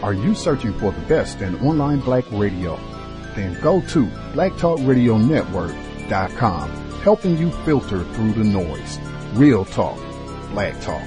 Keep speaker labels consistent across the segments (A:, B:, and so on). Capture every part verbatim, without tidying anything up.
A: Are you searching for the best in online black radio? Then go to black talk radio network dot com, helping you filter through the noise. Real talk, black talk.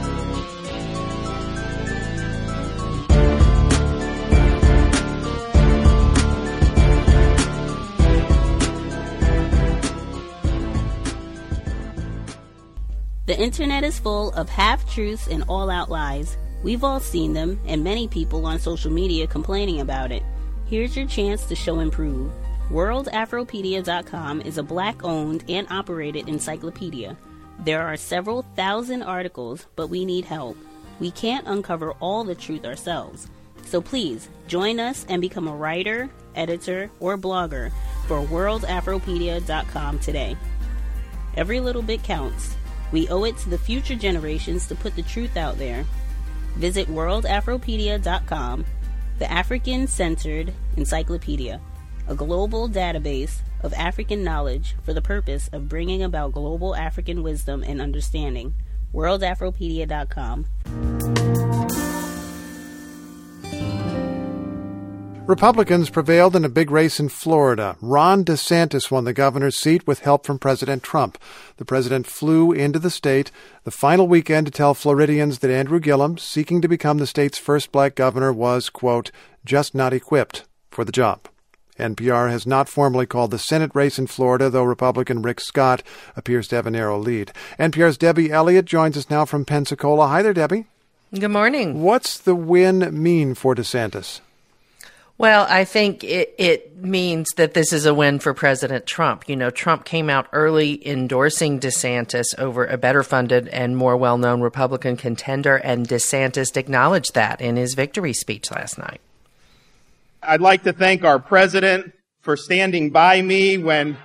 B: The internet is full of half-truths and all-out lies. We've all seen them, and many people on social media complaining about it. Here's your chance to show and prove. world afropedia dot com is a black-owned and operated encyclopedia. There are several thousand articles, but we need help. We can't uncover all the truth ourselves. So please, join us and become a writer, editor, or blogger for world afropedia dot com today. Every little bit counts. We owe it to the future generations to put the truth out there. Visit world afropedia dot com, the African-centered encyclopedia, a global database of African knowledge for the purpose of bringing about global African wisdom and understanding. world afropedia dot com.
C: Republicans prevailed in a big race in Florida. Ron DeSantis won the governor's seat with help from President Trump. The president flew into the state the final weekend to tell Floridians that Andrew Gillum, seeking to become the state's first black governor, was, quote, just not equipped for the job. N P R has not formally called the Senate race in Florida, though Republican Rick Scott appears to have a narrow lead. N P R's Debbie Elliott joins us now from Pensacola. Hi there, Debbie.
D: Good morning.
C: What's the win mean for DeSantis?
D: Well, I think it, it means that this is a win for President Trump. You know, Trump came out early endorsing DeSantis over a better funded and more well-known Republican contender, and DeSantis acknowledged that in his victory speech last night.
E: I'd like to thank our president for standing by me when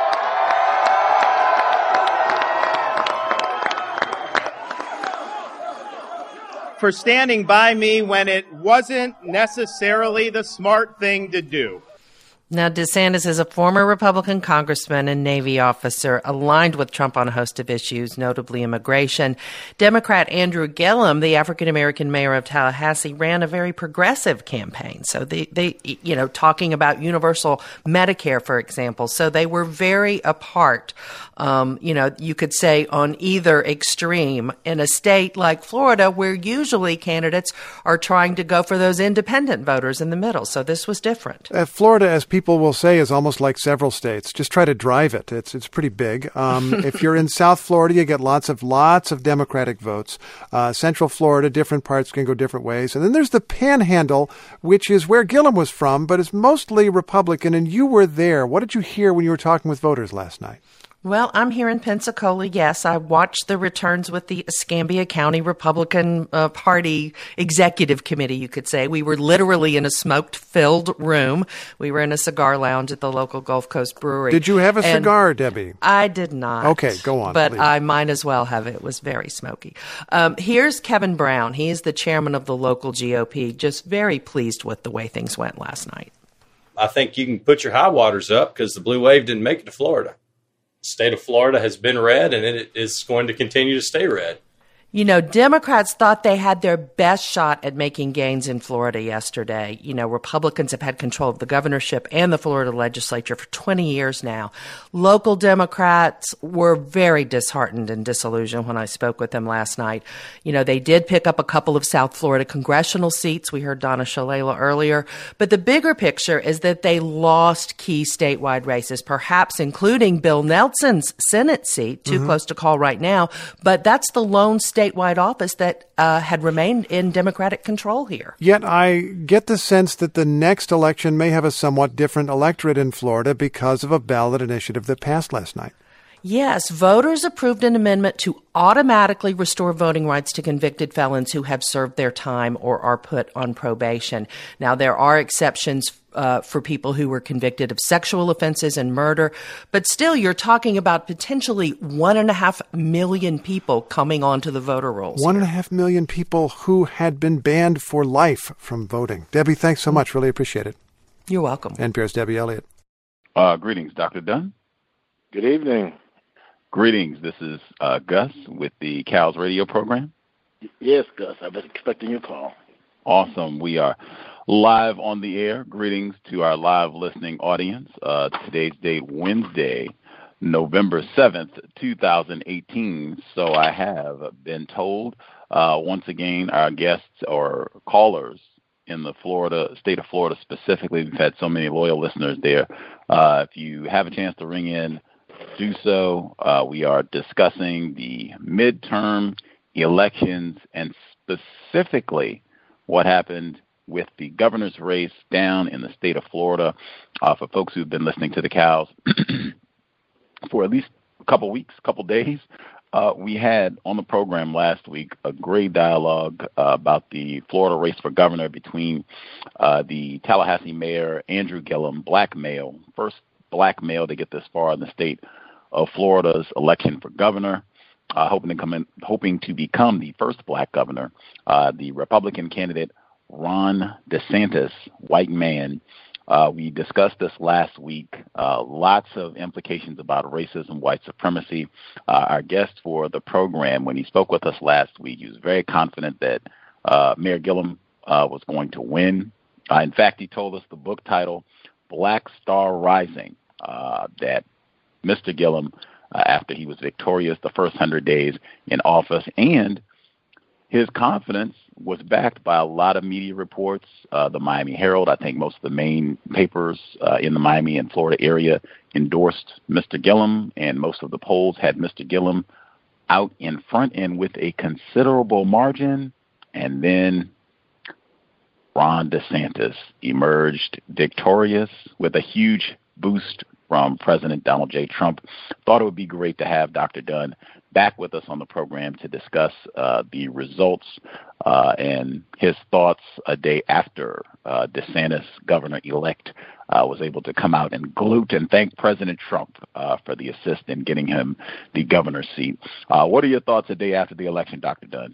E: for standing by me when it wasn't necessarily the smart thing to do.
D: Now, DeSantis is a former Republican congressman and Navy officer aligned with Trump on a host of issues, notably immigration. Democrat Andrew Gillum, the African-American mayor of Tallahassee, ran a very progressive campaign. So they, they, you know, talking about universal Medicare, for example. So they were very apart, um, you know, you could say on either extreme in a state like Florida, where usually candidates are trying to go for those independent voters in the middle. So this was different.
C: Uh, Florida, as people People will say, is almost like several states. Just try to drive it. It's it's pretty big. Um, if you're in South Florida, you get lots of lots of Democratic votes. Uh, Central Florida, different parts can go different ways. And then there's the Panhandle, which is where Gillum was from, but is mostly Republican. And you were there. What did you hear when you were talking with voters last night?
D: Well, I'm here in Pensacola, yes. I watched the returns with the Escambia County Republican uh, Party Executive Committee, you could say. We were literally in a smoke-filled room. We were in a cigar lounge at the local Gulf Coast Brewery.
C: Did you have a
D: and
C: cigar, Debbie?
D: I did not.
C: Okay, go on,
D: But
C: please.
D: I might as well have it. It was very smoky. Um, here's Kevin Brown. He is the chairman of the local G O P, just very pleased with the way things went last night.
F: I think you can put your high waters up because the blue wave didn't make it to Florida. The state of Florida has been red, and it is going to continue to stay red.
D: You know, Democrats thought they had their best shot at making gains in Florida yesterday. You know, Republicans have had control of the governorship and the Florida legislature for twenty years now. Local Democrats were very disheartened and disillusioned when I spoke with them last night. You know, they did pick up a couple of South Florida congressional seats. We heard Donna Shalala earlier. But the bigger picture is that they lost key statewide races, perhaps including Bill Nelson's Senate seat, too mm-hmm. close to call right now. But that's the lone state statewide office that uh, had remained in Democratic control here.
C: Yet I get the sense that the next election may have a somewhat different electorate in Florida because of a ballot initiative that passed last night.
D: Yes, voters approved an amendment to automatically restore voting rights to convicted felons who have served their time or are put on probation. Now, there are exceptions uh, for people who were convicted of sexual offenses and murder, but still, you're talking about potentially one and a half million people coming onto the voter rolls.
C: One
D: here.
C: and a half million people who had been banned for life from voting. Debbie, thanks so much. Really appreciate it.
D: You're welcome.
C: N P R's Debbie Elliott.
G: Uh, greetings, Doctor Dunn.
H: Good evening.
G: Greetings. This is uh, Gus with the Cows Radio program.
H: Yes, Gus. I've been expecting your call.
G: Awesome. We are live on the air. Greetings to our live listening audience. Uh, today's date, Wednesday, November seventh, twenty eighteen. So I have been told, uh, once again, our guests or callers in the Florida, state of Florida specifically, we've had so many loyal listeners there. Uh, if you have a chance to ring in, do so. Uh, we are discussing the midterm elections and specifically what happened with the governor's race down in the state of Florida. Uh, for folks who've been listening to the cows for at least a couple weeks, a couple days, uh, we had on the program last week a great dialogue uh, about the Florida race for governor between uh, the Tallahassee mayor, Andrew Gillum, black male, first black male to get this far in the state of Florida's election for governor. Uh, hoping to come in, hoping to become the first black governor, uh, the Republican candidate Ron DeSantis, white man. Uh, we discussed this last week. Uh, lots of implications about racism, white supremacy. Uh, our guest for the program, when he spoke with us last week, he was very confident that uh, Mayor Gillum uh, was going to win. Uh, in fact, he told us the book title, Black Star Rising, uh, that Mister Gillum, Uh, after he was victorious the first hundred days in office. And his confidence was backed by a lot of media reports. Uh, the Miami Herald, I think most of the main papers uh, in the Miami and Florida area endorsed Mister Gillum, and most of the polls had Mister Gillum out in front and with a considerable margin. And then Ron DeSantis emerged victorious with a huge boost from President Donald J. Trump. Thought it would be great to have Doctor Dunn back with us on the program to discuss uh, the results uh, and his thoughts a day after uh, DeSantis, governor-elect, uh, was able to come out and gloat and thank President Trump uh, for the assist in getting him the governor's seat. Uh, what are your thoughts a day after the election, Doctor Dunn?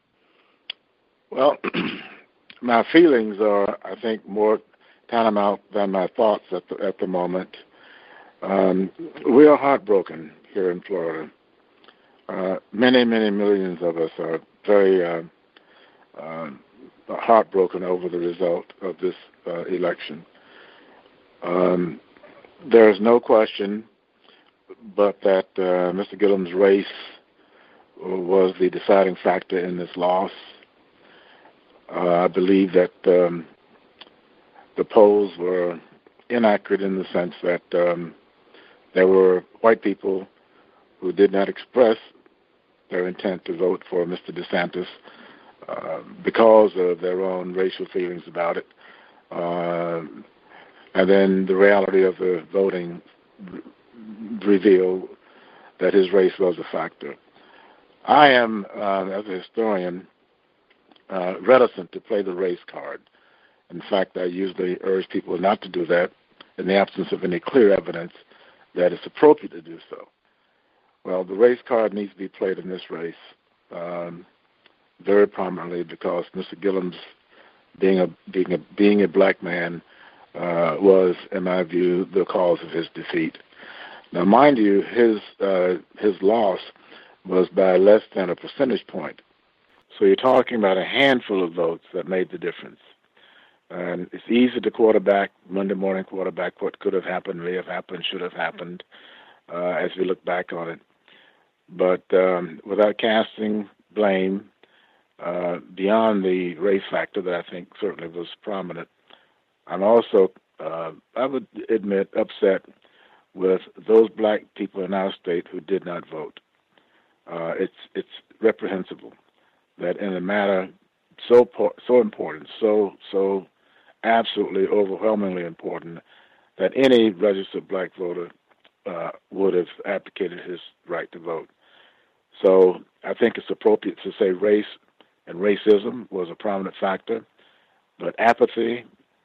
H: Well, my feelings are, I think, more tantamount than my thoughts at the, at the moment. Um, we are heartbroken here in Florida. Uh, many, many millions of us are very uh, uh, heartbroken over the result of this uh, election. Um, there is no question but that uh, Mister Gillum's race was the deciding factor in this loss. Uh, I believe that um, the polls were inaccurate in the sense that um, there were white people who did not express their intent to vote for Mister DeSantis uh, because of their own racial feelings about it. Uh, and then the reality of the voting r- revealed that his race was a factor. I am, uh, as a historian, uh, reticent to play the race card. In fact, I usually urge people not to do that in the absence of any clear evidence that it's appropriate to do so. Well, the race card needs to be played in this race um, very prominently because Mister Gillum's being a being a being a black man uh, was, in my view, the cause of his defeat. Now, mind you, his uh, his loss was by less than a percentage point. So you're talking about a handful of votes that made the difference. And it's easy to quarterback, Monday morning quarterback, what could have happened, may have happened, should have happened, uh, as we look back on it. But um, without casting blame uh, beyond the race factor that I think certainly was prominent, I'm also, uh, I would admit, upset with those black people in our state who did not vote. Uh, it's it's reprehensible that in a matter so so important, so so absolutely overwhelmingly important, that any registered black voter uh, would have abdicated his right to vote. So I think it's appropriate to say race and racism was a prominent factor, but apathy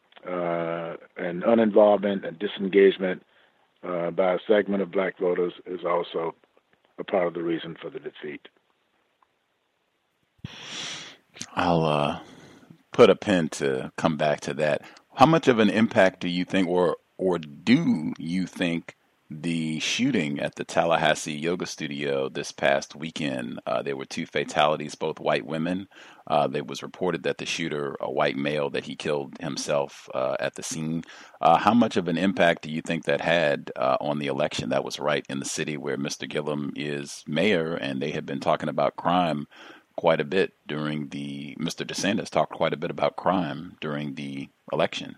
H: uh, and uninvolvement and disengagement uh, by a segment of black voters is also a part of the reason for the defeat.
G: I'll uh, put a pin to come back to that. How much of an impact do you think, or or do you think, the shooting at the Tallahassee yoga studio this past weekend. Uh, there were two fatalities, both white women. Uh, it was reported that the shooter, a white male, that he killed himself uh, at the scene. Uh, how much of an impact do you think that had uh, on the election? That was right in the city where Mister Gillum is mayor, and they had been talking about crime quite a bit during the, Mister DeSantis talked quite a bit about crime during the election.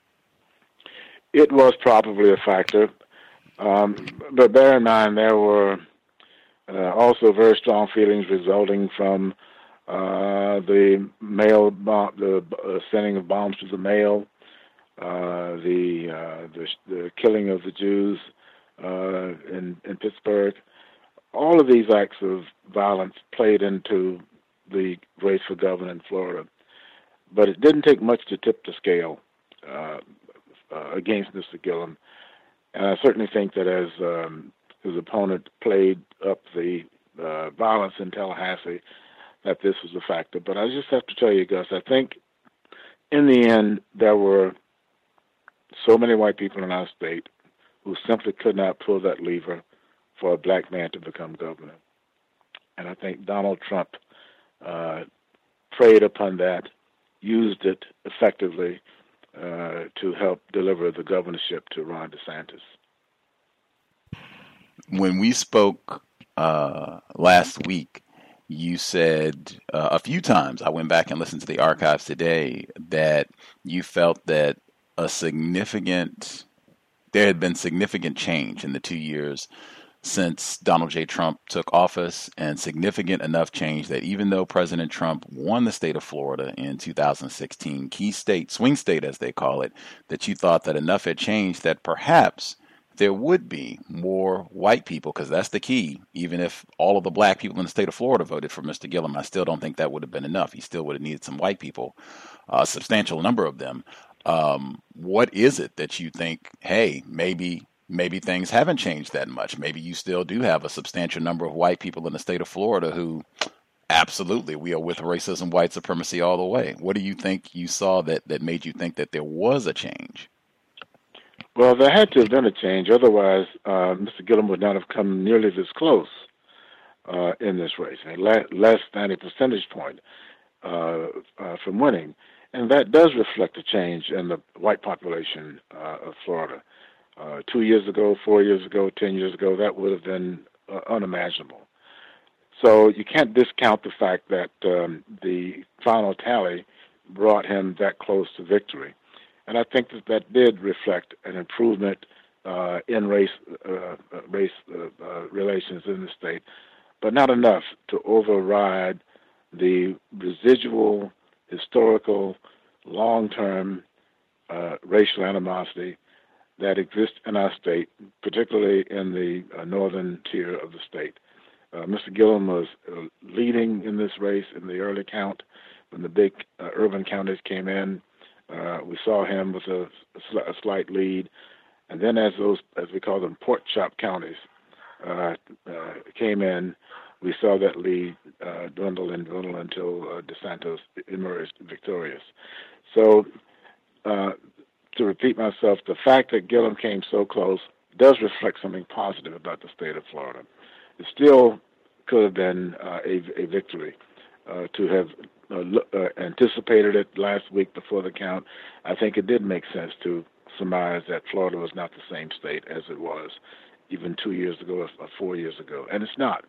H: It was probably a factor. Um, but bear in mind, there were uh, also very strong feelings resulting from uh, the mail bomb, the uh, sending of bombs to the mail, uh, the, uh, the the killing of the Jews uh, in in Pittsburgh. All of these acts of violence played into the race for governor in Florida, but it didn't take much to tip the scale uh, uh, against Mister Gillum. And I certainly think that as um, his opponent played up the uh, violence in Tallahassee, that this was a factor. But I just have to tell you, Gus, I think in the end there were so many white people in our state who simply could not pull that lever for a black man to become governor. And I think Donald Trump uh, preyed upon that, used it effectively uh, to help deliver the governorship to Ron DeSantis.
G: When we spoke uh, last week, you said uh, a few times, I went back and listened to the archives today, that you felt that a significant, there had been significant change in the two years since Donald J. Trump took office, and significant enough change that even though President Trump won the state of Florida in two thousand sixteen, key state, swing state as they call it, that you thought that enough had changed that perhaps there would be more white people, because that's the key. Even if all of the black people in the state of Florida voted for Mister Gillum, I still don't think that would have been enough. He still would have needed some white people, a substantial number of them. Um, what is it that you think, hey, maybe maybe things haven't changed that much? Maybe you still do have a substantial number of white people in the state of Florida who absolutely, we are with racism, white supremacy all the way. What do you think you saw that, that made you think that there was a change?
H: Well, there had to have been a change. Otherwise, uh, Mister Gillum would not have come nearly this close uh, in this race, I mean, le- less than a percentage point uh, uh, from winning. And that does reflect a change in the white population uh, of Florida. Uh, two years ago, four years ago, ten years ago, that would have been uh, unimaginable. So you can't discount the fact that um, the final tally brought him that close to victory. And I think that that did reflect an improvement uh, in race uh, race uh, uh, relations in the state, but not enough to override the residual, historical, long-term uh, racial animosity that exists in our state, particularly in the uh, northern tier of the state. Uh, Mister Gillum was uh, leading in this race in the early count when the big uh, urban counties came in. Uh, we saw him with a, a, sl- a slight lead, and then as those, as we call them, pork chop counties uh, uh, came in, we saw that lead uh, dwindle and dwindle until uh, DeSantis emerged victorious. So, uh, to repeat myself, the fact that Gillum came so close does reflect something positive about the state of Florida. It still could have been uh, a, a victory. Uh, to have uh, uh, anticipated it last week before the count, I think it did make sense to surmise that Florida was not the same state as it was even two years ago or four years ago. And it's not.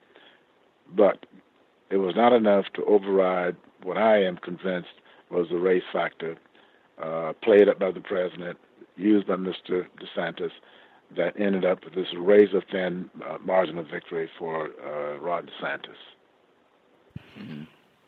H: But it was not enough to override what I am convinced was the race factor uh, played up by the president, used by Mister DeSantis, that ended up with this razor-thin uh, margin of victory for uh, Ron DeSantis.
G: Mm-hmm.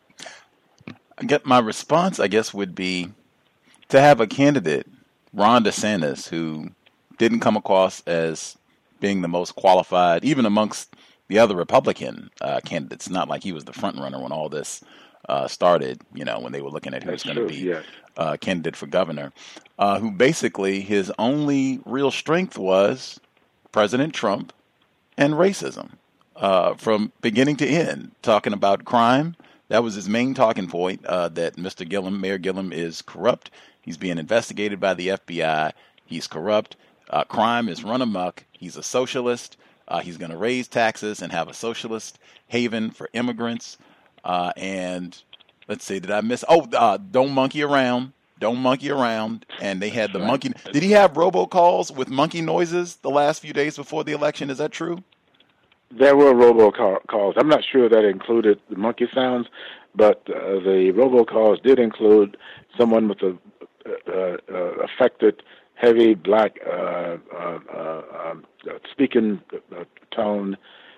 G: I get my response, I guess, would be to have a candidate, Ron DeSantis, who didn't come across as being the most qualified, even amongst the other Republican uh, candidates. Not like he was the front runner when all this uh, started, you know, when they were looking at who was going to be
H: yes.
G: uh, candidate for governor, uh, who basically his only real strength was President Trump and racism uh, from beginning to end, talking about crime. That was his main talking point, uh, that Mister Gillum, Mayor Gillum, is corrupt. He's being investigated by the F B I. He's corrupt. Uh, crime is run amok. He's a socialist. Uh, he's going to raise taxes and have a socialist haven for immigrants. Uh, and let's see, did I miss? Oh, uh, don't monkey around. Don't monkey around. And they had the
H: right.
G: monkey. Did he have robocalls with monkey noises the last few days before the election? Is that true?
H: There were robocalls. I'm not sure that included the monkey sounds, but uh, the robocalls did include someone with a uh, uh, affected, heavy black uh, uh, uh, um, speaking uh, tone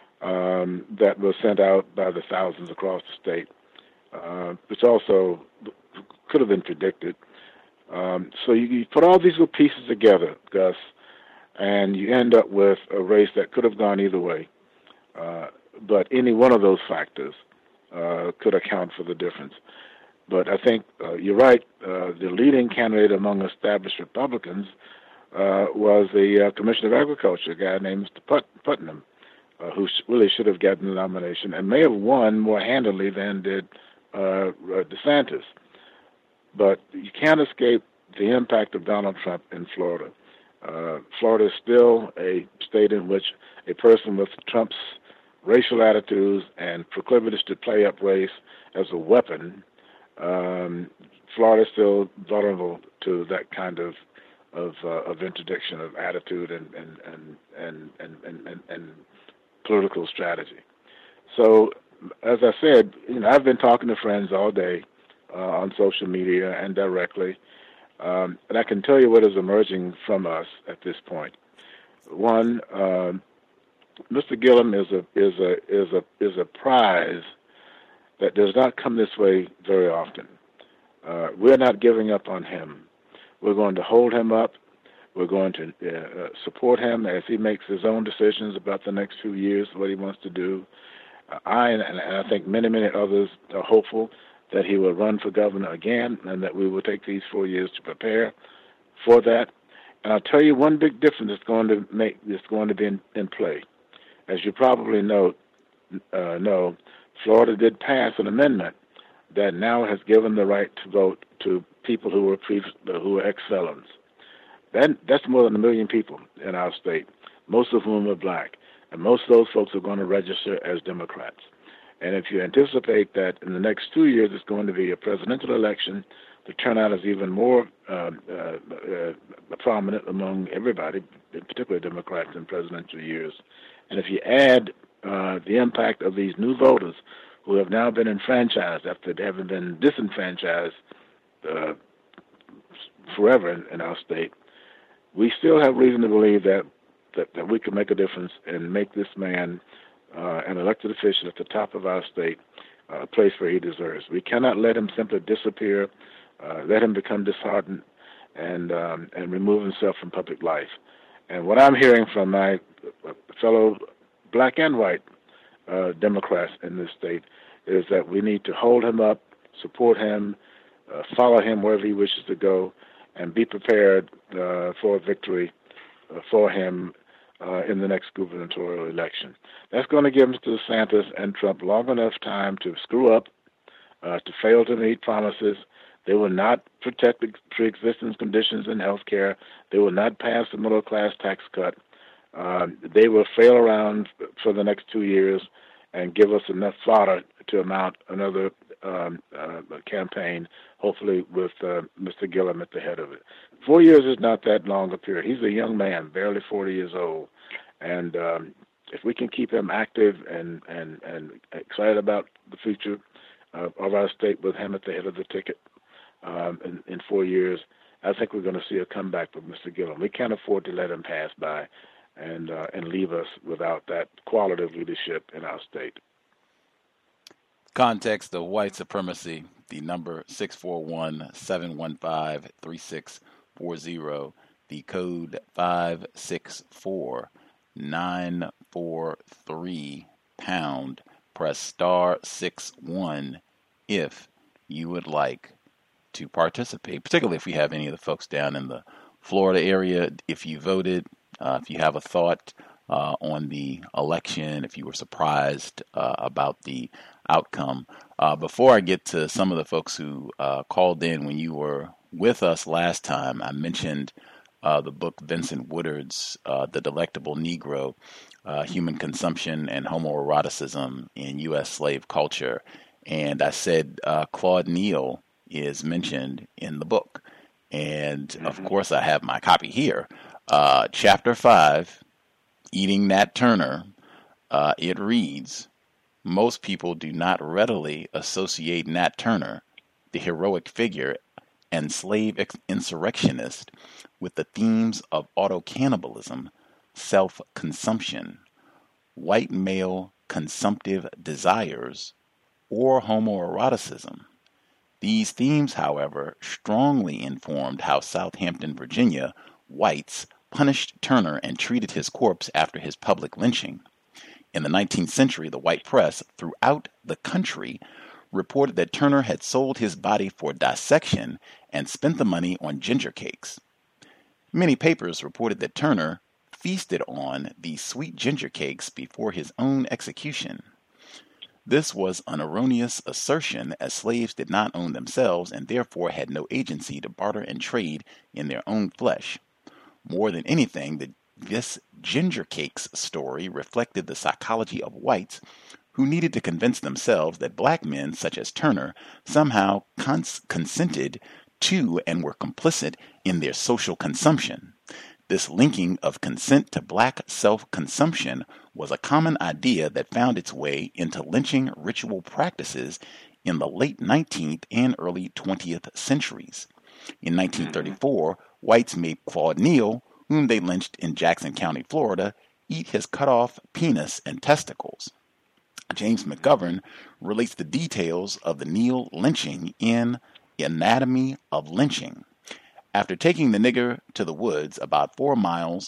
H: um, that was sent out by the thousands across the state, uh, which also could have been predicted. Um, so you, you put all these little pieces together, Gus, and you end up with a race that could have gone either way. Uh, but any one of those factors uh, could account for the difference. But I think uh, you're right. Uh, the leading candidate among established Republicans uh, was the uh, Commissioner of Agriculture, a guy named Mister Put- Putnam, uh, who sh- really should have gotten the nomination and may have won more handily than did uh, DeSantis. But you can't escape the impact of Donald Trump in Florida. Uh, Florida is still a state in which a person with Trump's racial attitudes and proclivities to play up race as a weapon, um, Florida is still vulnerable to that kind of of, uh, of interdiction of attitude and and and and and, and, and, and political strategy. So, as I said, you know, I've been talking to friends all day uh, on social media and directly, um, and I can tell you what is emerging from us at this point. One, um, Mister Gillum is a is a is a is a prize that does not come this way very often. Uh, we're not giving up on him. We're going to hold him up. We're going to uh, support him as he makes his own decisions about the next few years, what he wants to do. Uh, I and, and I think many many others are hopeful that he will run for governor again, and that we will take these four years to prepare for that. And I'll tell you one big difference that's going to make that's going to be in, in play. As you probably know, uh, know, Florida did pass an amendment that now has given the right to vote to people who were pre- who were ex-felons. That, that's more than a million people in our state, most of whom are black, and most of those folks are going to register as Democrats. And if you anticipate that in the next two years it's going to be a presidential election, the turnout is even more uh, uh, uh, prominent among everybody, particularly Democrats in presidential years. And if you add uh, the impact of these new voters who have now been enfranchised after having been disenfranchised uh, forever in, in our state, we still have reason to believe that, that, that we can make a difference and make this man uh, an elected official at the top of our state uh, a place where he deserves. We cannot let him simply disappear, uh, let him become disheartened, and um, and remove himself from public life. And what I'm hearing from my fellow black and white uh, Democrats in this state is that we need to hold him up, support him, uh, follow him wherever he wishes to go, and be prepared uh, for a victory uh, for him uh, in the next gubernatorial election. That's going to give Mister DeSantis and Trump long enough time to screw up, uh, to fail to meet promises. They will not protect the pre-existing conditions in health care. They will not pass the middle-class tax cut. Um, they will fail around for the next two years and give us enough fodder to mount another um, uh, campaign, hopefully with uh, Mister Gillum at the head of it. Four years is not that long a period. He's a young man, barely forty years old. And um, if we can keep him active and, and, and excited about the future uh, of our state with him at the head of the ticket, Um, in, in four years, I think we're going to see a comeback with Mister Gillum. We can't afford to let him pass by and uh, and leave us without that quality of leadership in our state.
G: Context of white supremacy, the number six four one, seven one five, three six four zero, the code five six four, nine four three, pound, press star six one if you would like to participate, particularly if we have any of the folks down in the Florida area. If you voted, uh, if you have a thought uh, on the election, if you were surprised uh, about the outcome. Uh, before I get to some of the folks who uh, called in when you were with us last time, I mentioned uh, the book Vincent Woodard's uh, The Delectable Negro, uh, Human Consumption and Homoeroticism in U S Slave Culture. And I said uh, Claude Neal is mentioned in the book. And, mm-hmm. of course, I have my copy here. Uh, chapter five, Eating Nat Turner, uh, it reads, most people do not readily associate Nat Turner, the heroic figure and slave insurrectionist, with the themes of auto-cannibalism, self-consumption, white male consumptive desires, or homoeroticism. These themes, however, strongly informed how Southampton, Virginia, whites punished Turner and treated his corpse after his public lynching. In the nineteenth century, the white press throughout the country reported that Turner had sold his body for dissection and spent the money on ginger cakes. Many papers reported that Turner feasted on these sweet ginger cakes before his own execution. This was an erroneous assertion, as slaves did not own themselves and therefore had no agency to barter and trade in their own flesh. More than anything, the, this ginger cakes story reflected the psychology of whites who needed to convince themselves that black men such as Turner somehow cons- consented to and were complicit in their social consumption. This linking of consent to black self-consumption was a common idea that found its way into lynching ritual practices in the late nineteenth and early twentieth centuries. In nineteen thirty-four, whites made Claude Neal, whom they lynched in Jackson County, Florida, eat his cut-off penis and testicles. James McGovern relates the details of the Neal lynching in Anatomy of Lynching. After taking the nigger to the woods about four miles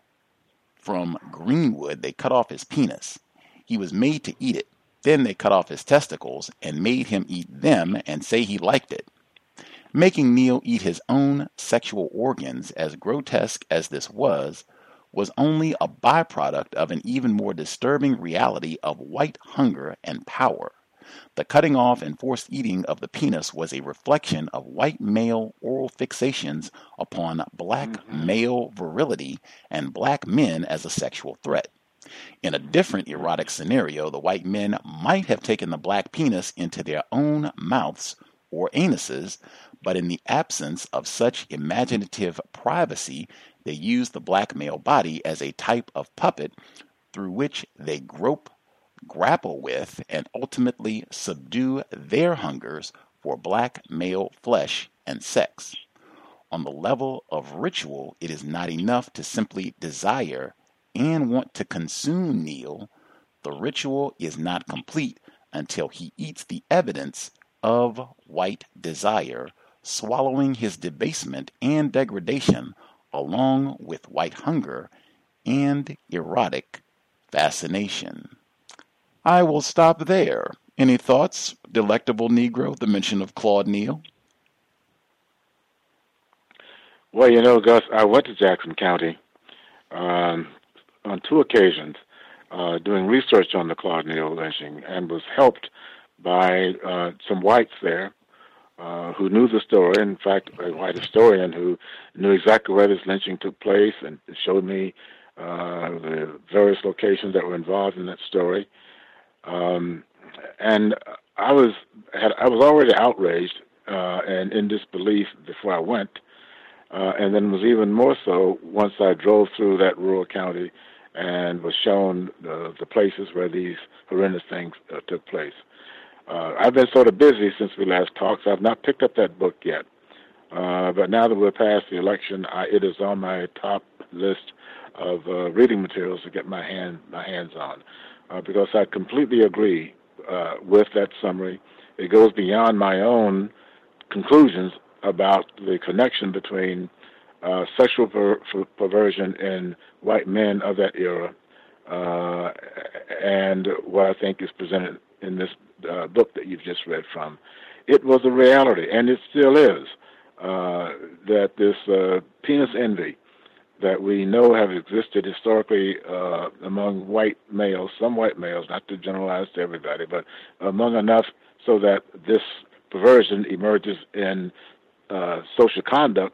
G: from Greenwood, they cut off his penis. He was made to eat it. Then they cut off his testicles and made him eat them and say he liked it. Making Neal eat his own sexual organs, as grotesque as this was, was only a byproduct of an even more disturbing reality of white hunger and power. The cutting off and forced eating of the penis was a reflection of white male oral fixations upon black mm-hmm. male virility and black men as a sexual threat. In a different erotic scenario, the white men might have taken the black penis into their own mouths or anuses, but in the absence of such imaginative privacy, they used the black male body as a type of puppet through which they grope, grapple with, and ultimately subdue their hungers for black male flesh and sex. On the level of ritual, it is not enough to simply desire and want to consume Neal. The ritual is not complete until he eats the evidence of white desire, swallowing his debasement and degradation along with white hunger and erotic fascination. I will stop there. Any thoughts, Delectable Negro, the mention of Claude Neal?
H: Well, you know, Gus, I went to Jackson County um, on two occasions uh, doing research on the Claude Neal lynching and was helped by uh, some whites there uh, who knew the story. In fact, a white historian who knew exactly where this lynching took place and showed me uh, the various locations that were involved in that story. Um, and I was had I was already outraged uh, and in disbelief before I went, uh, and then was even more so once I drove through that rural county and was shown uh, the places where these horrendous things uh, took place. Uh, I've been sort of busy since we last talked, so I've not picked up that book yet. Uh, but now that we're past the election, I, it is on my top list of uh, reading materials to get my hand my hands on. Uh, because I completely agree uh, with that summary. It goes beyond my own conclusions about the connection between uh, sexual per- per- perversion in white men of that era uh, and what I think is presented in this uh, book that you've just read from. It was a reality, and it still is, uh, that this uh, penis envy that we know have existed historically uh, among white males, some white males, not to generalize to everybody, but among enough so that this perversion emerges in uh, social conduct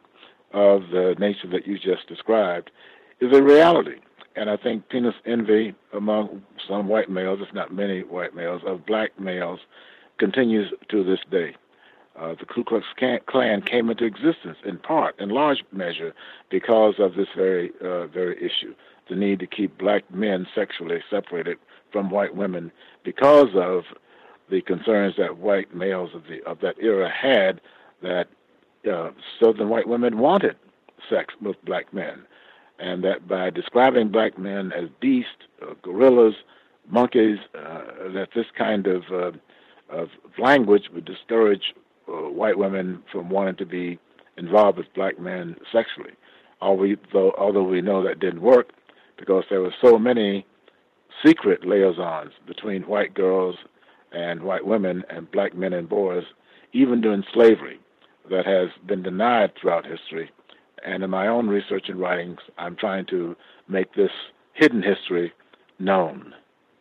H: of the nature that you just described is a reality. And I think penis envy among some white males, if not many white males, of black males continues to this day. Uh, the Ku Klux Klan came into existence in part, in large measure, because of this very, uh, very issue, the need to keep black men sexually separated from white women because of the concerns that white males of the of that era had that uh, Southern white women wanted sex with black men, and that by describing black men as beasts, uh, gorillas, monkeys, uh, that this kind of uh, of language would discourage uh, white women from wanting to be involved with black men sexually. Although, although we know that didn't work because there were so many secret liaisons between white girls and white women and black men and boys, even during slavery, that has been denied throughout history. And in my own research and writings, I'm trying to make this hidden history known.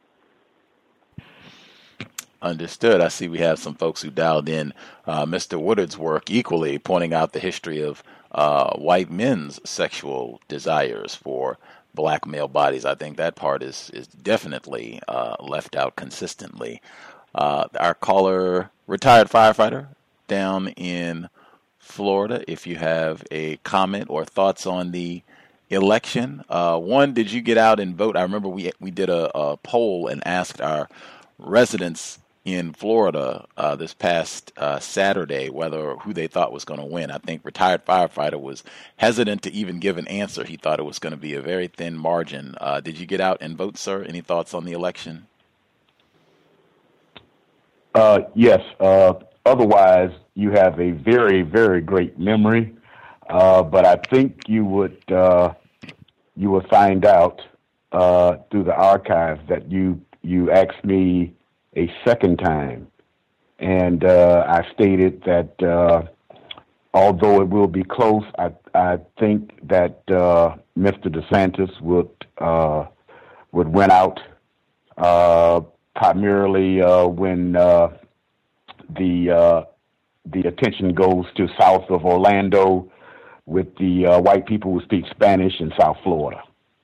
G: Understood. I see we have some folks who dialed in uh, Mister Woodard's work equally, pointing out the history of uh, white men's sexual desires for black male bodies. I think that part is, is definitely uh, left out consistently. Uh, our caller, retired firefighter down in Florida, if you have a comment or thoughts on the election. Uh, one, did you get out and vote? I remember we we did a, a poll and asked our residents in Florida uh, this past uh, Saturday whether who they thought was going to win. I think retired firefighter was hesitant to even give an answer. He thought it was going to be a very thin margin. Uh, did you get out and vote, sir? Any thoughts on the election?
I: Uh, yes. Uh, otherwise, you have a very, very great memory. Uh, but I think you would uh, you will find out uh, through the archives that you you asked me a second time, and uh, I stated that uh, although it will be close, I I think that uh, Mister DeSantis would uh, would win out, uh, primarily uh, when uh, the uh, the attention goes to south of Orlando with the uh, white people who speak Spanish in South Florida,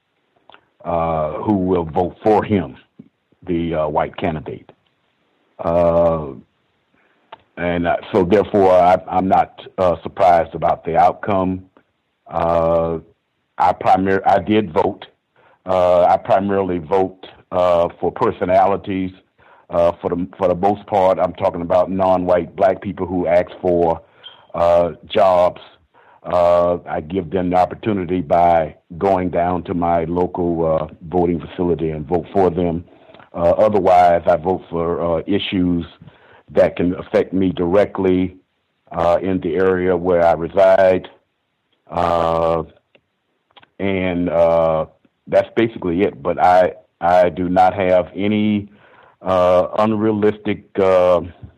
I: uh, who will vote for him, the uh, white candidate. Uh, and uh, so therefore, I, I'm not uh, surprised about the outcome. Uh, I primar- I did vote. Uh, I primarily vote uh, for personalities. Uh, for the for the most part, I'm talking about non-white black people who ask for uh, jobs. Uh, I give them the opportunity by going down to my local uh, voting facility and vote for them. Uh, otherwise, I vote for uh, issues that can affect me directly uh, in the area where I reside. Uh, and uh, that's basically it. But I, I do not have any uh, unrealistic uh,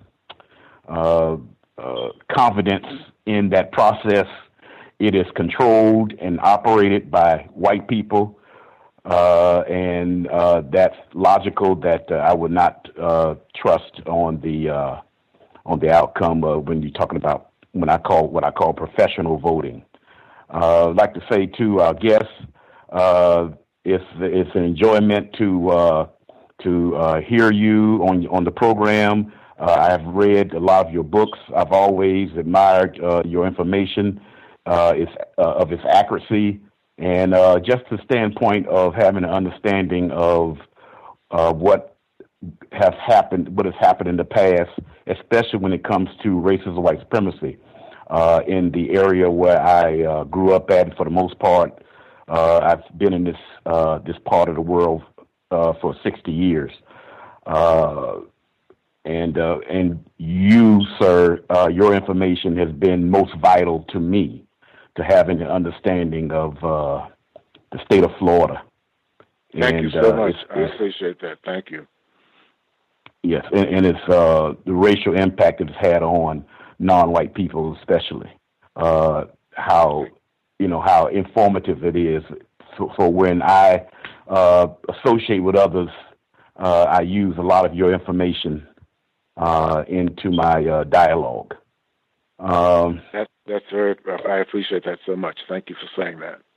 I: uh, uh, confidence in that process. It is controlled and operated by white people, uh, and uh, that's logical that uh, I would not uh, trust on the uh, on the outcome uh, when you're talking about when I call what I call professional voting. Uh, I'd like to say to our guests, uh, it's it's an enjoyment to uh, to uh, hear you on on the program. Uh, I've read a lot of your books. I've always admired uh, your information. Uh, its, uh, of its accuracy, and uh, just the standpoint of having an understanding of uh, what has happened, what has happened in the past, especially when it comes to racism, white supremacy. Uh, in the area where I uh, grew up at, for the most part, uh, I've been in this uh, this part of the world uh, for sixty years. Uh, and uh, and you, sir, uh, your information has been most vital to me, to having an understanding of uh, the state of Florida.
H: Thank
I: and,
H: you so
I: uh,
H: much.
I: it's,
H: I
I: it's,
H: appreciate that. Thank you.
I: Yes, and, and it's uh, the racial impact it's had on non-white people, especially uh, how you know how informative it is for, for when I uh, associate with others. Uh, I use a lot of your information uh, into my uh, dialogue. Um,
H: that, that's very, I appreciate that so much. Thank you for saying that.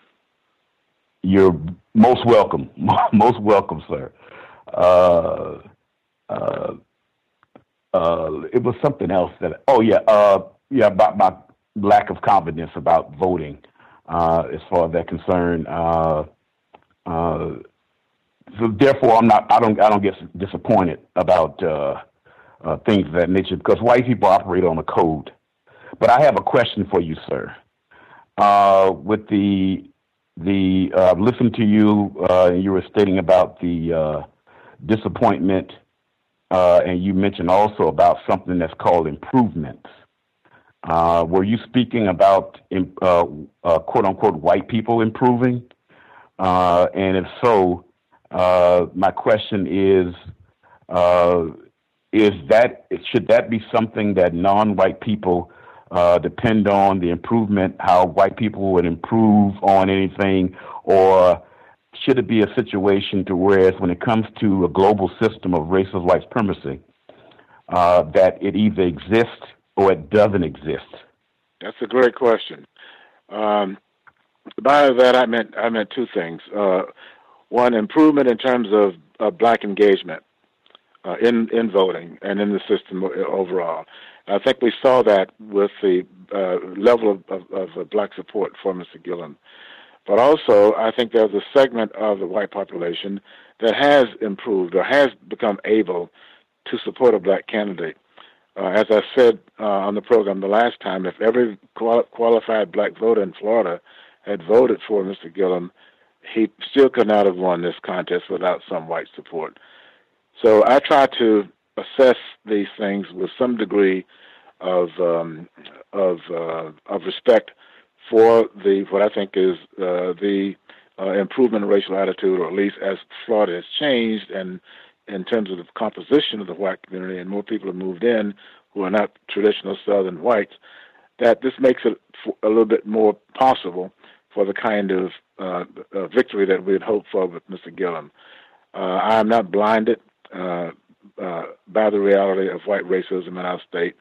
I: You're most welcome. Most welcome, sir. Uh, uh, uh, it was something else that, oh, yeah, uh, yeah, about my lack of confidence about voting, uh, as far as that concerned. Uh, uh, so therefore, I'm not, I don't, I don't get disappointed about uh, uh, things of that nature because white people operate on a code. But I have a question for you, sir. Uh, with the The uh, listen to you. Uh, you were stating about the uh, disappointment, uh, and you mentioned also about something that's called improvements. Uh, were you speaking about uh, uh, "quote unquote" white people improving? Uh, and if so, uh, my question is: uh, Is that should that be something that non-white people Uh, depend on the improvement, how white people would improve on anything, or should it be a situation to whereas when it comes to a global system of racist white supremacy, uh, that it either exists or it doesn't exist?
H: That's a great question. Um, by that, I meant I meant two things. Uh, one, improvement in terms of uh, black engagement uh, in in voting and in the system overall. I think we saw that with the uh, level of, of, of black support for Mister Gillum. But also, I think there's a segment of the white population that has improved or has become able to support a black candidate. Uh, as I said uh, on the program the last time, if every quali- qualified black voter in Florida had voted for Mister Gillum, he still could not have won this contest without some white support. So I try to assess these things with some degree of um, of uh, of respect for the what I think is uh, the uh, improvement in racial attitude, or at least as Florida has changed, and in terms of the composition of the white community, and more people have moved in who are not traditional Southern whites, that this makes it a little bit more possible for the kind of uh, uh, victory that we had hoped for with Mister Gillum. Uh, I am not blinded Uh, uh, by the reality of white racism in our state.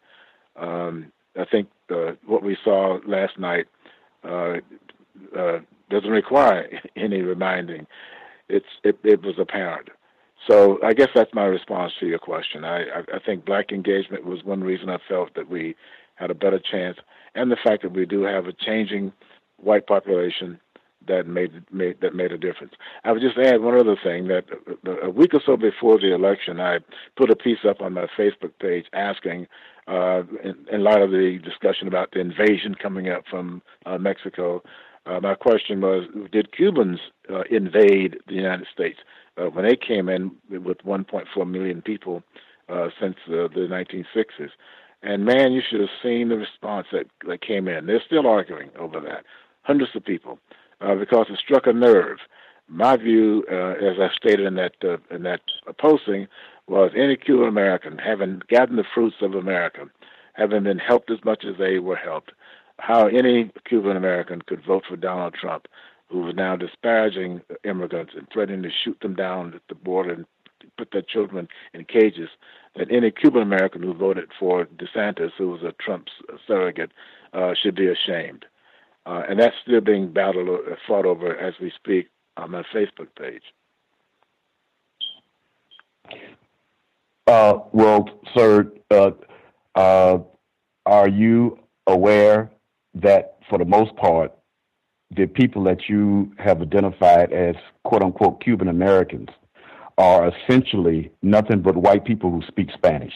H: Um, I think uh, what we saw last night uh, uh, doesn't require any reminding. It's it, it was apparent. So I guess that's my response to your question. I, I, I think black engagement was one reason I felt that we had a better chance, and the fact that we do have a changing white population that made made that made a difference. I would just add one other thing, that a week or so before the election, I put a piece up on my Facebook page asking, uh, in, in light of the discussion about the invasion coming up from uh, Mexico, uh, my question was, did Cubans uh, invade the United States uh, when they came in with one point four million people uh, since uh, the nineteen sixties? And man, you should have seen the response that, that came in. They're still arguing over that. Hundreds of people. Uh, because it struck a nerve. My view, uh, as I stated in that uh, in that posting, was any Cuban American, having gotten the fruits of America, having been helped as much as they were helped, how any Cuban American could vote for Donald Trump, who was now disparaging immigrants and threatening to shoot them down at the border and put their children in cages, that any Cuban American who voted for DeSantis, who was a Trump surrogate, uh, should be ashamed. Uh, and that's still being battled, uh, fought over as we speak on my Facebook page.
I: Uh, well, sir, uh, uh, are you aware that for the most part, the people that you have identified as quote unquote Cuban Americans are essentially nothing but white people who speak Spanish?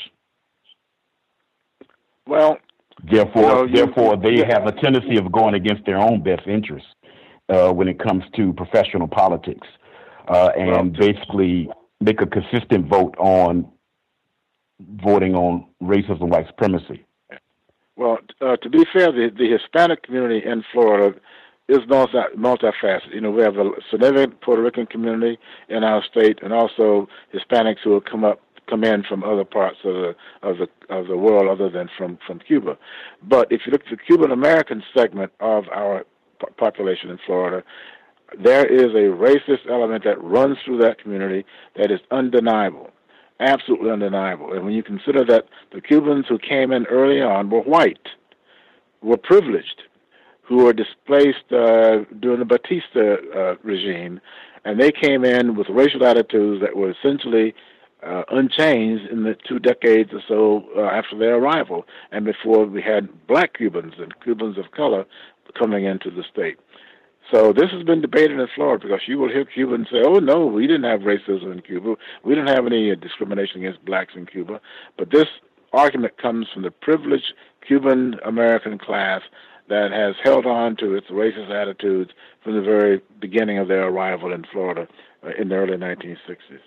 H: Well,
I: Therefore,
H: you know, you,
I: therefore, they
H: yeah.
I: have a tendency of going against their own best interests uh, when it comes to professional politics, uh, and well, basically make a consistent vote on voting on racism and white supremacy.
H: Well, uh, to be fair, the, the Hispanic community in Florida is multi, multifaceted. You know, we have a significant Puerto Rican community in our state, and also Hispanics who have come up. come in from other parts of the of the of the world other than from, from Cuba. But if you look at the Cuban American segment of our p- population in Florida, there is a racist element that runs through that community that is undeniable. absolutely undeniable. And when you consider that the Cubans who came in early on were white, were privileged, who were displaced uh, during the Batista uh, regime, and they came in with racial attitudes that were essentially uh, unchanged in the two decades or so uh, after their arrival, and before we had black Cubans and Cubans of color coming into the state. So this has been debated in Florida, because you will hear Cubans say, oh, no, we didn't have racism in Cuba. We didn't have any uh, discrimination against blacks in Cuba. But this argument comes from the privileged Cuban-American class that has held on to its racist attitudes from the very beginning of their arrival in Florida uh, in the early nineteen sixties.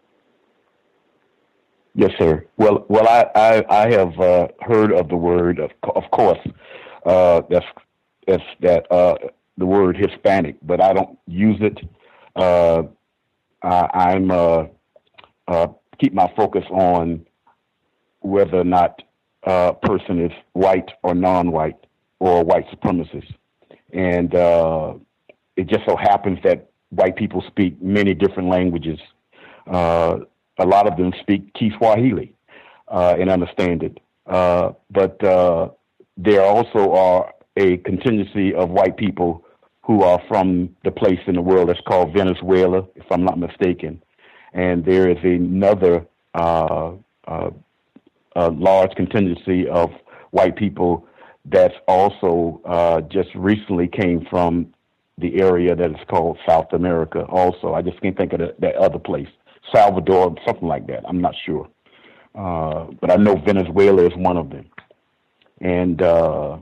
I: Yes, sir. Well, well, I I, I have uh, heard of the word, of of course, uh, that's that's that uh, the word Hispanic, but I don't use it. Uh, I, I'm uh, uh, keep my focus on whether or not a person is white or non-white, or white supremacist. And uh, it just so happens that white people speak many different languages. Uh, a lot of them speak Kiswahili uh, and understand it. Uh, but uh, there also are a contingency of white people who are from the place in the world that's called Venezuela, if I'm not mistaken. And there is another uh, uh, a large contingency of white people that's also uh, just recently came from the area that is called South America also. I just can't think of the, that other place. Salvador, something like that. I'm not sure. Uh, but I know Venezuela is one of them. And uh,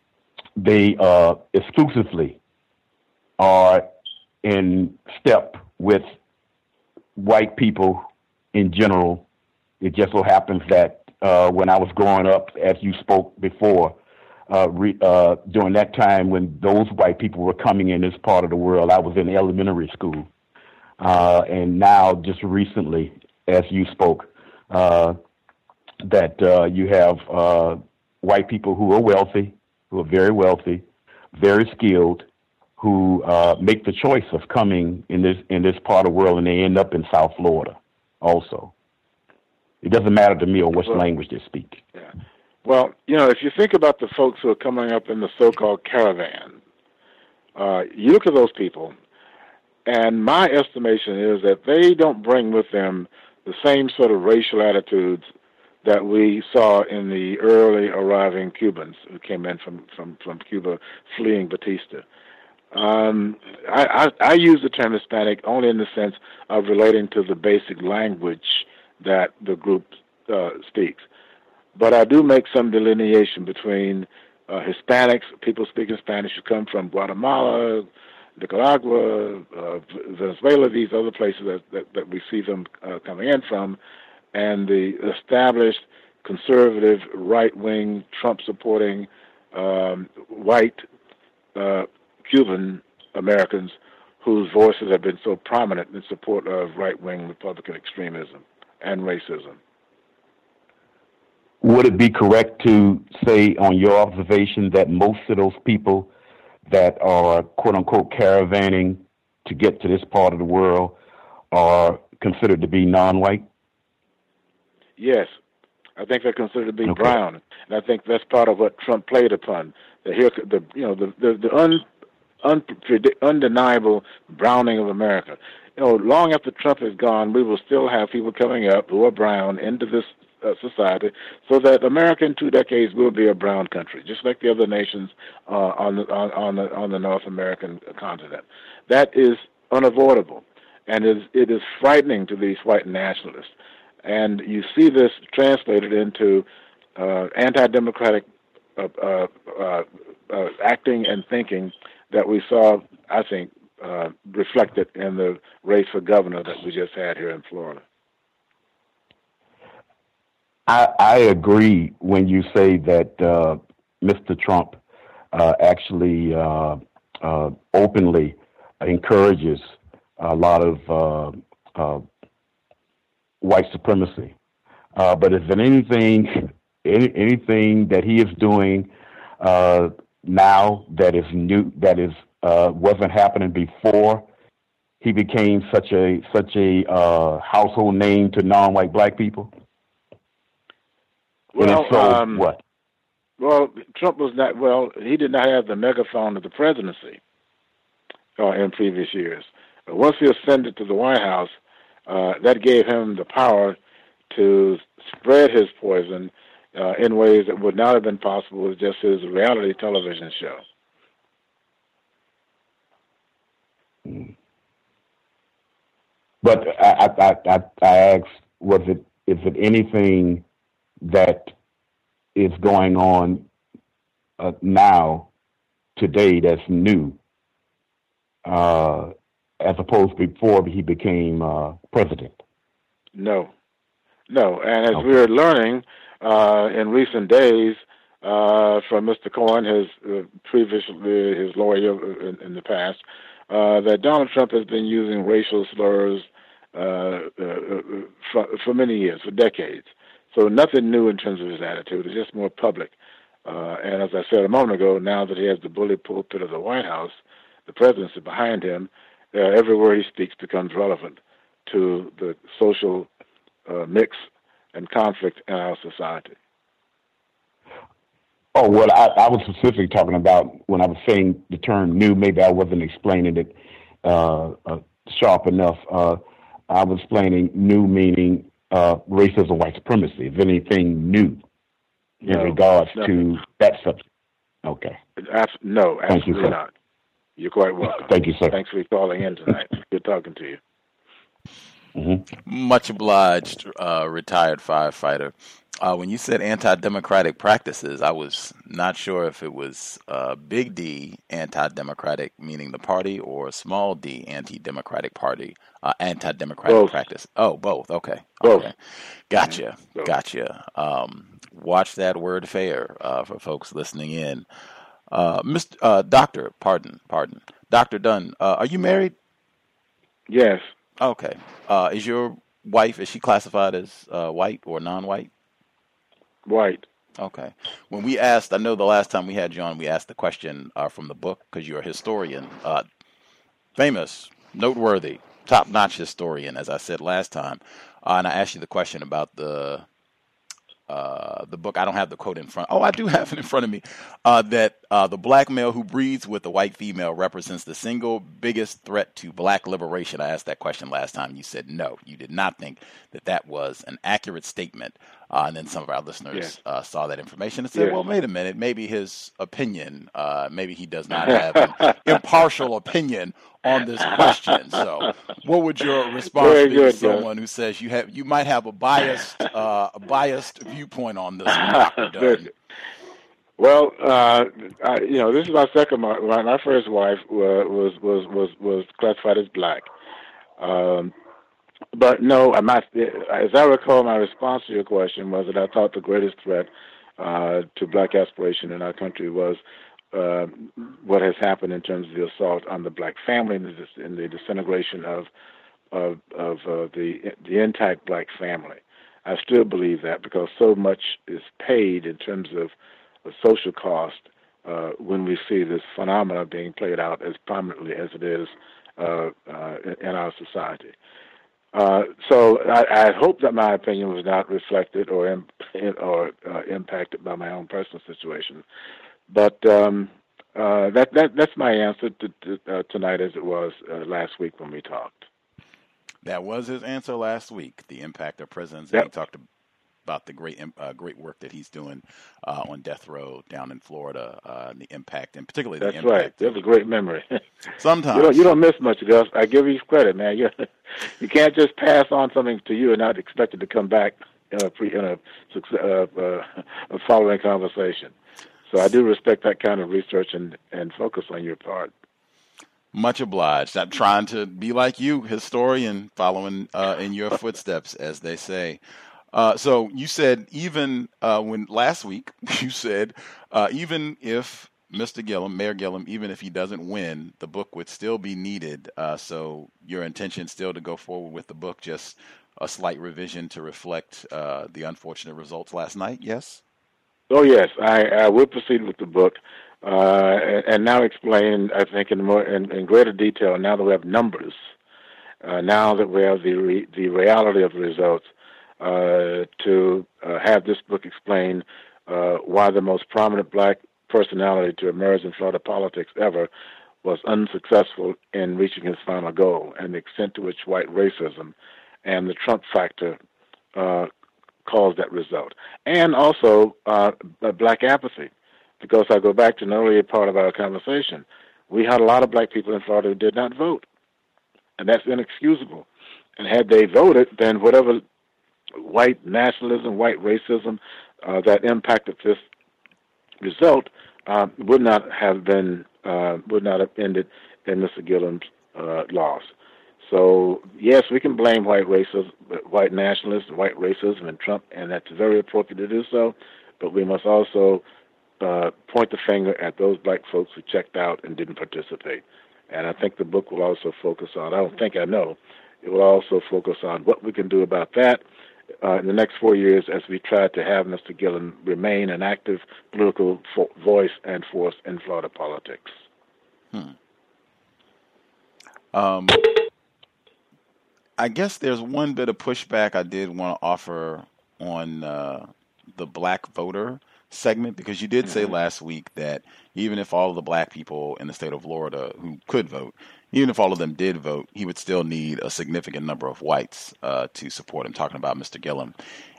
I: they uh, exclusively are in step with white people in general. It just so happens that uh, when I was growing up, as you spoke before, Uh, re, uh, during that time when those white people were coming in this part of the world, I was in elementary school. Uh, and now, just recently, as you spoke, uh, that uh, you have uh, white people who are wealthy, who are very wealthy, very skilled, who uh, make the choice of coming in this in this part of the world, and they end up in South Florida also. It doesn't matter to me or which well, language they speak.
H: Yeah. Well, you know, if you think about the folks who are coming up in the so-called caravan, uh, you look at those people, and my estimation is that they don't bring with them the same sort of racial attitudes that we saw in the early arriving Cubans who came in from, from, from Cuba fleeing Batista. Um, I, I, I use the term Hispanic only in the sense of relating to the basic language that the group uh, speaks. But I do make some delineation between uh, Hispanics, people speaking Spanish who come from Guatemala, Nicaragua, uh, Venezuela, these other places that, that, that we see them uh, coming in from, and the established conservative, right-wing, Trump-supporting, um, white uh, Cuban Americans whose voices have been so prominent in support of right-wing Republican extremism and racism.
I: Would it be correct to say, on your observation, that most of those people that are, quote-unquote, caravanning to get to this part of the world are considered to be non-white?
H: Yes. I think they're considered to be
I: okay.
H: brown. And I think that's part of what Trump played upon. The, here, the you know, the, the, the un, un, undeniable browning of America. You know, long after Trump is gone, we will still have people coming up who are brown into this Uh, society, so that America in two decades will be a brown country, just like the other nations uh, on the on, on the on the North American continent. That is unavoidable, and is it is frightening to these white nationalists. And you see this translated into uh, anti-democratic uh, uh, uh, uh, acting and thinking that we saw, I think, uh, reflected in the race for governor that we just had here in Florida.
I: I, I agree when you say that uh, Mister Trump uh, actually uh, uh, openly encourages a lot of uh, uh, white supremacy. Uh, but is there anything, any, anything that he is doing uh, now that is new, that is uh, wasn't happening before he became such a such a uh, household name to non-white black people?
H: Well,
I: and if so,
H: um,
I: what?
H: Well, Trump was not. Well, he did not have the megaphone of the presidency uh, in previous years. Once he ascended to the White House, uh, that gave him the power to spread his poison uh, in ways that would not have been possible with just his reality television show.
I: But I, I, I, I asked, was it is it anything that is going on uh, now, today, that's new, uh, as opposed to before he became uh, president?
H: No, no. And as
I: okay.
H: we're learning uh, in recent days uh, from Mister Cohen, his uh, previous uh, his lawyer in, in the past, uh, that Donald Trump has been using racial slurs uh, uh, for, for many years, for decades. So nothing new in terms of his attitude. It's just more public. Uh, and as I said a moment ago, now that he has the bully pulpit of the White House, the presidency behind him, uh, everywhere he speaks becomes relevant to the social uh, mix and conflict in our society.
I: Oh, well, I, I was specifically talking about when I was saying the term new, maybe I wasn't explaining it uh, uh, sharp enough. Uh, I was explaining new meaning uh, racism, white supremacy. Is anything new in
H: no,
I: regards
H: nothing.
I: to that subject? Okay.
H: Abs- no, absolutely
I: Thank you,
H: not. You're quite welcome.
I: Thank you, sir.
H: Thanks for calling in tonight. Good talking to you.
G: Mm-hmm. Much obliged, uh, retired firefighter. Uh, when you said anti-democratic practices, I was not sure if it was uh, big D anti-democratic, meaning the party, or small d anti-democratic party, uh, anti-democratic
H: both.
G: practice. Oh, both. Okay.
H: Both.
G: Okay. Gotcha.
H: Both.
G: Gotcha. Um, watch that word fair uh, for folks listening in. Uh, Mister Uh, Doctor, pardon, pardon. Doctor Dunn, uh, are you married?
H: Yes.
G: Okay. Uh, is your wife, is she classified as uh, white or non-white?
H: White.
G: Okay. When we asked, I know the last time we had you on, we asked the question uh, from the book, because you're a historian, uh, famous, noteworthy, top-notch historian, as I said last time. Uh, and I asked you the question about the uh, the book. I don't have the quote in front. Oh, I do have it in front of me. Uh, that uh, the black male who breeds with the white female represents the single biggest threat to black liberation. I asked that question last time. You said no. You did not think that that was an accurate statement. Uh, and then some of our listeners
H: yes.
G: uh, saw that information and said,
H: yes.
G: well, wait a minute. Maybe his opinion, uh, maybe he does not have an impartial opinion on this question. So what would your response
H: Very
G: be
H: good,
G: to someone who says you have you might have a biased uh, a biased viewpoint on this, Doctor Dunn?
H: Well, uh, I, you know, this is my second. My, my first wife uh, was was was was classified as black. Um, But no, I'm not, as I recall, my response to your question was that I thought the greatest threat uh, to black aspiration in our country was uh, what has happened in terms of the assault on the black family and the, and the disintegration of of, of uh, the the intact black family. I still believe that because so much is paid in terms of, of social cost uh, when we see this phenomena being played out as prominently as it is uh, uh, in our society. Uh, so I, I hope that my opinion was not reflected or in, or uh, impacted by my own personal situation. But um, uh, that that that's my answer to, to, uh, tonight, as it was uh, last week when we talked.
G: That was his answer last week. The impact of prisons.
H: Yep.
G: He talked about the great uh, great work that he's doing uh, on death row down in Florida, uh, and the impact, and particularly
H: That's
G: the impact.
H: That's right. You have a great memory.
G: Sometimes
H: you don't, you don't miss much, Gus. I give you credit, man. You you can't just pass on something to you and not expect it to come back in a pre, in a, uh, uh, a following conversation. So I do respect that kind of research and, and focus on your part.
G: Much obliged. I'm trying to be like you, historian, following uh, in your footsteps, as they say. Uh, so you said even uh, when last week you said uh, even if Mister Gillum, Mayor Gillum, even if he doesn't win, the book would still be needed. Uh, so your intention still to go forward with the book, just a slight revision to reflect uh, the unfortunate results last night. Yes.
H: Oh yes, I, I will proceed with the book, uh, and, and now explain, I think, in more in, in greater detail. Now that we have numbers uh, now that we have the re- the reality of the results, uh, to uh, have this book explain uh, why the most prominent black personality to emerge in Florida politics ever was unsuccessful in reaching his final goal, and the extent to which white racism and the Trump factor uh, caused that result. And also uh, black apathy, because I go back to an earlier part of our conversation. We had a lot of black people in Florida who did not vote, and that's inexcusable. And had they voted, then whatever white nationalism, white racism uh, that impacted this result uh, would not have been, uh, would not have ended in Mister Gilliam's uh, loss. So, yes, we can blame white racism, white nationalism, white racism and Trump, and that's very appropriate to do so, but we must also uh, point the finger at those black folks who checked out and didn't participate. And I think the book will also focus on, I don't think I know, it will also focus on what we can do about that uh, in the next four years as we try to have Mister Gillum remain an active political fo- voice and force in Florida politics.
G: Hmm. Um, I guess there's one bit of pushback I did want to offer on uh, the black voter segment, because you did mm-hmm. say last week that even if all of the black people in the state of Florida who could vote, even if all of them did vote, he would still need a significant number of whites uh, to support him, talking about Mister Gillum.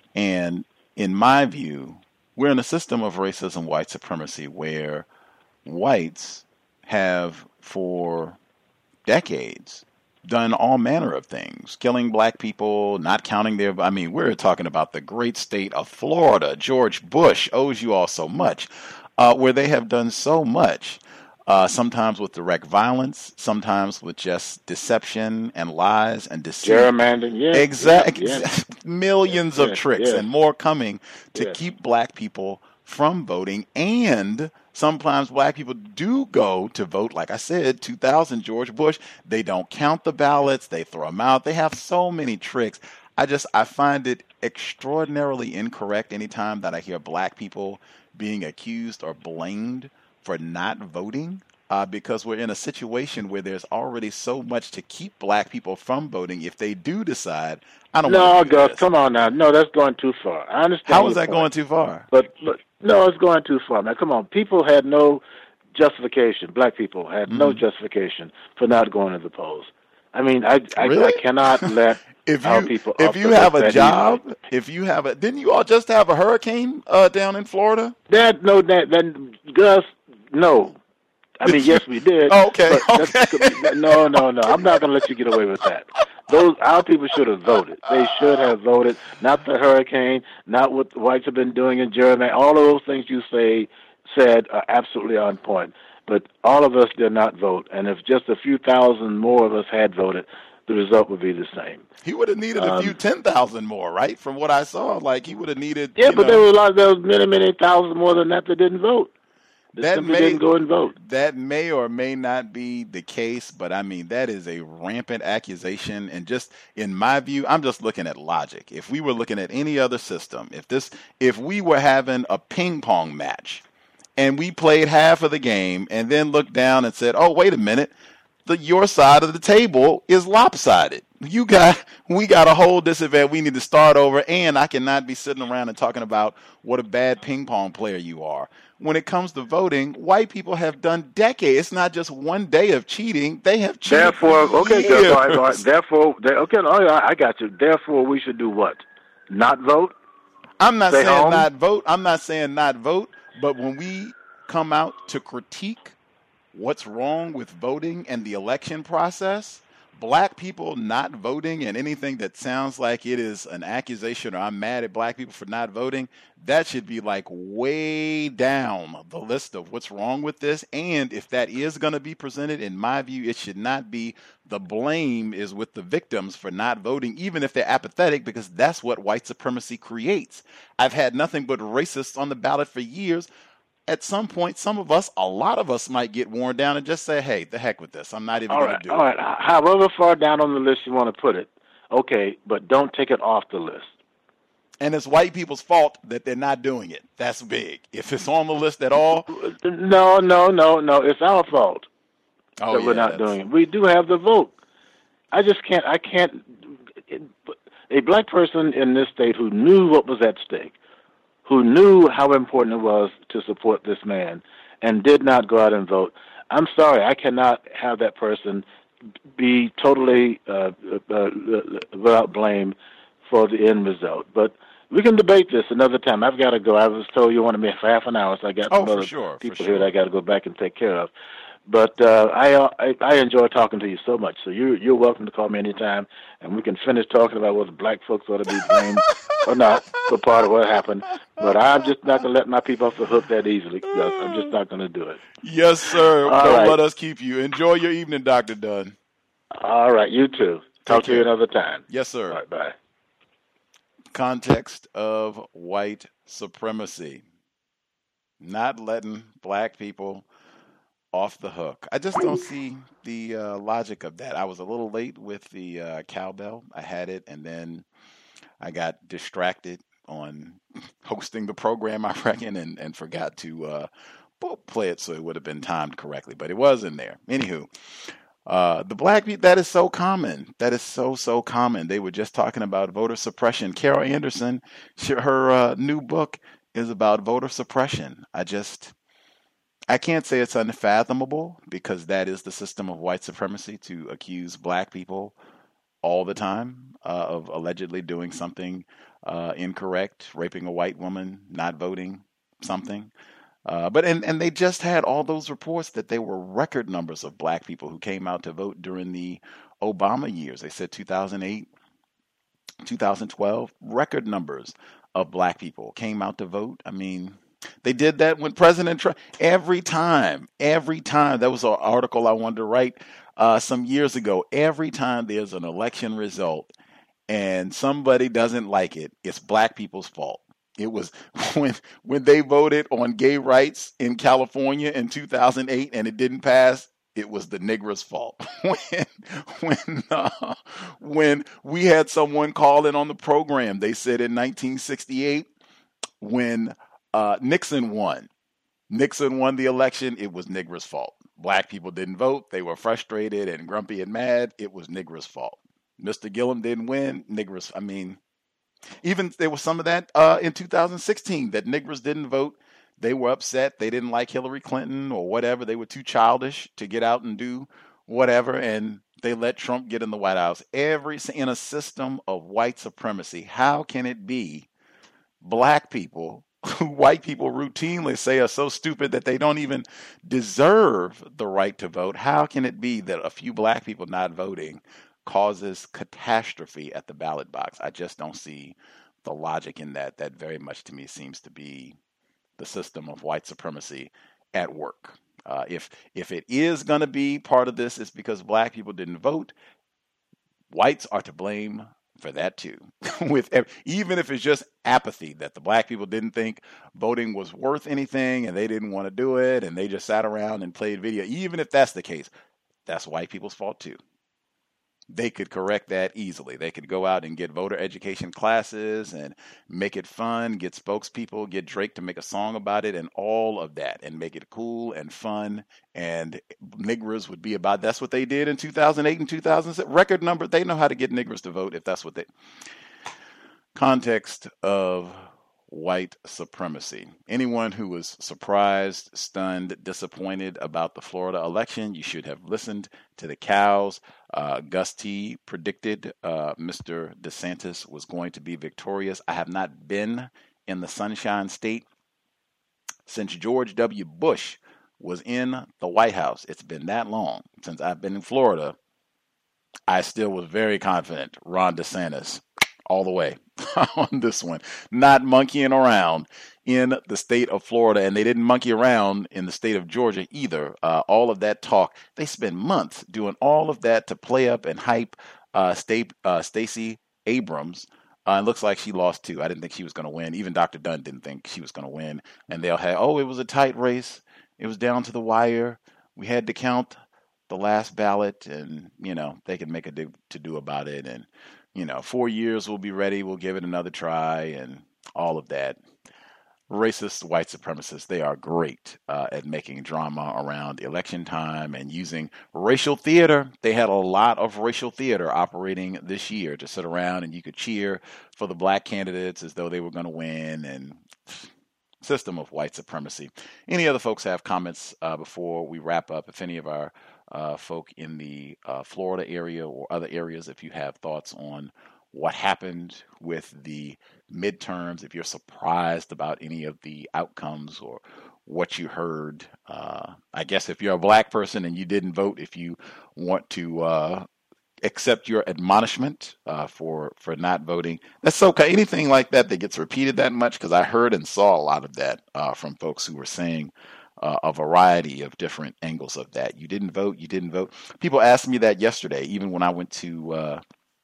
G: And in my view, we're in a system of racism, white supremacy, where whites have for decades done all manner of things, killing black people, not counting their, I mean, we're talking about the great state of Florida. George Bush owes you all so much, uh, where they have done so much, uh, sometimes with direct violence, sometimes with just deception and lies and deceit.
H: Gerrymandering, yeah.
G: Exactly.
H: Yeah, yeah.
G: Millions
H: yeah,
G: of tricks
H: yeah.
G: and more coming to
H: yeah.
G: keep black people from voting. And sometimes black people do go to vote. Like I said, two thousand, George Bush, they don't count the ballots. They throw them out. They have so many tricks. I just, I find it extraordinarily incorrect anytime that I hear black people being accused or blamed for not voting, uh, because we're in a situation where there's already so much to keep black people from voting if they do decide, I don't
H: no,
G: want to do
H: Gus,
G: this.
H: come on now. No, that's going too far. I understand.
G: How is that
H: point.
G: going too far?
H: But, but no, it's going too far. Now, come on. People had no justification. Black people had mm-hmm. no justification for not going to the polls. I mean, I I,
G: really?
H: I cannot let
G: if
H: our
G: you
H: people.
G: if you have a job,
H: easily.
G: if you have a, didn't you all just have a hurricane uh, down in Florida?
H: That no, that that Gus, no. I mean, yes, we did.
G: Oh, okay.
H: But
G: okay.
H: That's, no, no, no. I'm not going to let you get away with that. Those our people should have voted. They should have voted. Not the hurricane. Not what the whites have been doing in Germany. All of those things you say said are absolutely on point. But all of us did not vote. And if just a few thousand more of us had voted, the result would be the same.
G: He would have needed um, a few ten thousand more, right? From what I saw, like he would have needed.
H: Yeah, but
G: know,
H: there were a lot. There was many, many thousands more than that that didn't vote. They
G: that
H: simply
G: may,
H: didn't go and vote.
G: That may or may not be the case, but I mean that is a rampant accusation. And just in my view, I'm just looking at logic. If we were looking at any other system, if this, if we were having a ping pong match, and we played half of the game, and then looked down and said, "Oh, wait a minute, the your side of the table is lopsided. You got, we got to hold this event. We need to start over, and I cannot be sitting around and talking about what a bad ping pong player you are." When it comes to voting, white people have done decades. It's not just one day of cheating. They have cheated.
H: Therefore, okay,
G: years.
H: all right, all right. Therefore, they, okay, oh, yeah, I got you. Therefore, we should do what? Not vote?
G: I'm not
H: Stay
G: saying
H: home?
G: not vote. I'm not saying not vote. But when we come out to critique what's wrong with voting and the election process, black people not voting and anything that sounds like it is an accusation or I'm mad at black people for not voting, that should be like way down the list of what's wrong with this. And if that is going to be presented, in my view, it should not be the blame is with the victims for not voting, even if they're apathetic, because that's what white supremacy creates. I've had nothing but racists on the ballot for years. At some point, some of us, a lot of us might get worn down and just say, hey, the heck with this. I'm not even going
H: right,
G: to do
H: all
G: it.
H: All right, however far down on the list you want to put it, okay, but don't take it off the list.
G: And it's white people's fault that they're not doing it. That's big. If it's on the list at all.
H: No, no, no, no. It's our fault
G: oh,
H: that
G: yeah,
H: we're not
G: that's...
H: doing it. We do have the vote. I just can't. I can't. A black person in this state who knew what was at stake, who knew how important it was to support this man, and did not go out and vote. I'm sorry, I cannot have that person be totally uh, uh, without blame for the end result. But we can debate this another time. I've got to go. I was told you wanted me for half an hour, so I got
G: oh,
H: some other
G: sure,
H: people
G: sure.
H: here that I got to go back and take care of. But uh, I, uh, I I enjoy talking to you so much. So you you're welcome to call me anytime, and we can finish talking about whether black folks ought to be blamed or not for part of what happened. But I'm just not going to let my people off the hook that easily. I'm just not going to do it.
G: Yes, sir.
H: All
G: Don't
H: right.
G: let us keep you. Enjoy your evening, Doctor Dunn.
H: All right, you too. Talk
G: Take
H: to you
G: care.
H: another time.
G: Yes, sir.
H: All right, bye.
G: Context of white supremacy. Not letting black people off the hook. I just don't see the uh, logic of that. I was a little late with the uh, cowbell. I had it, and then I got distracted on hosting the program, I reckon, and, and forgot to uh, play it so it would have been timed correctly. But it was in there. Anywho, uh, the black people, that is so common. That is so, so common. They were just talking about voter suppression. Carol Anderson, she, her uh, new book is about voter suppression. I just... I can't say it's unfathomable because that is the system of white supremacy, to accuse black people all the time uh, of allegedly doing something uh, incorrect, raping a white woman, not voting, something. Uh, but and, and they just had all those reports that there were record numbers of black people who came out to vote during the Obama years. They said two thousand eight, two thousand twelve, record numbers of black people came out to vote. I mean... They did that when President Trump, every time, every time, that was an article I wanted to write uh, some years ago. Every time there's an election result and somebody doesn't like it, it's black people's fault. It was when when they voted on gay rights in California in two thousand eight and it didn't pass, it was the Negroes' fault. when when uh, when we had someone call in on the program, they said in nineteen sixty-eight when Uh, Nixon won. Nixon won the election. It was Negroes' fault. Black people didn't vote. They were frustrated and grumpy and mad. It was Negroes' fault. Mister Gillum didn't win. Negroes. I mean, even there was some of that uh, in two thousand sixteen that Negroes didn't vote. They were upset. They didn't like Hillary Clinton or whatever. They were too childish to get out and do whatever. And they let Trump get in the White House. Every in a system of white supremacy, how can it be black people who white people routinely say are so stupid that they don't even deserve the right to vote? How can it be that a few black people not voting causes catastrophe at the ballot box? I just don't see the logic in that. That very much to me seems to be the system of white supremacy at work. Uh, if if it is going to be part of this, it's because black people didn't vote. Whites are to blame for that too. With even if it's just apathy, that the black people didn't think voting was worth anything and they didn't want to do it and they just sat around and played video. Even if that's the case, that's white people's fault too. They could correct that easily. They could go out and get voter education classes and make it fun, get spokespeople, get Drake to make a song about it and all of that and make it cool and fun. And Negroes would be about, that's what they did in two thousand eight and two thousand six. Record number, they know how to get Negroes to vote if that's what they... Context of white supremacy. Anyone who was surprised, stunned, disappointed about the Florida election, you should have listened to the cows. Uh, Gus T predicted uh, Mister DeSantis was going to be victorious. I have not been in the Sunshine State since George W. Bush was in the White House. It's been that long since I've been in Florida. I still was very confident Ron DeSantis all the way on this one, not monkeying around in the state of Florida. And they didn't monkey around in the state of Georgia either. Uh, all of that talk, they spent months doing all of that to play up and hype uh, St- uh, Stacey Abrams. Uh, it looks like she lost too. I didn't think she was going to win. Even Doctor Dunn didn't think she was going to win. And they'll have, oh, it was a tight race. It was down to the wire. We had to count the last ballot, and, you know, they can make a to-do about it. And, you know, four years we'll be ready. We'll give it another try and all of that. racist white supremacists. They are great uh, at making drama around election time and using racial theater. They had a lot of racial theater operating this year to sit around and you could cheer for the black candidates as though they were going to win, and system of white supremacy. Any other folks have comments uh, before we wrap up? If any of our uh, folk in the uh, Florida area or other areas, if you have thoughts on what happened with the midterms, if you're surprised about any of the outcomes or what you heard. Uh, I guess if you're a black person and you didn't vote, if you want to uh, accept your admonishment uh, for for not voting, that's okay. Anything like that that gets repeated that much, because I heard and saw a lot of that uh, from folks who were saying uh, a variety of different angles of that. You didn't vote, you didn't vote. People asked me that yesterday, even when I went to uh,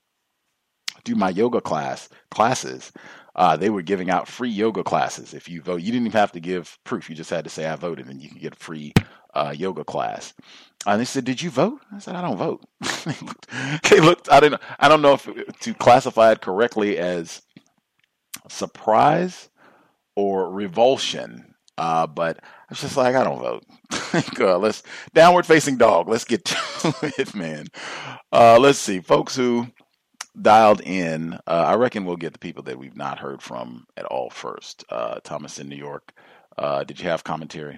G: do my yoga class classes. Uh, they were giving out free yoga classes. If you vote, you didn't even have to give proof. You just had to say, I voted, and you could get a free uh, yoga class. And they said, did you vote? I said, I don't vote. They looked, I didn't, I don't know if it, to classify it correctly as surprise or revulsion. Uh, but I was just like, I don't vote. uh, let's downward facing dog. Let's get to it, man. Uh, let's see, folks who dialed in. Uh, I reckon we'll get the people that we've not heard from at all first. Uh, Thomas in New York. Uh, did you have commentary?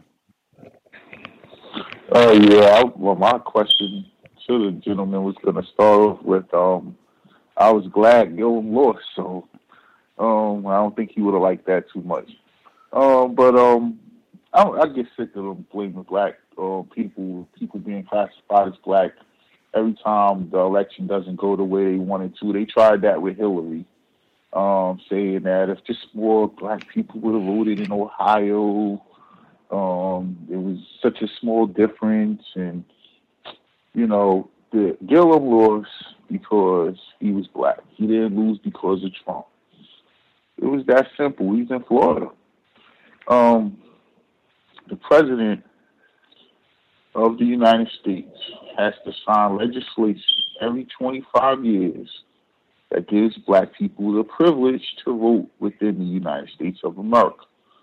J: Oh, uh, yeah. I, well, my question to the gentleman was going to start off with, um, I was glad Gillum lost, so um, I don't think he would have liked that too much. Um, but um, I, I get sick of them blaming black uh, people, people being classified as black every time the election doesn't go the way they wanted to. They tried that with Hillary, um, saying that if just more black people would have voted in Ohio, um, it was such a small difference. And, you know, the Gillum lost because he was black. He didn't lose because of Trump. It was that simple. He's in Florida. Um, the president of the United States has to sign legislation every twenty-five years that gives black people the privilege to vote within the United States of America.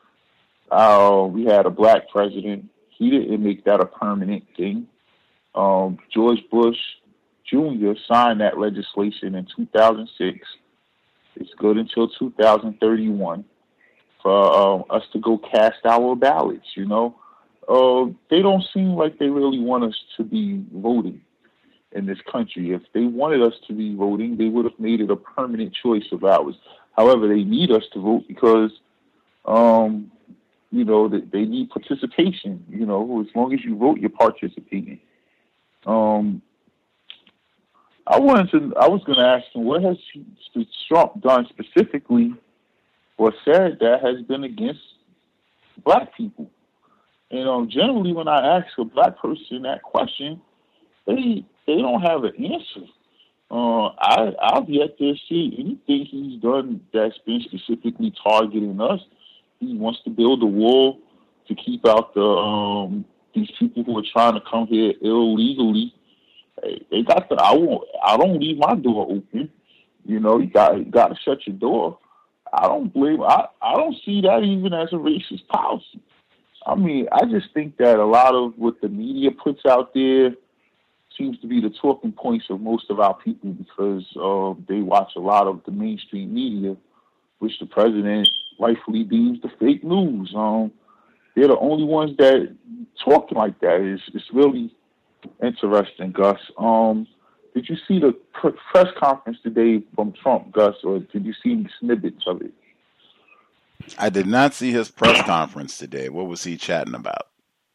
J: Uh, we had a black president. He didn't make that a permanent thing. Um, George Bush Junior signed that legislation in two thousand six. It's good until two thousand thirty-one for um, us to go cast our ballots, you know. Uh, they don't seem like they really want us to be voting in this country. If they wanted us to be voting, they would have made it a permanent choice of ours. However, they need us to vote because, um, you know, they, they need participation. You know, as long as you vote, you're participating. Um, I wanted to. I was going to ask him, what has Trump done specifically or said that has been against black people? And um, generally, when I ask a black person that question, they they don't have an answer. Uh, I I've yet to see anything he's done that's been specifically targeting us. He wants to build a wall to keep out the um, these people who are trying to come here illegally. They, they got the I won't I don't leave my door open. You know, you got you got to shut your door. I don't blame. I I don't see that even as a racist policy. I mean, I just think that a lot of what the media puts out there seems to be the talking points of most of our people because uh, they watch a lot of the mainstream media, which the president rightfully deems the fake news. Um, they're the only ones that talk like that. It's, it's really interesting, Gus. Um, did you see the pr- press conference today from Trump, Gus, or did you see any snippets of it?
G: I did not see his press conference today. What was he chatting about?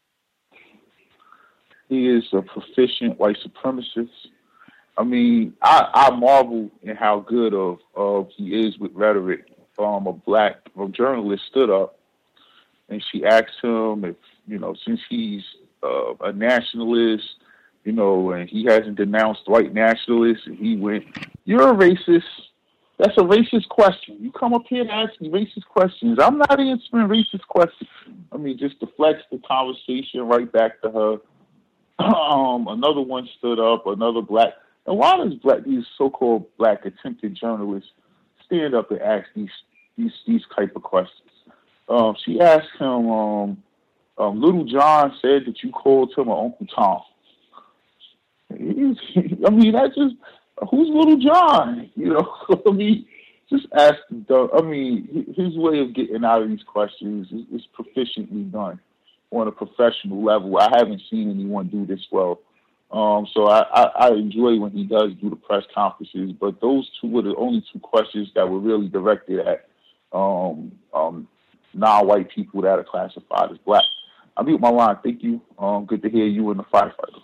J: He is a proficient white supremacist. I mean, I, I marvel in how good of, of he is with rhetoric. Um, a black a journalist stood up and she asked him if, you know, since he's uh, a nationalist, you know, and he hasn't denounced white nationalists, and he went, "You're a racist. That's a racist question. You come up here to ask me racist questions. I'm not answering racist questions." I mean, just deflects the conversation right back to her. Um, another one stood up, another black. And why does black, these so-called black attempted journalists stand up and ask these these these type of questions? Um, she asked him, um, um, Little John said that you called him an Uncle Tom. He's, I mean, that's just, who's Little John? You know, I mean, just ask the, I mean, his way of getting out of these questions is, is proficiently done on a professional level. I haven't seen anyone do this well. Um, so I, I, I enjoy when he does do the press conferences, but those two were the only two questions that were really directed at um, um, non-white people that are classified as black. I mute my line. Thank you. Um, good to hear you and the firefighters.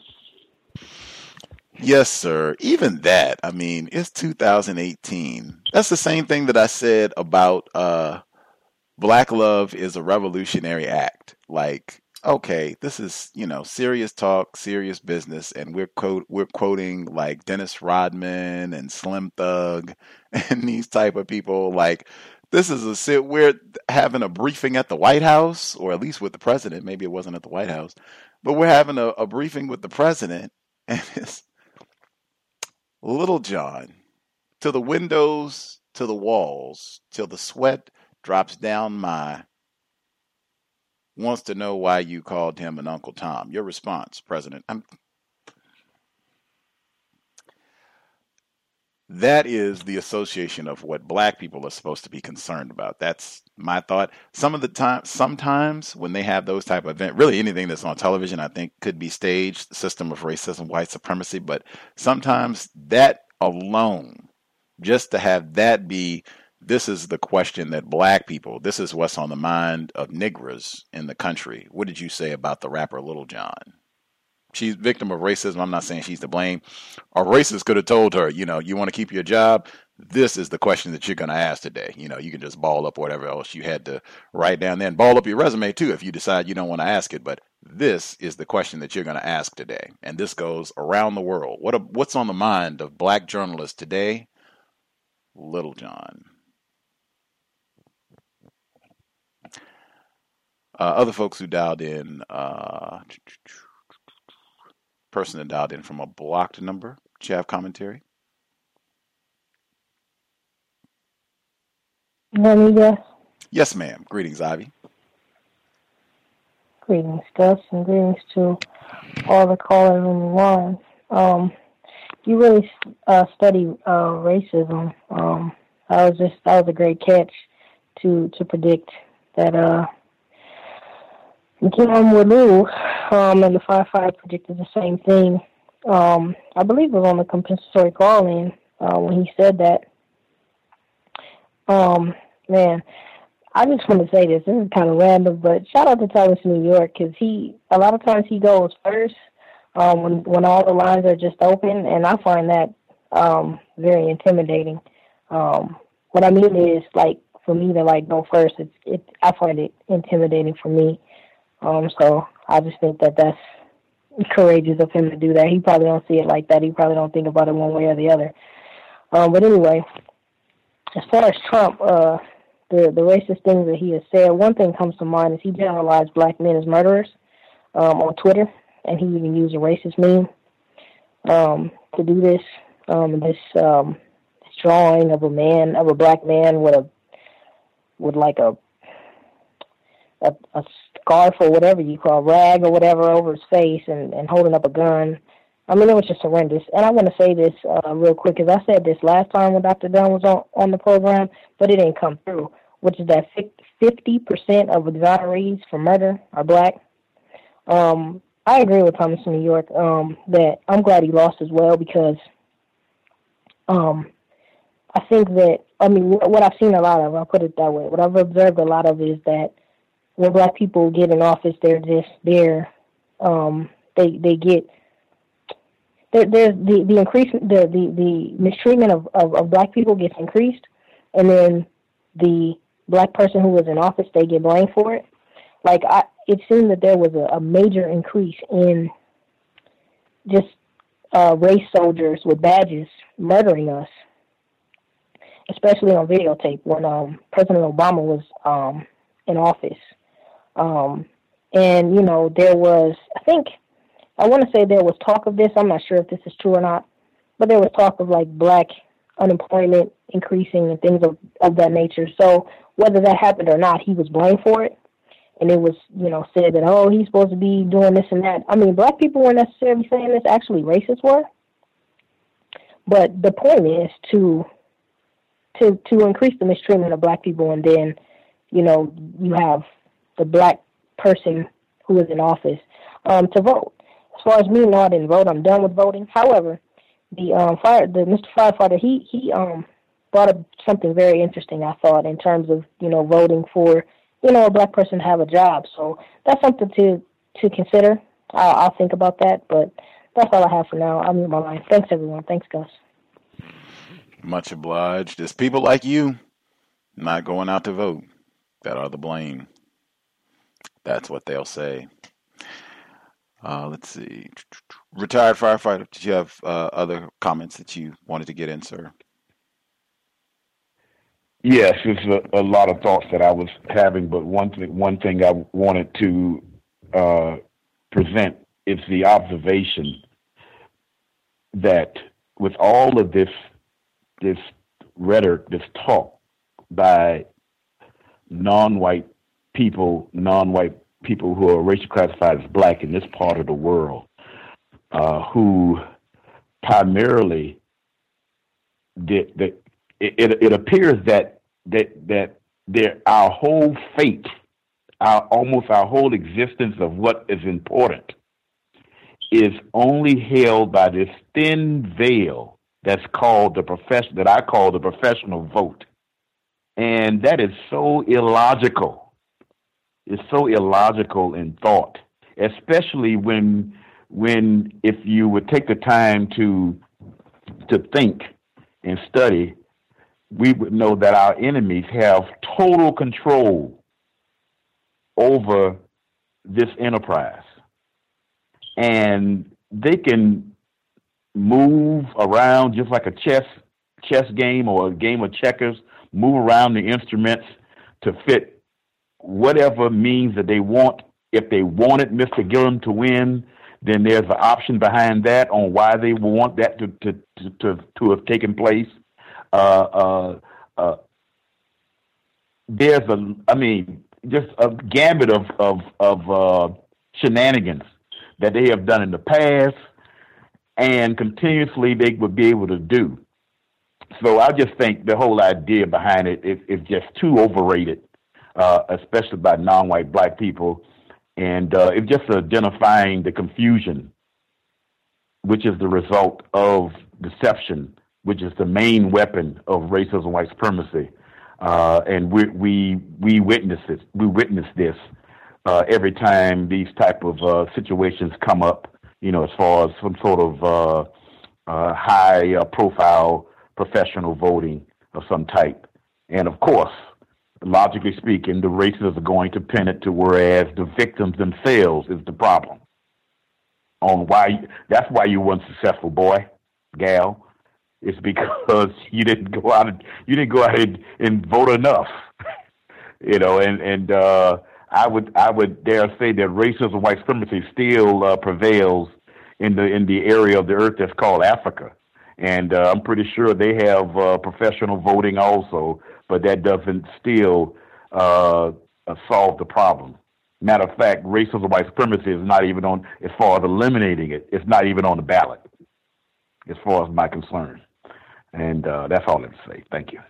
G: Yes, sir. Even that, I mean, it's two thousand eighteen. That's the same thing that I said about uh, Black Love is a revolutionary act. Like, okay, this is, you know, serious talk, serious business, and we're quote we're quoting like Dennis Rodman and Slim Thug and these type of people. Like, this is a sit. We're having a briefing at the White House, or at least with the president. Maybe it wasn't at the White House, but we're having a, a briefing with the president, and it's Little John, to the windows, to the walls, till the sweat drops down my. Wants to know why you called him an Uncle Tom. Your response, President. I'm, that is the association of what black people are supposed to be concerned about. That's my thought. Some of the time, sometimes when they have those type of events, really anything that's on television, I think could be staged, the system of racism, white supremacy. But sometimes that alone, just to have that be, this is the question that black people, this is what's on the mind of niggers in the country. What did you say about the rapper Little John? She's victim of racism. I'm not saying she's to blame. A racist could have told her, you know, you want to keep your job? This is the question that you're going to ask today. You know, you can just ball up whatever else you had to write down there, and ball up your resume too if you decide you don't want to ask it. But this is the question that you're going to ask today. And this goes around the world. What a, what's on the mind of black journalists today? Little John. Uh, other folks who dialed in, uh, person that dialed in from a blocked number. Do you have commentary?
K: Um, yes.
G: Yes, ma'am. Greetings, Ivy.
K: Greetings, Gus, and greetings to all the callers on the line. Um, you really uh, study uh, racism. Um, that was just that was a great catch to to predict that. Uh, Kim Walu um, and the firefighter predicted the same thing. Um, I believe it was on the compensatory call-in uh, when he said that. Um, man, I just want to say this. This is kind of random, but shout out to Thomas New York, because he, a lot of times he goes first um, when when all the lines are just open, and I find that um, very intimidating. Um, what I mean is, like, for me to like go first, it's it. I find it intimidating for me. Um, so I just think that that's courageous of him to do that. He probably don't see it like that. He probably don't think about it one way or the other. Um, but anyway, as far as Trump, uh, the, the racist things that he has said, one thing comes to mind is he generalized black men as murderers um, on Twitter, and he even used a racist meme um, to do this. Um, this, um, this drawing of a man, of a black man with a with like a A, a scarf or whatever you call, rag or whatever over his face, and, and holding up a gun. I mean, it was just horrendous. And I want to say this uh, real quick, because I said this last time when Doctor Dunn was on, on the program, but it didn't come through, which is that fifty percent of exonerees for murder are black. Um, I agree with Thomas in New York um, that I'm glad he lost as well, because um, I think that, I mean, what, what I've seen a lot of, I'll put it that way, what I've observed a lot of is that when black people get in office, they're just there. Um, they they get there. There's the the increase the the, the mistreatment of, of, of black people gets increased, and then the black person who was in office, they get blamed for it. Like I, it seemed that there was a, a major increase in just uh, race soldiers with badges murdering us, especially on videotape when um, President Obama was um, in office. Um, and, you know, there was, I think, I want to say there was talk of this. I'm not sure if this is true or not, but there was talk of, like, black unemployment increasing and things of, of that nature. So whether that happened or not, he was blamed for it. And it was, you know, said that, oh, he's supposed to be doing this and that. I mean, black people weren't necessarily saying this. Actually, racists were. But the point is to to to increase the mistreatment of black people, and then, you know, you have the black person who is in office um, to vote. As far as me, no, I didn't vote. I'm done with voting. However, the um, fire, the Mister Firefighter, he he um brought up something very interesting, I thought, in terms of, you know, voting for, you know, a black person to have a job. So that's something to, to consider. I'll, I'll think about that, but that's all I have for now. I'll mute my line. Thanks, everyone. Thanks, Gus.
G: Much obliged. It's people like you not going out to vote that are the blame. That's what they'll say. Uh, let's see. Retired firefighter, did you have uh, other comments that you wanted to get in, sir?
I: Yes, it's a, a lot of thoughts that I was having, but one thing, one thing I wanted to uh, present is the observation that with all of this, this rhetoric, this talk by non-white people, non-white people who are racially classified as black in this part of the world, uh, who primarily did that. It, it, it appears that that that there our whole fate, our almost our whole existence of what is important, is only held by this thin veil that's called the profession that I call the professional vote, and that is so illogical. It's so illogical in thought, especially when when if you would take the time to to think and study, we would know that our enemies have total control over this enterprise. And they can move around just like a chess chess game or a game of checkers, move around the instruments to fit whatever means that they want. If they wanted Mister Gillum to win, then there's an option behind that on why they want that to to to, to, to have taken place. Uh, uh, uh, there's a, I mean, just a gambit of of, of uh, shenanigans that they have done in the past, and continuously they would be able to do. So I just think the whole idea behind it is, is just too overrated, uh, especially by non-white black people, and uh, it's just identifying the confusion, which is the result of deception, which is the main weapon of racism, white supremacy, uh, and we we we witness it. We witness this uh, every time these type of uh, situations come up. You know, as far as some sort of uh, uh, high uh, profile professional voting of some type, and of course, logically speaking, the racists are going to pin it to whereas the victims themselves is the problem. On why that's why you weren't successful, boy, gal. It's because you didn't go out and you didn't go out and, and vote enough, you know. And and uh, I would I would dare say that racism, white supremacy still uh, prevails in the in the area of the earth that's called Africa, and uh, I'm pretty sure they have uh, professional voting also, but that doesn't still uh, solve the problem. Matter of fact, racism, white supremacy is not even on as far as eliminating it. It's not even on the ballot, as far as my concern. And uh, that's all I have to say. Thank you.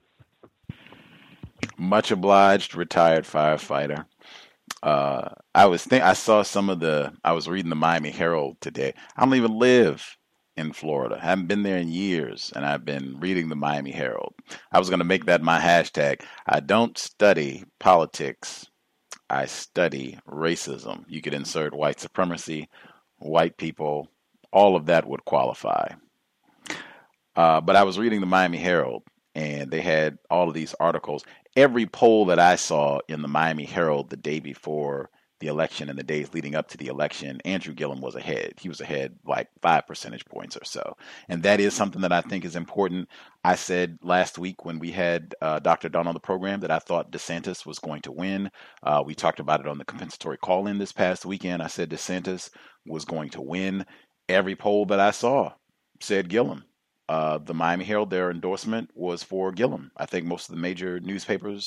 G: Much obliged, retired firefighter. Uh, I was think I saw some of the. I was reading the Miami Herald today. I don't even live in Florida. I haven't been there in years, and I've been reading the Miami Herald. I was going to make that my hashtag. I don't study politics. I study racism. You could insert white supremacy, white people. All of that would qualify. Uh, but I was reading the Miami Herald, and they had all of these articles. Every poll that I saw in the Miami Herald the day before the election and the days leading up to the election, Andrew Gillum was ahead. He was ahead like five percentage points or so. And that is something that I think is important. I said last week when we had uh, Doctor Dunn on the program that I thought DeSantis was going to win. Uh, we talked about it on the compensatory call-in this past weekend. I said DeSantis was going to win. Every poll that I saw said Gillum. Uh, the Miami Herald, their endorsement was for Gillum. I think most of the major newspapers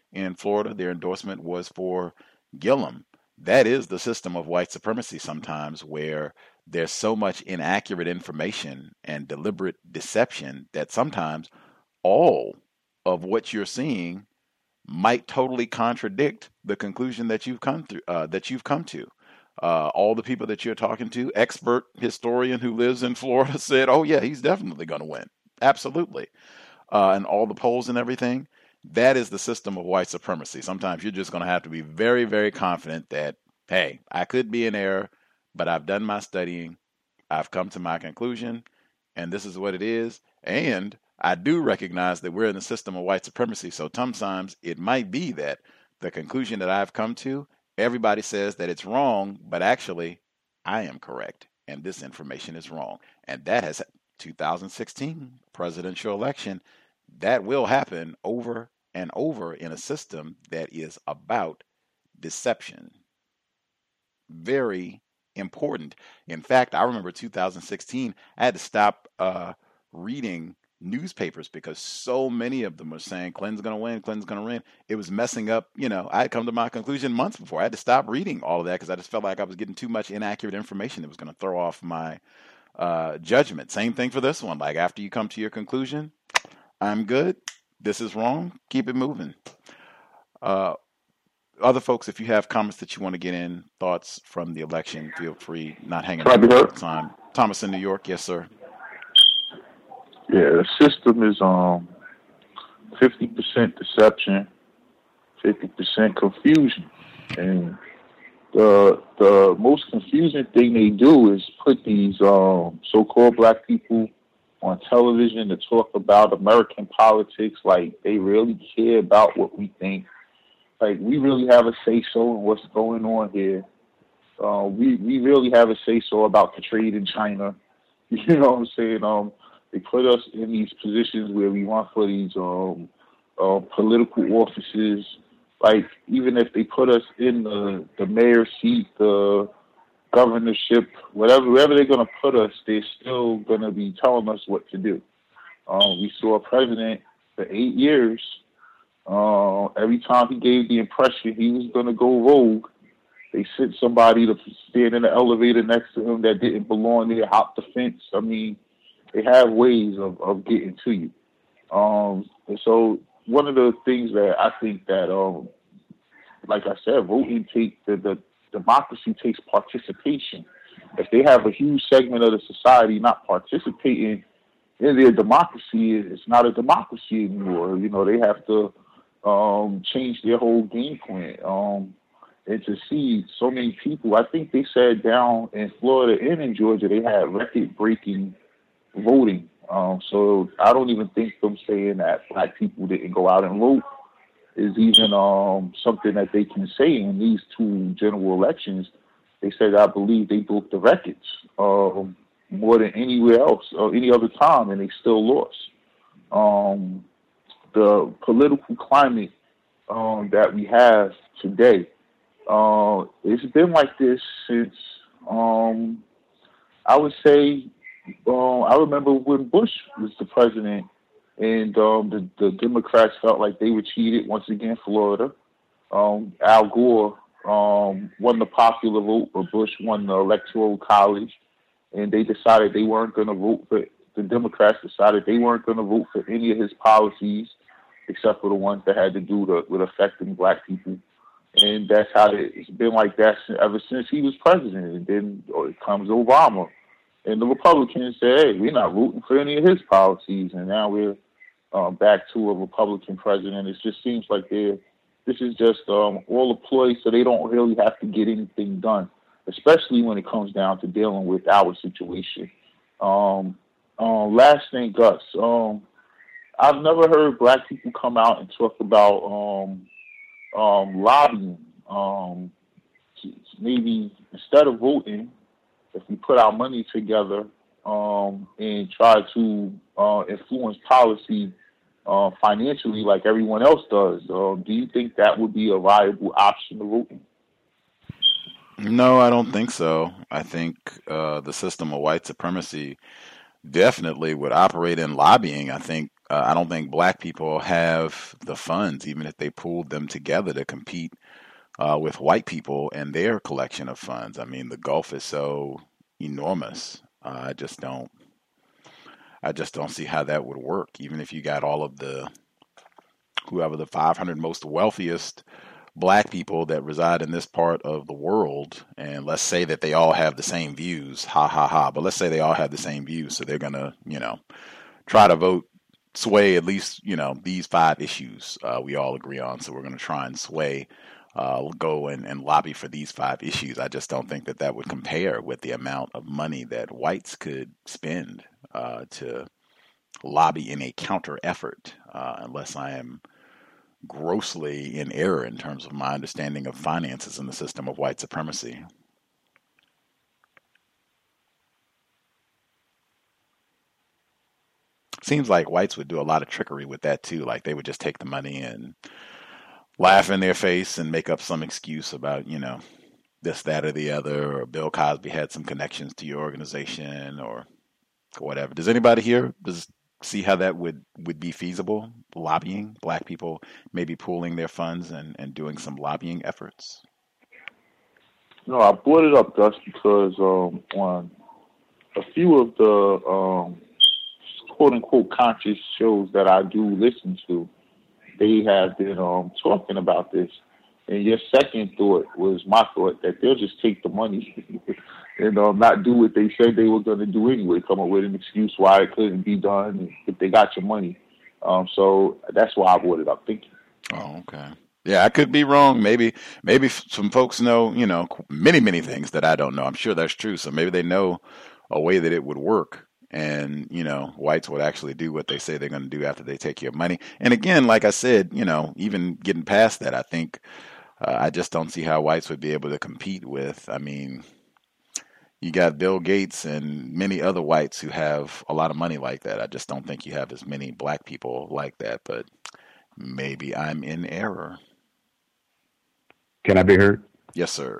G: in Florida. Their endorsement was for Gillum. That is the system of white supremacy sometimes, where there's so much inaccurate information and deliberate deception that sometimes all of what you're seeing might totally contradict the conclusion that you've come through, uh, that you've come to. Uh, all the people that you're talking to, expert historian who lives in Florida said, oh yeah, he's definitely going to win. Absolutely. Uh, and all the polls and everything. That is the system of white supremacy. Sometimes you're just going to have to be very, very confident that, hey, I could be in error, but I've done my studying. I've come to my conclusion, and this is what it is. And I do recognize that we're in the system of white supremacy. So sometimes it might be that the conclusion that I've come to, everybody says that it's wrong, but actually I am correct. And this information is wrong. And that has two thousand sixteen presidential election. That will happen over and over in a system that is about deception. Very important. In fact, I remember two thousand sixteen, I had to stop uh, reading newspapers because so many of them were saying Clinton's going to win, Clinton's going to win. It was messing up. You know, I had come to my conclusion months before. I had to stop reading all of that because I just felt like I was getting too much inaccurate information that was going to throw off my uh, judgment. Same thing for this one. Like after you come to your conclusion, I'm good. This is wrong. Keep it moving. Uh, other folks, if you have comments that you want to get in, thoughts from the election, feel free. Not hanging out all the time. Thomas in New York. Yes, sir.
J: Yeah, the system is um fifty percent deception, fifty percent confusion. And the the most confusing thing they do is put these um so-called black people on television to talk about American politics like they really care about what we think. Like we really have a say-so in what's going on here. Uh, we, we really have a say-so about the trade in China. You know what I'm saying? Um, They put us in these positions where we run for these um, uh, political offices. Like, even if they put us in the, the mayor's seat, the governorship, whatever, wherever they're going to put us, they're still going to be telling us what to do. Um, we saw a president for eight years. Uh, every time he gave the impression he was going to go rogue, they sent somebody to stand in the elevator next to him that didn't belong there, hop the fence. I mean, they have ways of, of getting to you. Um, and so one of the things that I think that, um, like I said, voting take the, the democracy takes participation. If they have a huge segment of the society not participating in their democracy, it's not a democracy anymore. You know, they have to um, change their whole game plan. Um, and to see so many people, I think they said down in Florida and in Georgia, they had record-breaking voting. Um, so I don't even think them saying that black people didn't go out and vote is even um, something that they can say in these two general elections. They said, I believe they broke the records um, more than anywhere else or any other time, and they still lost. Um, the political climate um, that we have today, uh, it's been like this since, um, I would say, uh, I remember when Bush was the president, and um, the, the Democrats felt like they were cheated once again. Florida, um, Al Gore um, won the popular vote, but Bush won the electoral college, and they decided they weren't going to vote for. The Democrats decided they weren't going to vote for any of his policies, except for the ones that had to do the, with affecting black people. And that's how it's been like that ever since he was president. And then it comes Obama, and the Republicans say, "Hey, we're not rooting for any of his policies," and now we're Uh, back to a Republican president. It just seems like they're, this is just um, all a ploy so they don't really have to get anything done, especially when it comes down to dealing with our situation. Um, um, last thing, Gus, um, I've never heard black people come out and talk about um, um, lobbying. Um, maybe instead of voting, if we put our money together Um, and try to uh, influence policy uh, financially like everyone else does. Uh, do you think that would be a viable option to voting?
G: No, I don't think so. I think uh, the system of white supremacy definitely would operate in lobbying. I think uh, I don't think black people have the funds, even if they pooled them together, to compete uh, with white people and their collection of funds. I mean, the gulf is so enormous. Uh, I just don't. I just don't see how that would work. Even if you got all of the, whoever the five hundred most wealthiest black people that reside in this part of the world, and let's say that they all have the same views, ha ha ha, but let's say they all have the same views, so they're going to, you know, try to vote, sway at least, you know, these five issues uh, we all agree on, so we're going to try and sway, uh, go and, and lobby for these five issues. I just don't think that that would compare with the amount of money that whites could spend uh, to lobby in a counter effort, uh, unless I am grossly in error in terms of my understanding of finances in the system of white supremacy. Seems like whites would do a lot of trickery with that too. Like they would just take the money and laugh in their face and make up some excuse about, you know, this, that, or the other, or Bill Cosby had some connections to your organization or whatever. Does anybody here does see how that would, would be feasible? Lobbying, black people maybe pooling their funds and, and doing some lobbying efforts?
J: No, I brought it up, Gus, because um, on a few of the um, quote-unquote conscious shows that I do listen to, they have been um, talking about this. And your second thought was my thought, that they'll just take the money and um, not do what they said they were going to do anyway, come up with an excuse why it couldn't be done if they got your money. Um, so that's why I brought it up. Thank you.
G: Oh, okay. Yeah, I could be wrong. Maybe maybe some folks know, you know, many, many things that I don't know. I'm sure that's true. So maybe they know a way that it would work. And, you know, whites would actually do what they say they're going to do after they take your money. And again, like I said, you know, even getting past that, I think uh, I just don't see how whites would be able to compete with. I mean, you got Bill Gates and many other whites who have a lot of money like that. I just don't think you have as many black people like that. But maybe I'm in error.
I: Can I be heard?
G: Yes, sir.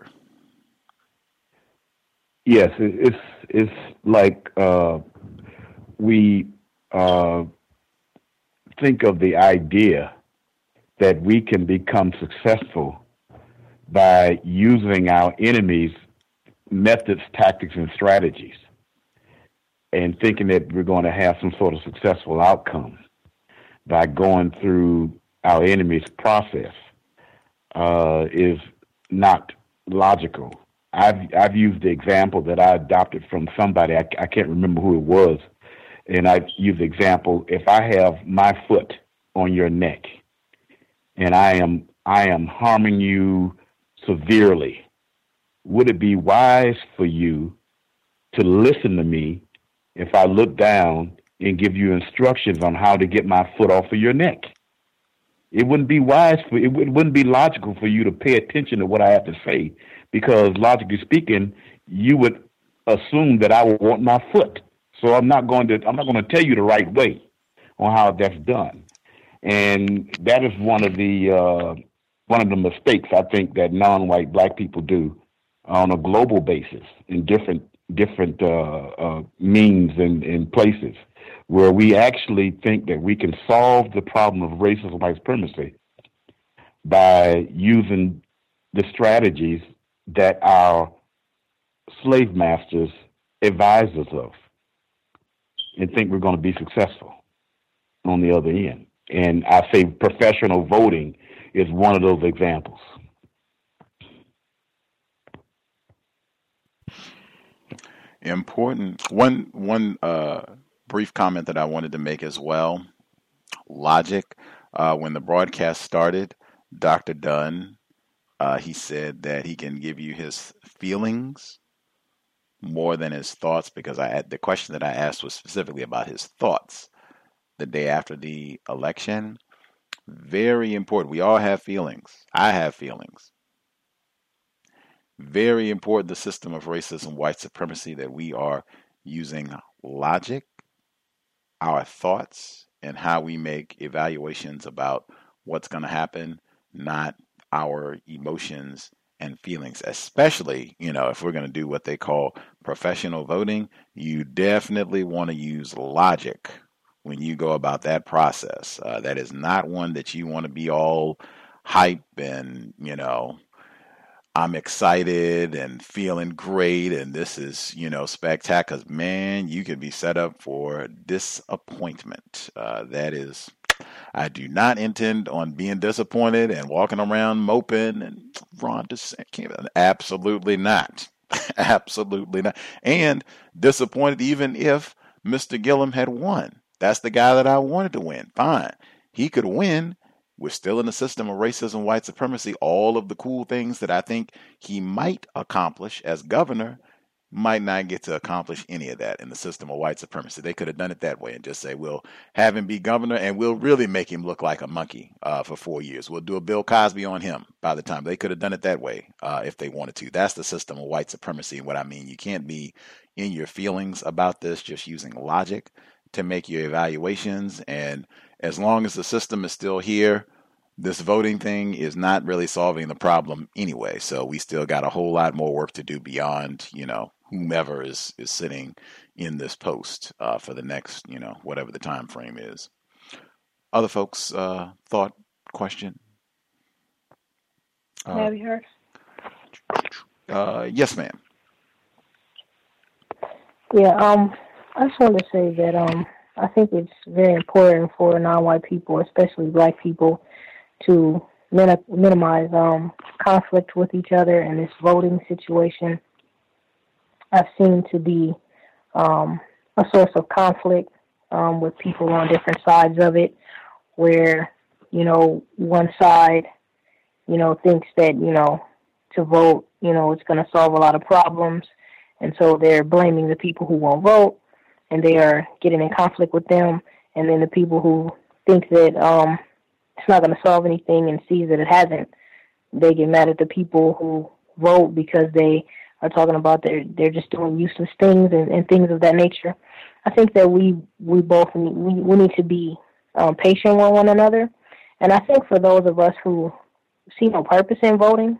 I: Yes, it's it's like uh, we uh, think of the idea that we can become successful by using our enemies' methods, tactics, and strategies, and thinking that we're going to have some sort of successful outcome by going through our enemy's process uh, is not logical. I've I've used the example that I adopted from somebody. I, I can't remember who it was, and I used the example: if I have my foot on your neck, and I am I am harming you severely, would it be wise for you to listen to me if I look down and give you instructions on how to get my foot off of your neck? It wouldn't be wise for it wouldn't be logical for you to pay attention to what I have to say, because logically speaking, you would assume that I would want my foot. So I'm not going to I'm not going to tell you the right way on how that's done. And that is one of the uh, one of the mistakes I think that non-white black people do on a global basis in different different uh, uh, means and, and places, where we actually think that we can solve the problem of racism and white supremacy by using the strategies that our slave masters advise us of, and think we're going to be successful on the other end. And I say professional voting is one of those examples.
G: Important. One one uh, brief comment that I wanted to make as well. Logic. Uh, when the broadcast started, Doctor Dunn, uh, he said that he can give you his feelings more than his thoughts, because I the question that I asked was specifically about his thoughts the day after the election. Very important. We all have feelings. I have feelings. Very important, the system of racism, white supremacy, that we are using logic, our thoughts, and how we make evaluations about what's going to happen, not our emotions and feelings. Especially, you know, if we're going to do what they call professional voting, you definitely want to use logic when you go about that process. Uh, that is not one that you want to be all hype and, you know, I'm excited and feeling great and this is, you know, spectacular. Man, you can be set up for disappointment. Uh, that is, I do not intend on being disappointed and walking around moping and Ron DeSantis. Absolutely not. Absolutely not. And disappointed even if Mister Gillum had won. That's the guy that I wanted to win. Fine. He could win. We're still in a system of racism, white supremacy. All of the cool things that I think he might accomplish as governor might not get to accomplish any of that in the system of white supremacy. They could have done it that way and just say, we'll have him be governor and we'll really make him look like a monkey uh, for four years. We'll do a Bill Cosby on him by the time. They could have done it that way uh, if they wanted to. That's the system of white supremacy. And what I mean, you can't be in your feelings about this, just using logic to make your evaluations. And as long as the system is still here, this voting thing is not really solving the problem anyway. So we still got a whole lot more work to do beyond, you know, whomever is, is sitting in this post uh, for the next, you know, whatever the time frame is. Other folks, uh, thought, question? Uh,
K: Have you heard?
G: Uh, yes, ma'am.
K: Yeah, um, I just wanted to say that um, I think it's very important for non-white people, especially black people, to min- minimize um, conflict with each other in this voting situation. I've seen to be um, a source of conflict um, with people on different sides of it, where, you know, one side, you know, thinks that, you know, to vote, you know, it's going to solve a lot of problems. And so they're blaming the people who won't vote, and they are getting in conflict with them. And then the people who think that um, it's not going to solve anything and sees that it hasn't, they get mad at the people who vote because they are talking about they're, they're just doing useless things and, and things of that nature. I think that we, we both need, we, we need to be um, patient with one another. And I think for those of us who see no purpose in voting,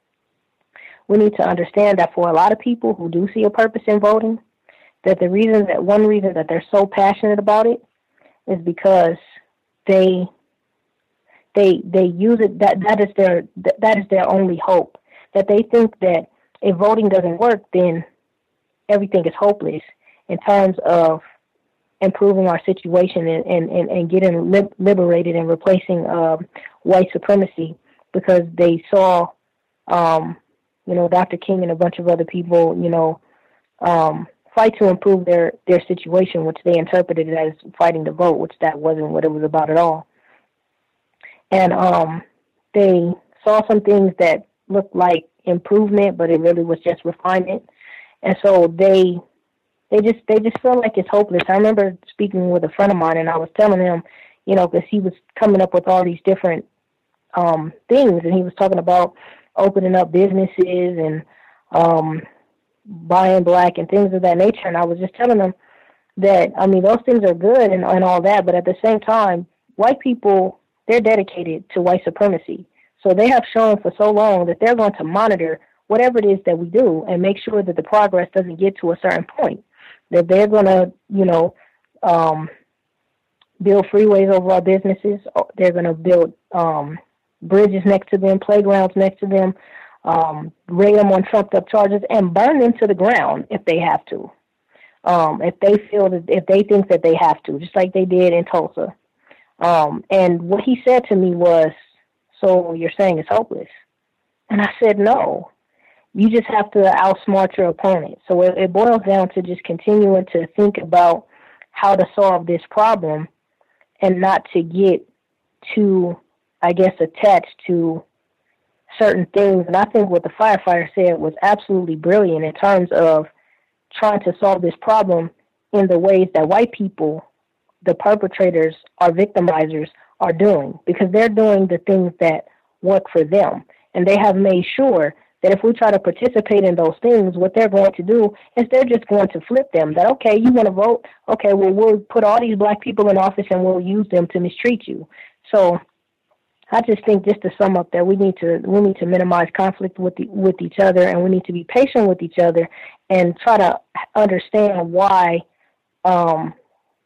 K: we need to understand that for a lot of people who do see a purpose in voting, that the reason that one reason that they're so passionate about it is because they they they use it that that is their that, that is their only hope. That they think that if voting doesn't work, then everything is hopeless in terms of improving our situation and and, and, and getting li- liberated and replacing uh, white supremacy, because they saw um, you know, Doctor King and a bunch of other people, you know, um, fight to improve their, their situation, which they interpreted as fighting to vote, which that wasn't what it was about at all. And um, they saw some things that looked like improvement, but it really was just refinement. And so they they just they just feel like it's hopeless. I remember speaking with a friend of mine, and I was telling him, you know, because he was coming up with all these different um, things, and he was talking about opening up businesses and um, buying black and things of that nature. And I was just telling them that, I mean, those things are good and, and all that, but at the same time, white people, they're dedicated to white supremacy. So they have shown for so long that they're going to monitor whatever it is that we do and make sure that the progress doesn't get to a certain point. That they're going to, you know, um, build freeways over our businesses. They're going to build um bridges next to them, playgrounds next to them, um, ring them on trumped-up charges, and burn them to the ground if they have to. Um, if they feel that, if they think that they have to, just like they did in Tulsa. Um, and what he said to me was, "So you're saying it's hopeless?" And I said, "No. You just have to outsmart your opponent." So it, it boils down to just continuing to think about how to solve this problem, and not to get too, I guess, attached to certain things. And I think what the firefighter said was absolutely brilliant in terms of trying to solve this problem in the ways that white people, the perpetrators, our victimizers, are doing, because they're doing the things that work for them. And they have made sure that if we try to participate in those things, what they're going to do is they're just going to flip them. That, okay, you want to vote? Okay, well, we'll put all these black people in office and we'll use them to mistreat you. So I just think, just to sum up, that we need to we need to minimize conflict with the, with each other, and we need to be patient with each other and try to understand why um,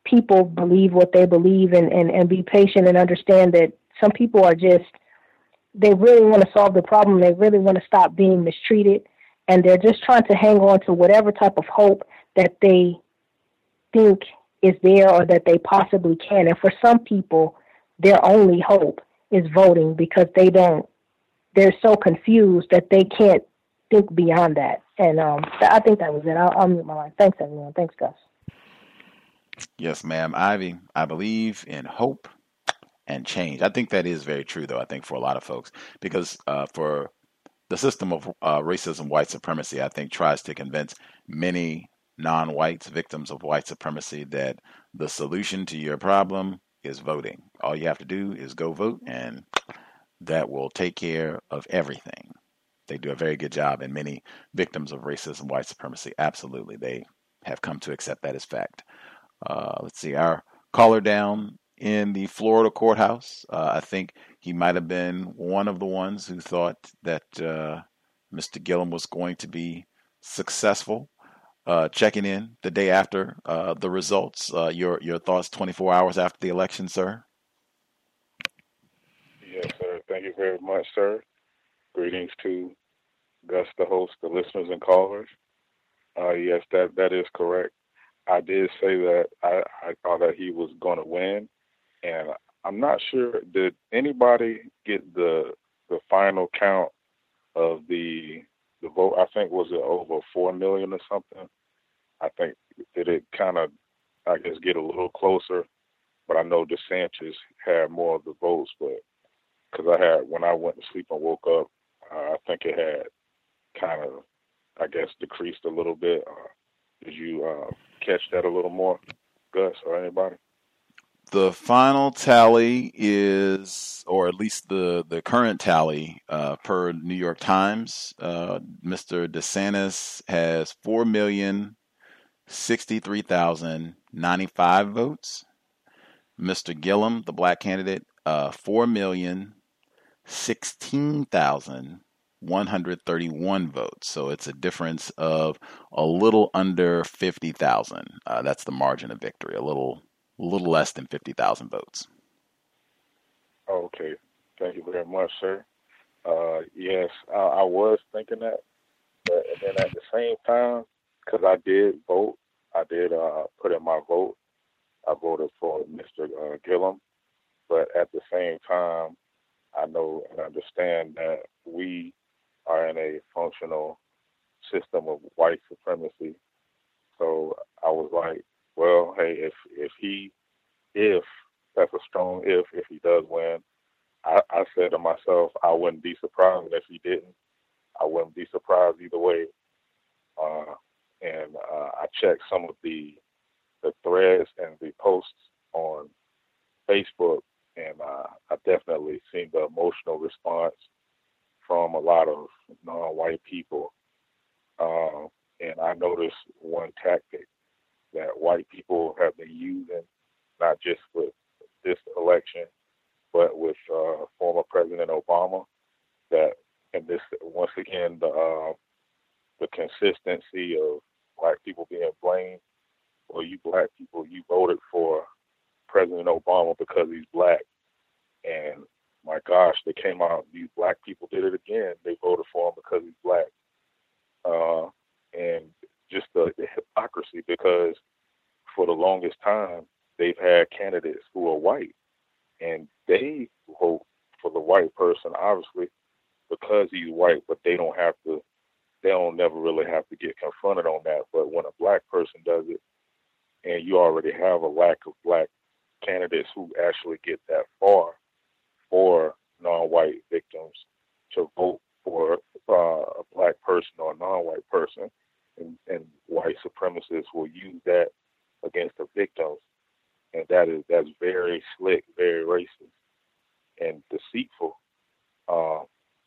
K: people believe what they believe and, and, and be patient and understand that some people are just, they really want to solve the problem. They really want to stop being mistreated. And they're just trying to hang on to whatever type of hope that they think is there or that they possibly can. And for some people, their only hope is voting because they don't, they're so confused that they can't think beyond that. And um, I think that was it. I'll, I'll mute my line. Thanks, everyone. Thanks, Gus.
L: Yes, ma'am. Ivy, I believe in hope and change. I think that is very true, though, I think, for a lot of folks, because uh, for the system of uh, racism, white supremacy, I think, tries to convince many non-whites, victims of white supremacy, that the solution to your problem is voting. All you have to do is go vote, and that will take care of everything. They do a very good job, and many victims of racism, white supremacy, absolutely, they have come to accept that as fact. Uh, let's see, our caller down in the Florida courthouse, uh, I think he might have been one of the ones who thought that uh, Mister Gillum was going to be successful. Uh, checking in the day after uh, the results, uh, your your thoughts twenty-four hours after the election, sir?
J: Yes, sir. Thank you very much, sir. Greetings to Gus, the host, the listeners and callers. Uh, yes, that, that is correct. I did say that I, I thought that he was going to win, and I'm not sure, did anybody get the the final count of the the vote? I think, was it over four million or something? I think, did it kind of, I guess, get a little closer? But I know DeSantis had more of the votes, but because I had, when I went to sleep and woke up, uh, I think it had kind of, I guess, decreased a little bit. Uh, did you uh, catch that a little more, Gus, or anybody?
L: The final tally is, or at least the, the current tally uh, per New York Times, uh, Mister DeSantis has four million sixty-three thousand ninety-five votes. Mister Gillum, the black candidate, uh, four million sixteen thousand one hundred thirty-one votes. So it's a difference of a little under fifty thousand. Uh, that's the margin of victory, a little a little less than fifty thousand votes.
J: Okay. Thank you very much, sir. Uh, yes, I, I was thinking that. But then at the same time, because I did vote, I did uh, put in my vote. I voted for Mister Uh, Gillum. But at the same time, I know and understand that we are in a functional system of white supremacy. So I was like, well, hey, if if he, if, that's a strong if, if he does win, I, I said to myself, I wouldn't be surprised. And if he didn't, I wouldn't be surprised either way. Uh, and uh, I checked some of the the threads and the posts on Facebook, and uh, I definitely seen the emotional response from a lot of non-white people. Uh, and I noticed one tactic that white people have been using, not just with this election, but with uh, former President Obama, that, and this, once again, the, uh, the consistency of black people being blamed. Well, you black people, you voted for President Obama because he's black. And my gosh, they came out, these black people did it again. They voted for him because he's black. Uh, and just the, the hypocrisy, because for the longest time, they've had candidates who are white, and they vote for the white person, obviously, because he's white, but they don't have to, they don't never really have to get confronted on that. But when a black person does it, and you already have a lack of black candidates who actually get that far for non-white victims to vote for uh, a black person or a non-white person, and, and white supremacists will use that against the victims, and that is that's very slick, very racist, and deceitful. Uh,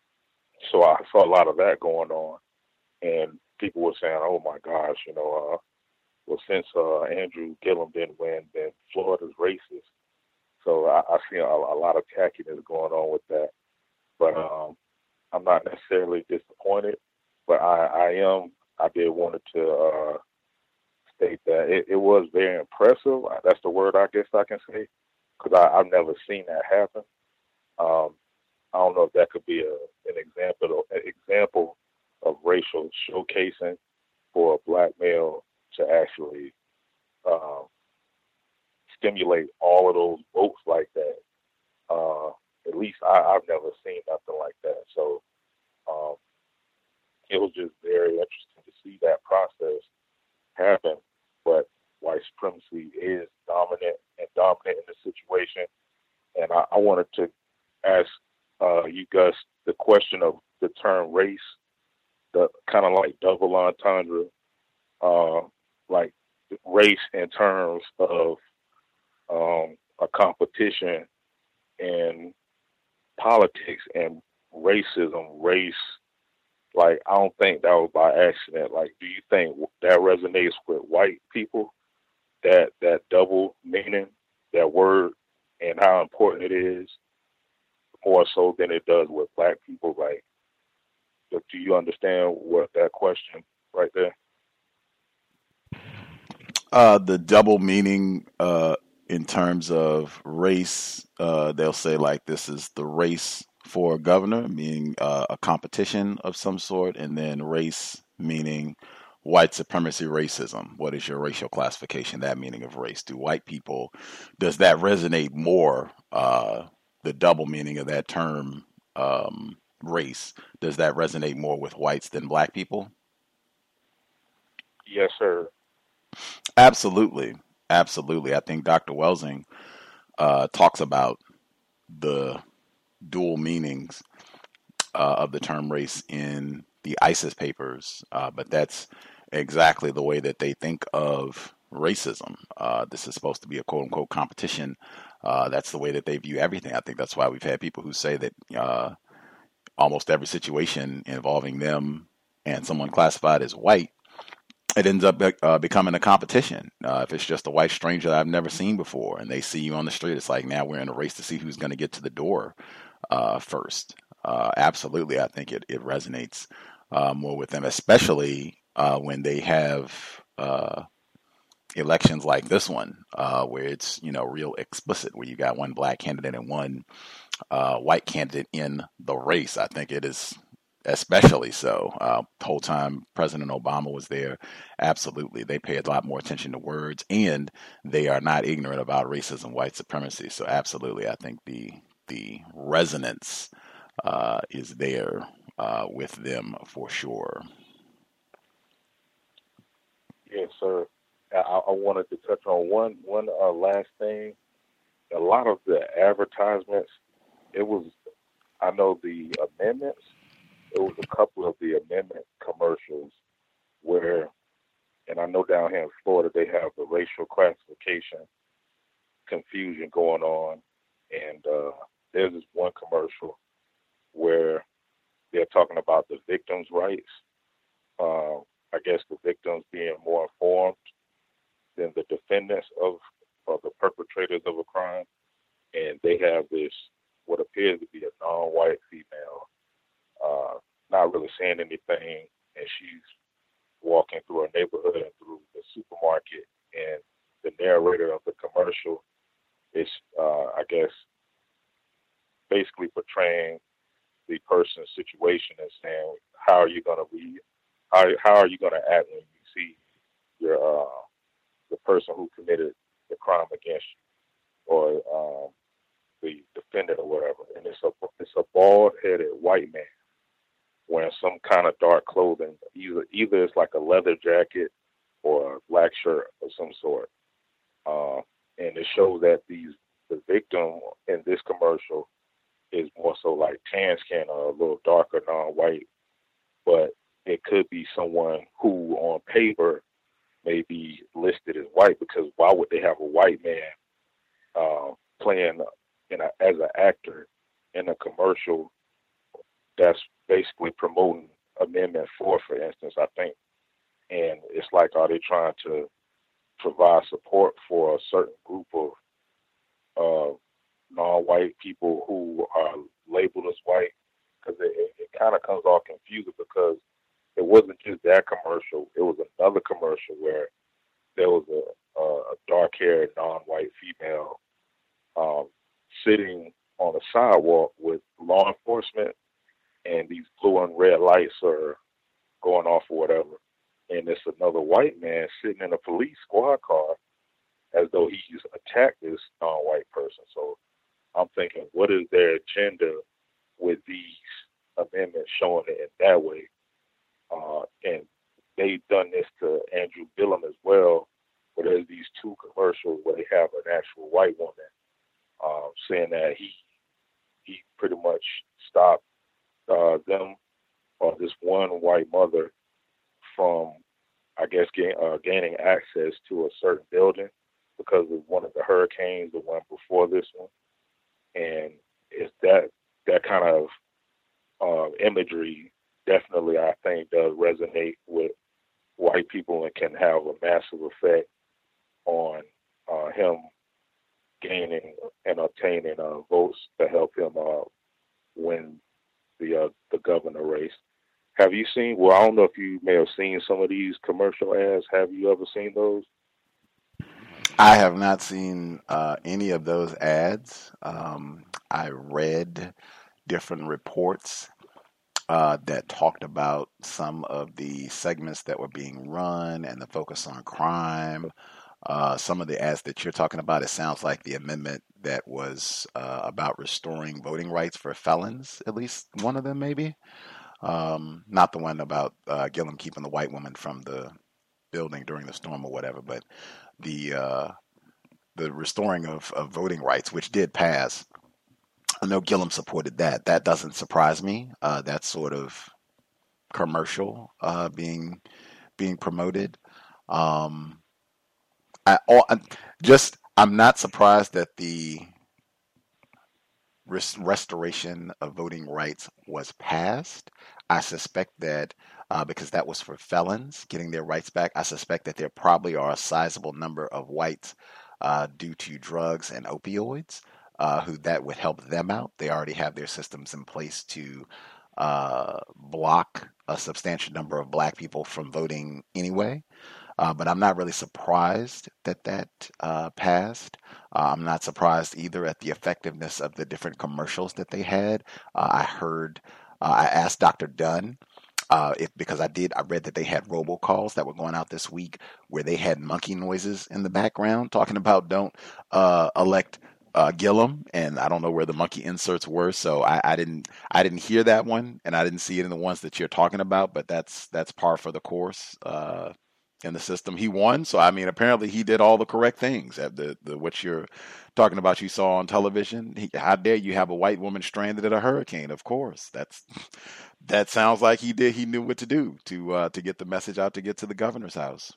J: so I saw a lot of that going on, and people were saying, "Oh my gosh, you know, uh, well since uh, Andrew Gillum didn't win, then Florida's racist." So I, I see a, a lot of tackiness going on with that, but um, I'm not necessarily disappointed. But I, I am. I did wanted to uh, state that it, it was very impressive. That's the word I guess I can say, because I've never seen that happen. Um, I don't know if that could be a, an example, an example of racial showcasing for a black male to actually uh, stimulate all of those votes like that. Uh, at least I, I've never seen nothing like that. So um, it was just very interesting to see that process happen. But white supremacy is dominant and dominant in the situation. And I, I wanted to ask uh, you guys the question of the term race, the kind of like double entendre, uh, like race in terms of um, a competition in politics and racism, race. Like, I don't think that was by accident. Like, do you think that resonates with white people, that that double meaning, that word, and how important it is, more so than it does with black people? Like, do you understand what that question right there?
L: Uh, the double meaning uh, in terms of race, uh, they'll say like this is the race for governor, meaning uh, a competition of some sort, and then race meaning white supremacy, racism. What is your racial classification? That meaning of race. Do white people, does that resonate more, uh, the double meaning of that term, um, race, does that resonate more with whites than black people?
J: Yes, sir.
L: Absolutely. Absolutely. I think Doctor Welsing uh, talks about the dual meanings uh, of the term race in the ISIS papers, uh, but that's exactly the way that they think of racism. Uh, this is supposed to be a quote unquote competition. Uh, that's the way that they view everything. I think that's why we've had people who say that uh, almost every situation involving them and someone classified as white, it ends up uh, becoming a competition. Uh, if it's just a white stranger that I've never seen before and they see you on the street, it's like now we're in a race to see who's going to get to the door uh, first. Uh, absolutely, I think it, it resonates uh, more with them, especially uh, when they have uh, elections like this one, uh, where it's, you know, real explicit, where you got one black candidate and one uh, white candidate in the race. I think it is especially so. Uh, the whole time President Obama was there, absolutely, they pay a lot more attention to words, and they are not ignorant about racism, white supremacy. So absolutely, I think the the resonance uh, is there uh, with them for sure.
J: Yes, sir. I, I wanted to touch on one one uh, last thing. A lot of the advertisements, it was, I know the amendments, it was a couple of the amendment commercials where, and I know down here in Florida, they have the racial classification confusion going on. And uh, there's this one commercial where they're talking about the victims' rights. Uh, I guess the victims being more informed than the defendants of, of the perpetrators of a crime. And they have this, what appears to be a non-white female, uh, not really saying anything, and she's walking through a neighborhood and through the supermarket, and the narrator of the commercial is, uh, I guess, basically portraying the person's situation and saying, how are you going to be, how, how are you going to act when you see your uh, the person who committed the crime against you, or um, the defendant or whatever. And it's a it's a bald-headed white man wearing some kind of dark clothing. Either either it's like a leather jacket or a black shirt of some sort. Uh, and it shows that these the victim in this commercial is more so like tan skin or a little darker, non-white. But it could be someone who on paper may be listed as white, because why would they have a white man uh, playing in a, as an actor in a commercial that's basically promoting Amendment four, for instance, I think. And it's like, are they trying to provide support for a certain group of uh, non-white people who are labeled as white? Because it, it, it kind of comes off confusing, because it wasn't just that commercial. It was another commercial where there was a, a dark-haired, non-white female um, sitting on a sidewalk with law enforcement, and these blue and red lights are going off or whatever. And it's another white man sitting in a police squad car as though he's attacked this non-white person. So I'm thinking, what is their agenda with these amendments showing it in that way? Uh, and they've done this to Andrew Gillum as well, where there's these two commercials where they have an actual white woman um, saying that he he pretty much stopped uh, them or this one white mother from, I guess, gain, uh, gaining access to a certain building because of one of the hurricanes, the one before this one. And it's that that kind of uh, imagery definitely, I think, does resonate with white people and can have a massive effect on uh, him gaining and obtaining uh, votes to help him uh, win the uh, the governor race. Have you seen? Well, I don't know if you may have seen some of these commercial ads. Have you ever seen those?
L: I have not seen uh, any of those ads. Um, I read different reports uh, that talked about some of the segments that were being run and the focus on crime. Uh, some of the ads that you're talking about, it sounds like the amendment that was uh, about restoring voting rights for felons, at least one of them maybe. Um, not the one about uh, Gillum keeping the white woman from the building during the storm or whatever, but the uh, the restoring of, of voting rights, which did pass. I know Gillum supported that. That doesn't surprise me. Uh, that sort of commercial uh, being being promoted. Um, I, all, I just I'm not surprised that the res- restoration of voting rights was passed. I suspect that uh, because that was for felons getting their rights back, I suspect that there probably are a sizable number of whites uh, due to drugs and opioids uh, who that would help them out. They already have their systems in place to uh, block a substantial number of black people from voting anyway. Uh, but I'm not really surprised that that uh, passed. Uh, I'm not surprised either at the effectiveness of the different commercials that they had. Uh, I heard, uh, I asked Doctor Dunn uh, if because I did, I read that they had robocalls that were going out this week where they had monkey noises in the background talking about don't uh, elect uh, Gillum, and I don't know where the monkey inserts were, so I, I didn't, I didn't hear that one, and I didn't see it in the ones that you're talking about. But that's that's par for the course. Uh, in the system. He won. So, I mean, apparently he did all the correct things. The, the what you're talking about, you saw on television. He, how dare you have a white woman stranded in a hurricane? Of course. That's that sounds like he did. He knew what to do to uh, to get the message out, to get to the governor's house.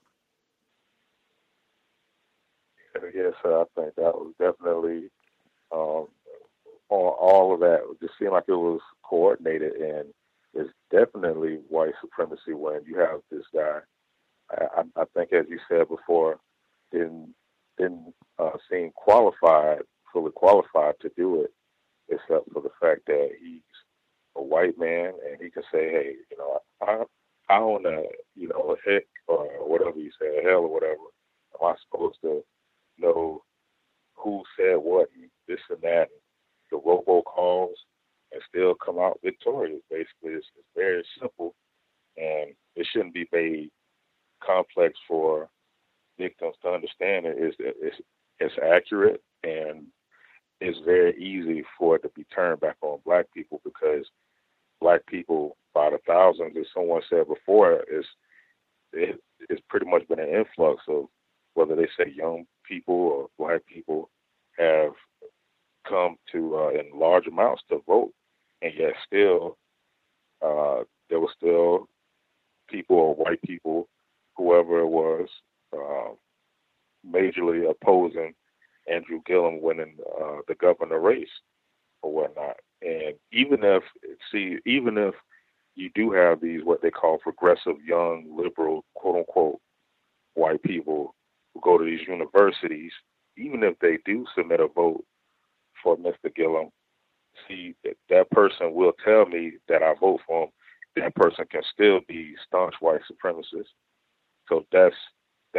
J: Yes, sir. I think that was definitely um, all, all of that. It just seemed like it was coordinated, and it's definitely white supremacy when you have this guy. I, I think, as you said before, didn't didn't uh, seem qualified, fully qualified to do it, except for the fact that he's a white man and he can say, "Hey, you know, I I own a you know a heck or whatever you say, a hell or whatever. Am I supposed to know who said what and this and that, and the robocalls, and still come out victorious?" Basically, it's, it's very simple, and it shouldn't be made complex for victims to understand. It is it's, it's accurate, and it's very easy for it to be turned back on black people, because black people by the thousands, as someone said before, is it, it's pretty much been an influx of, whether they say young people or black people, have come to uh, in large amounts to vote, and yet still uh, there were still people or white people, whoever it was, uh, majorly opposing Andrew Gillum winning uh, the governor race or whatnot. And even if, see, even if you do have these what they call progressive, young, liberal, quote unquote, white people who go to these universities, even if they do submit a vote for Mister Gillum, see, that, that person will tell me that I vote for him. That person can still be staunch white supremacist. So that's that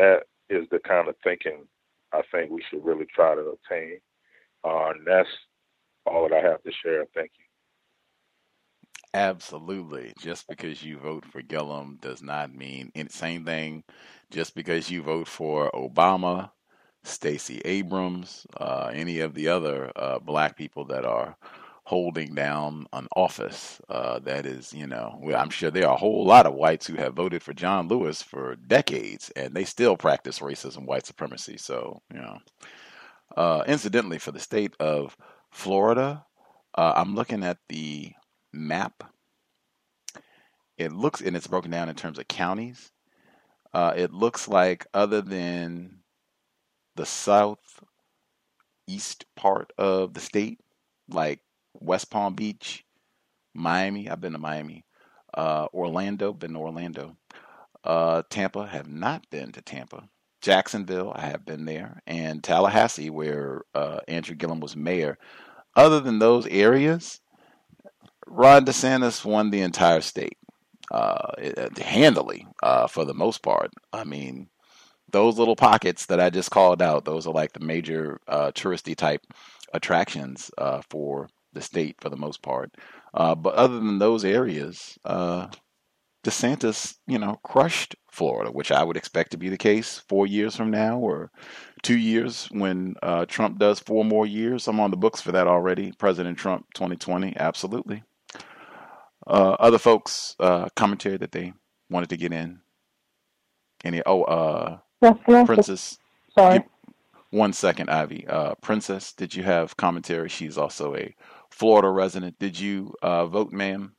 J: is the kind of thinking I think we should really try to obtain. Uh, and that's all that I have to share. Thank you.
L: Absolutely. Just because you vote for Gillum does not mean any same thing. Just because you vote for Obama, Stacey Abrams, uh, any of the other uh, black people that are holding down an office, uh, that is, you know, well, I'm sure there are a whole lot of whites who have voted for John Lewis for decades, and they still practice racism, white supremacy. So, you know, uh, incidentally, for the state of Florida, uh, I'm looking at the map. It looks, and it's broken down in terms of counties. Uh, it looks like, other than the southeast part of the state, like West Palm Beach, Miami, I've been to Miami, uh, Orlando, been to Orlando, uh, Tampa, have not been to Tampa. Jacksonville, I have been there, and Tallahassee, where uh, Andrew Gillum was mayor. Other than those areas, Ron DeSantis won the entire state, uh, it, handily, uh, for the most part. I mean, those little pockets that I just called out, those are like the major uh, touristy type attractions uh, for the state for the most part. Uh, but other than those areas, uh, DeSantis, you know, crushed Florida, which I would expect to be the case four years from now or two years when uh, Trump does four more years. I'm on the books for that already. President Trump twenty twenty, absolutely. Uh, other folks, uh, commentary that they wanted to get in. Any? Oh, uh,
K: yes, yes,
L: Princess.
K: Sorry.
L: Give, one second, Ivy. Uh, Princess, did you have commentary? She's also a Florida resident. Did you uh, vote, ma'am?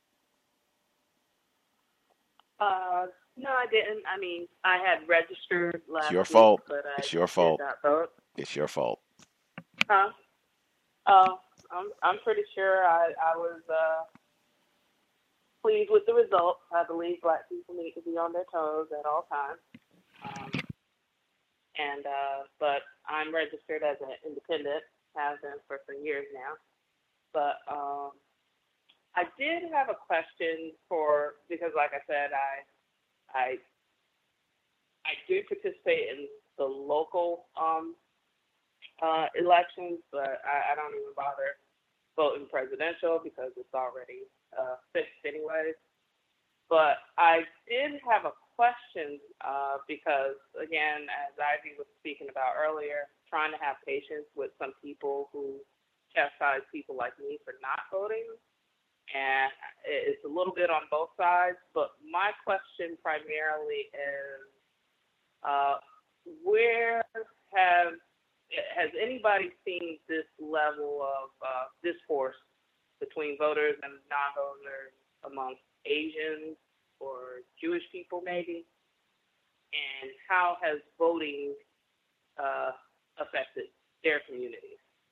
M: Uh, no, I didn't. I mean, I had registered last
L: It's your
M: week,
L: fault.
M: but I
L: It's your
M: did
L: fault.
M: not vote.
L: It's your fault.
M: Huh? Oh, I'm I'm pretty sure I I was uh pleased with the results. I believe black people need to be on their toes at all times. Um, and uh, but I'm registered as an independent, have been for some years now. But um, I did have a question for, because like I said, I I I do participate in the local um, uh, elections, but I, I don't even bother voting presidential because it's already uh, fixed anyways. But I did have a question uh, because, again, as Ivy was speaking about earlier, trying to have patience with some people who chastise people like me for not voting. And it's a little bit on both sides, but my question primarily is, uh, where have, has anybody seen this level of uh, discourse between voters and non-voters amongst Asians or Jewish people maybe? And how has voting uh, affected their communities?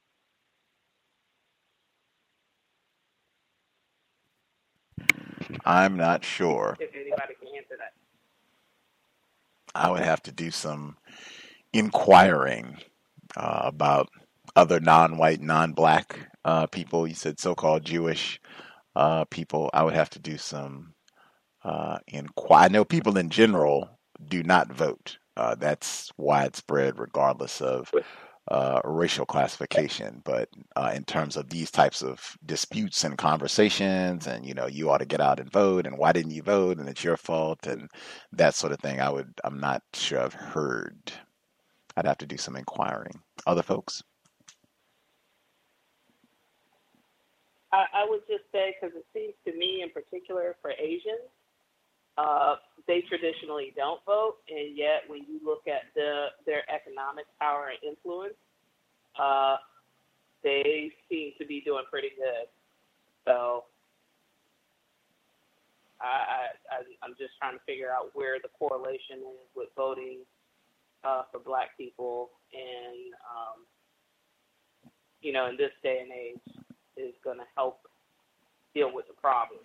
L: I'm not sure.
M: If anybody can answer that.
L: I would have to do some inquiring uh, about other non-white, non-black uh, people. You said so-called Jewish uh, people. I would have to do some uh, inquire. I know people in general do not vote. Uh, that's widespread regardless of uh, racial classification. But uh, in terms of these types of disputes and conversations and, you know, you ought to get out and vote and why didn't you vote and it's your fault and that sort of thing, I would, I'm not sure I've heard. I'd have to do some inquiring. Other folks?
M: I, I would just say, because it seems to me in particular for Asians, uh, they traditionally don't vote, and yet when you look at the their economic power and influence, uh, they seem to be doing pretty good. So I, I, I'm just trying to figure out where the correlation is with voting uh, for black people and, um, you know, in this day and age is going to help deal with the problem.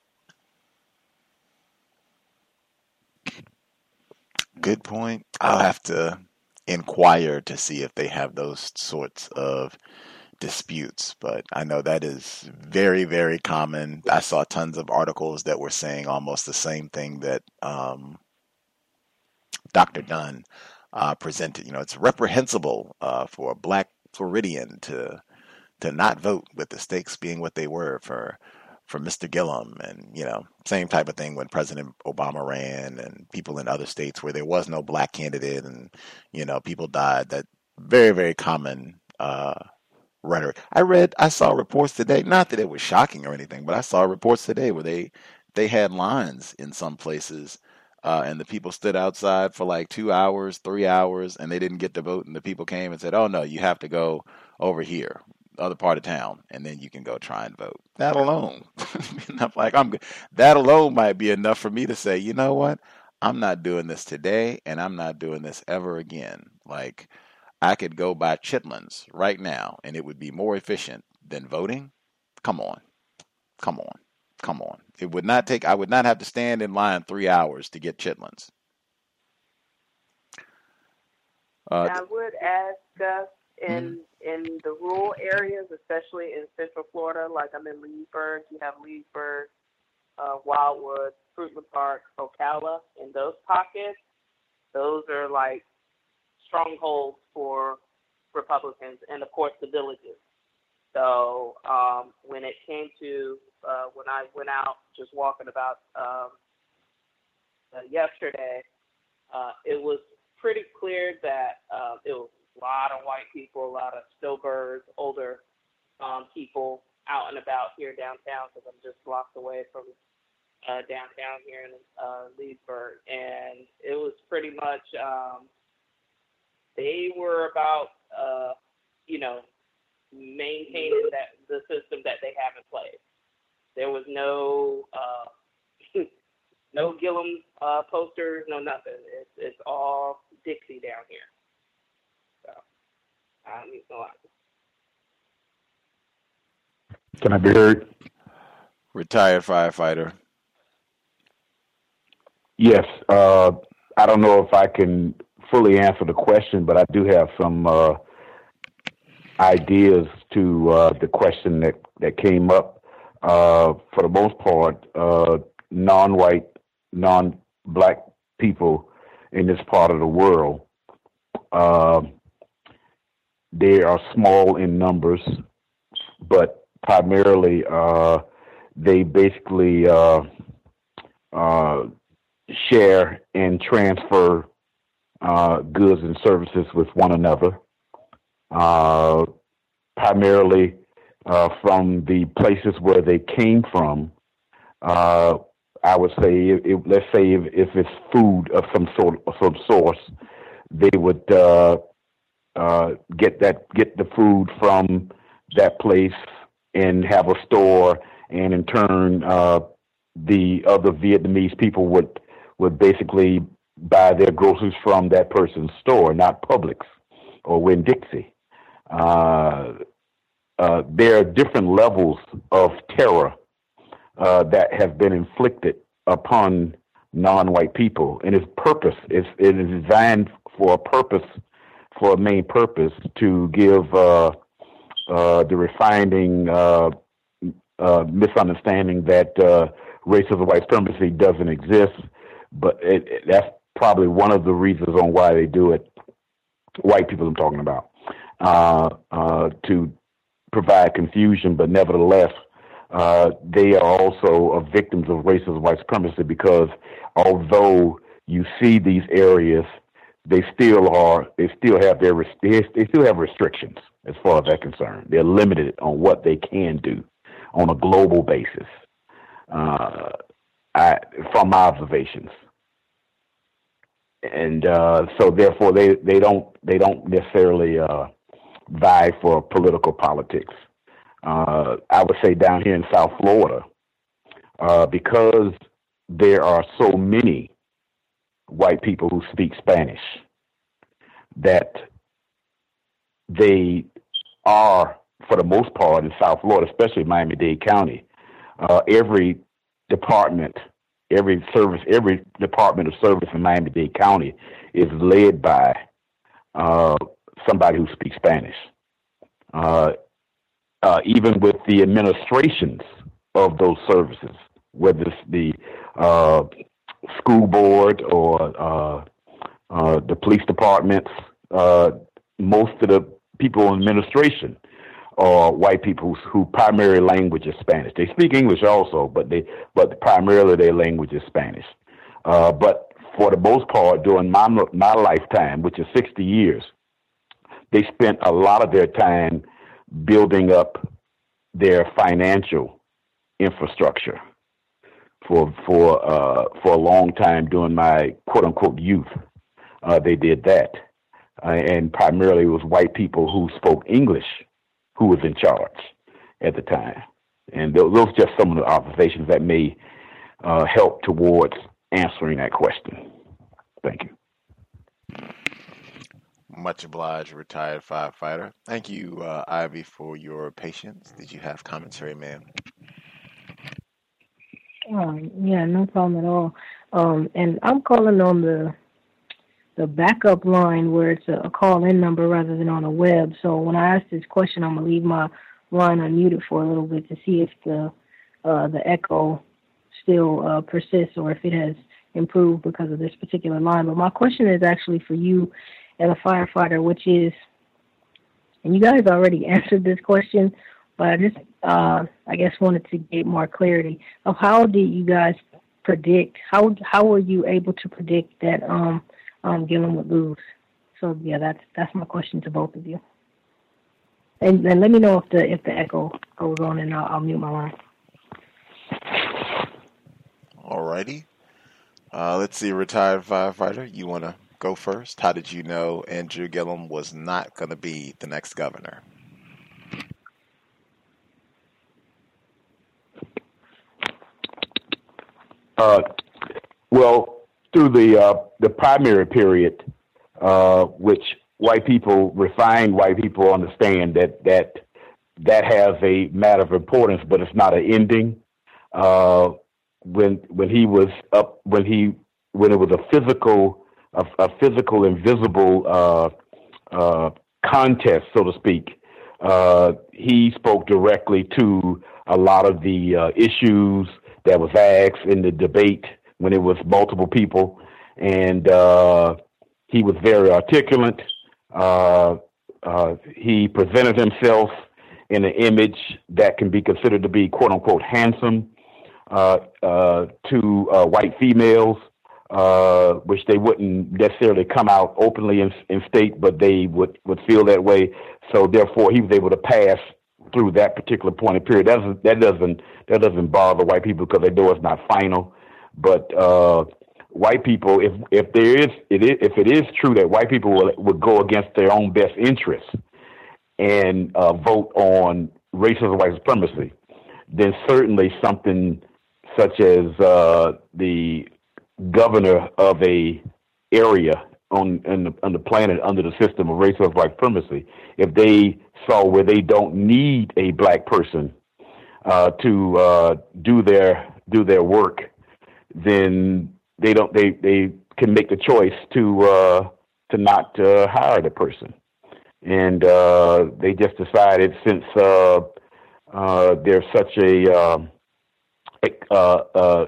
L: Good point. I'll have to inquire to see if they have those sorts of disputes, but I know that is very, very common. I saw tons of articles that were saying almost the same thing that um, Doctor Dunn uh, presented. You know, it's reprehensible uh, for a black Floridian to to not vote, with the stakes being what they were for for Mister Gillum, and you know, same type of thing when President Obama ran, and people in other states where there was no black candidate, and you know, people died. That very very common uh, rhetoric. I read, I saw reports today. Not that it was shocking or anything, but I saw reports today where they they had lines in some places. Uh, and the people stood outside for like two hours, three hours, and they didn't get to vote. And the people came and said, "Oh no, you have to go over here, other part of town, and then you can go try and vote." That alone, I'm like, I'm good. That alone might be enough for me to say, you know what? I'm not doing this today, and I'm not doing this ever again. Like, I could go buy chitlins right now, and it would be more efficient than voting. Come on, come on. Come on. It would not take, I would not have to stand in line three hours to get chitlins. Uh,
M: I would ask us in mm-hmm. in the rural areas, especially in Central Florida, like I'm in Leesburg, you have Leesburg, uh, Wildwood, Fruitland Park, Ocala, in those pockets, those are like strongholds for Republicans, and of course the villages. So um, when it came to uh, when I went out just walking about um, uh, yesterday, uh, it was pretty clear that uh, it was a lot of white people, a lot of snowbirds, older um, people out and about here downtown, because I'm just blocks away from uh, downtown here in uh, Leesburg. And it was pretty much, um, they were about, uh, you know, maintaining that the system that they have in place. There was no uh, no Gillum uh, posters, no nothing. It's it's all Dixie down here. So I mean, a lot.
I: Can I be heard?
L: Retired firefighter.
I: Yes. Uh, I don't know if I can fully answer the question, but I do have some uh, ideas to uh, the question that, that came up. Uh, for the most part, uh, non-white, non-black people in this part of the world, uh, they are small in numbers, but primarily uh, they basically uh, uh, share and transfer uh, goods and services with one another. Uh, primarily uh, from the places where they came from. Uh, I would say, if, if, let's say if, if it's food of some sort, of some source, they would uh, uh, get that get the food from that place and have a store, and in turn, uh, the other Vietnamese people would would basically buy their groceries from that person's store, not Publix or Winn-Dixie. Uh, uh, there are different levels of terror uh, that have been inflicted upon non-white people, and its purpose is it is designed for a purpose, for a main purpose, to give uh, uh, the refining uh, uh, misunderstanding that uh, racism, white supremacy doesn't exist. But it, it, that's probably one of the reasons on why they do it. White people I'm talking about. Uh, uh, to provide confusion, but nevertheless, uh, they are also victims of racism, white supremacy, because although you see these areas, they still are, they still have their, they still have restrictions as far as they're concerned. They're limited on what they can do on a global basis, uh, I, from my observations. And uh, so, therefore, they, they don't they don't necessarily uh, vie for political politics. Uh, I would say down here in South Florida, uh, because there are so many white people who speak Spanish, that they are, for the most part, in South Florida, especially Miami-Dade County, uh, every department. Every service, every department of service in Miami-Dade County is led by uh, somebody who speaks Spanish. Uh, uh, even with the administrations of those services, whether it's the uh, school board or uh, uh, the police departments, uh, most of the people in administration are white people who primary language is Spanish. They speak English also, but they but primarily their language is Spanish. Uh, but for the most part, during my my lifetime, which is sixty years, they spent a lot of their time building up their financial infrastructure for for uh, for a long time during my quote unquote youth. Uh, they did that, uh, and primarily it was white people who spoke English who was in charge at the time. And those are just some of the observations that may uh, help towards answering that question. Thank you.
L: Much obliged, retired firefighter. Thank you, uh, Ivy, for your patience. Did you have commentary, ma'am?
K: Um, yeah, no problem at all. Um, and I'm calling on the the backup line where it's a, a call-in number rather than on a web. So when I ask this question, I'm gonna leave my line unmuted for a little bit to see if the uh, the echo still uh, persists or if it has improved because of this particular line. But my question is actually for you and a firefighter, which is, and you guys already answered this question, but I just, uh, I guess, wanted to get more clarity of how did you guys predict, how how were you able to predict that um, um, Gillum would lose? So yeah, that's that's my question to both of you. And, and let me know if the if the echo goes on, and I'll, I'll mute my line.
L: All righty. Uh, let's see, retired firefighter, you want to go first? How did you know Andrew Gillum was not going to be the next governor?
I: Uh, well, through the uh, the primary period, uh, which white people, refined white people, understand that that that has a matter of importance, but it's not an ending. Uh, when when he was up, when he when it was a physical a, a physical invisible uh, uh, contest, so to speak, uh, he spoke directly to a lot of the uh, issues that was asked in the debate when it was multiple people, and uh, he was very articulate. Uh, uh, he presented himself in an image that can be considered to be quote unquote handsome uh, uh, to uh, white females, uh, which they wouldn't necessarily come out openly and, and state, but they would, would feel that way. So therefore, he was able to pass through that particular point of period. That doesn't that doesn't that doesn't bother white people because they know it's not final. But uh, white people, if if there is it is, if it is true that white people will would go against their own best interests and uh, vote on racism, white supremacy, then certainly something such as uh, the governor of a area on, on, the, on the planet under the system of racism, white supremacy, if they saw where they don't need a black person uh, to uh, do their do their work, then they don't they, they can make the choice to uh, to not uh, hire the person. And uh, they just decided, since uh, uh, there's such a uh, uh, uh,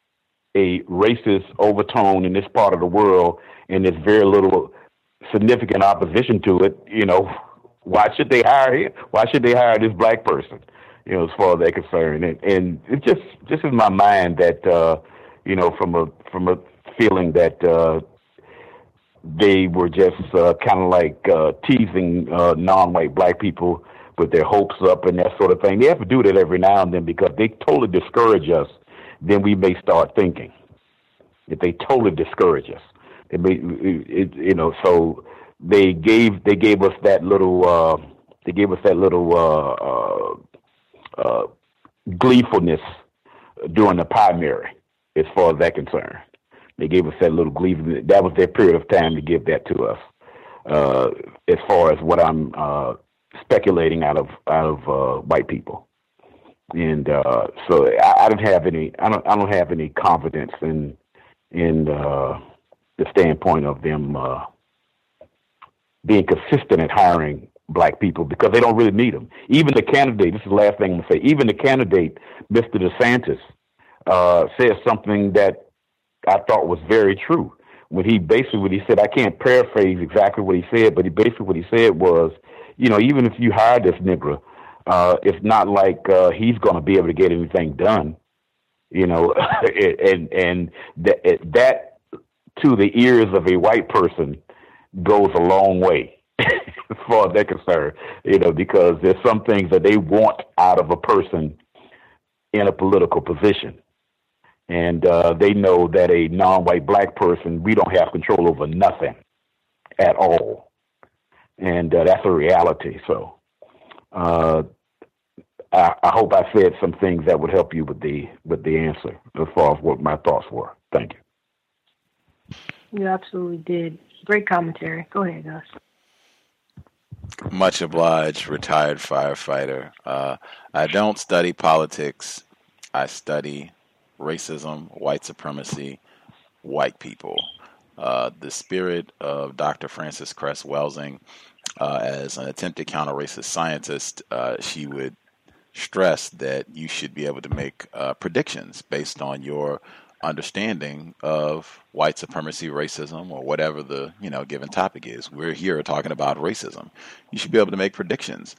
I: a racist overtone in this part of the world, and there's very little significant opposition to it, you know, why should they hire him? Why should they hire this black person? You know, as far as they're concerned, and, and it just just in my mind that uh, you know, from a from a feeling that. Uh, They were just uh, kind of like uh, teasing uh, non-white black people with their hopes up and that sort of thing. They have to do that every now and then because they totally discourage us. Then we may start thinking. If they totally discourage us, it may, it, it, you know. So they gave they gave us that little uh, they gave us that little uh, uh, uh, gleefulness during the primary, as far as that concerned. They gave us that little glee. That was their period of time to give that to us. Uh, as far as what I'm uh, speculating out of out of uh, white people, and uh, so I, I don't have any. I don't. I don't have any confidence in in uh, the standpoint of them uh, being consistent at hiring black people because they don't really need them. Even the candidate. This is the last thing I'm gonna say. Even the candidate, Mister DeSantis, uh, says something that I thought was very true when he basically what he said, I can't paraphrase exactly what he said, but he basically what he said was, you know, even if you hire this nigger, uh, it's not like uh, he's going to be able to get anything done, you know, and and that, that to the ears of a white person goes a long way as far as they're concerned, you know, because there's some things that they want out of a person in a political position. And uh, they know that a non-white black person, we don't have control over nothing at all. And uh, that's a reality. So uh, I, I hope I said some things that would help you with the with the answer as far as what my thoughts were. Thank you.
K: You absolutely did. Great commentary. Go ahead, Gus.
L: Much obliged, retired firefighter. Uh, I don't study politics. I study racism, white supremacy, white people. Uh, the spirit of Doctor Frances Cress Welsing, uh, as an attempted counter-racist scientist, uh, she would stress that you should be able to make uh, predictions based on your understanding of white supremacy, racism, or whatever the you know given topic is. We're here talking about racism. You should be able to make predictions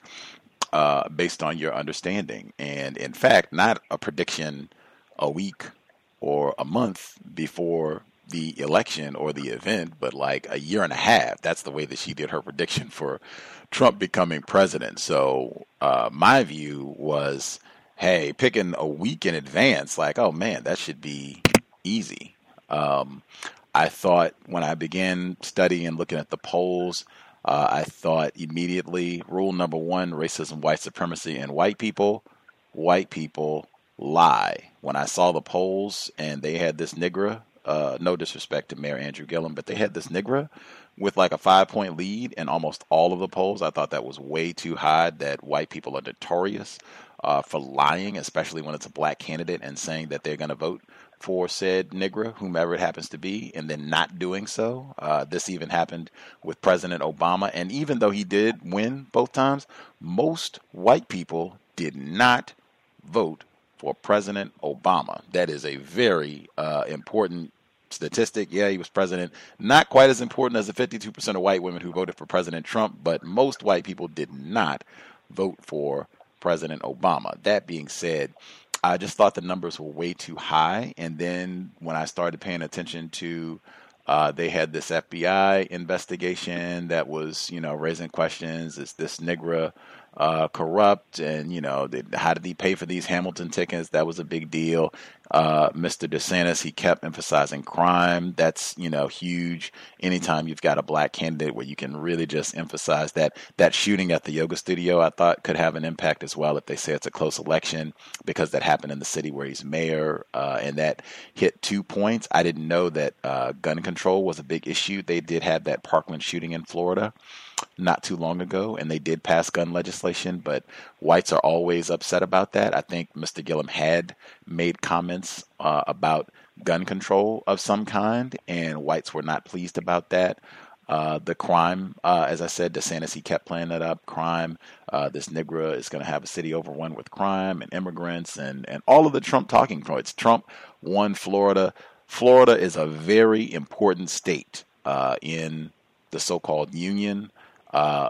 L: uh, based on your understanding, and in fact, not a prediction a week or a month before the election or the event, but like a year and a half. That's the way that she did her prediction for Trump becoming president. So uh, my view was, hey, picking a week in advance, like, oh man, that should be easy. Um, I thought when I began studying and looking at the polls, uh, I thought immediately, rule number one, racism, white supremacy, and white people, white people lie. When I saw the polls and they had this nigger, uh, no disrespect to Mayor Andrew Gillum, but they had this nigger with like a five point lead in almost all of the polls. I thought that was way too high, that white people are notorious uh, for lying, especially when it's a black candidate and saying that they're going to vote for said nigger, whomever it happens to be, and then not doing so. Uh, this even happened with President Obama. And even though he did win both times, most white people did not vote for President Obama. That is a very uh, important statistic. Yeah, he was president. Not quite as important as the fifty-two percent of white women who voted for President Trump, but most white people did not vote for President Obama. That being said, I just thought the numbers were way too high. And then when I started paying attention to, uh, they had this F B I investigation that was, you know, raising questions. Is this nigger uh, corrupt? And, you know, they, how did he pay for these Hamilton tickets? That was a big deal. Uh, Mister DeSantis, he kept emphasizing crime. That's, you know, huge. Anytime you've got a black candidate where you can really just emphasize that. That shooting at the yoga studio, I thought could have an impact as well if they say it's a close election, because that happened in the city where he's mayor, uh, and that hit two points. I didn't know that uh, gun control was a big issue. They did have that Parkland shooting in Florida not too long ago, and they did pass gun legislation, but whites are always upset about that. I think Mister Gillum had made comments uh, about gun control of some kind, and whites were not pleased about that. Uh, the crime, uh, as I said, DeSantis, he kept playing that up. Crime, uh, this nigger is going to have a city overrun with crime and immigrants and, and all of the Trump talking points. Trump won Florida. Florida is a very important state uh, in the so-called union. Uh,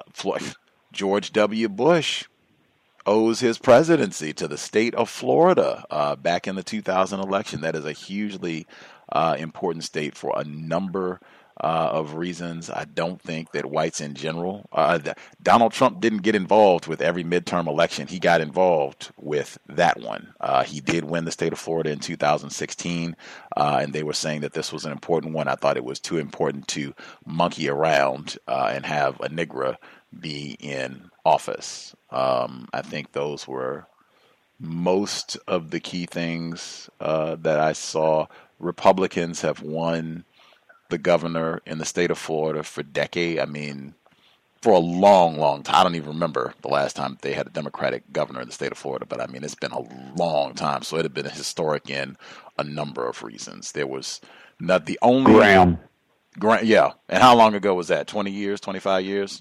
L: George W. Bush owes his presidency to the state of Florida uh, back in the two thousand election. That is a hugely uh, important state for a number uh, of reasons. I don't think that whites in general, uh, Donald Trump didn't get involved with every midterm election. He got involved with that one. Uh, he did win the state of Florida in two thousand sixteen, uh, and they were saying that this was an important one. I thought it was too important to monkey around uh, and have a nigger be in office. Um, I think those were most of the key things uh, that I saw. Republicans have won the governor in the state of Florida for decades. I mean, for a long, long time. I don't even remember the last time they had a Democratic governor in the state of Florida, but I mean, it's been a long time. So it had been historic in a number of reasons. There was not the only
I: Graham.
L: Graham, yeah. And how long ago was that? twenty years, twenty-five years?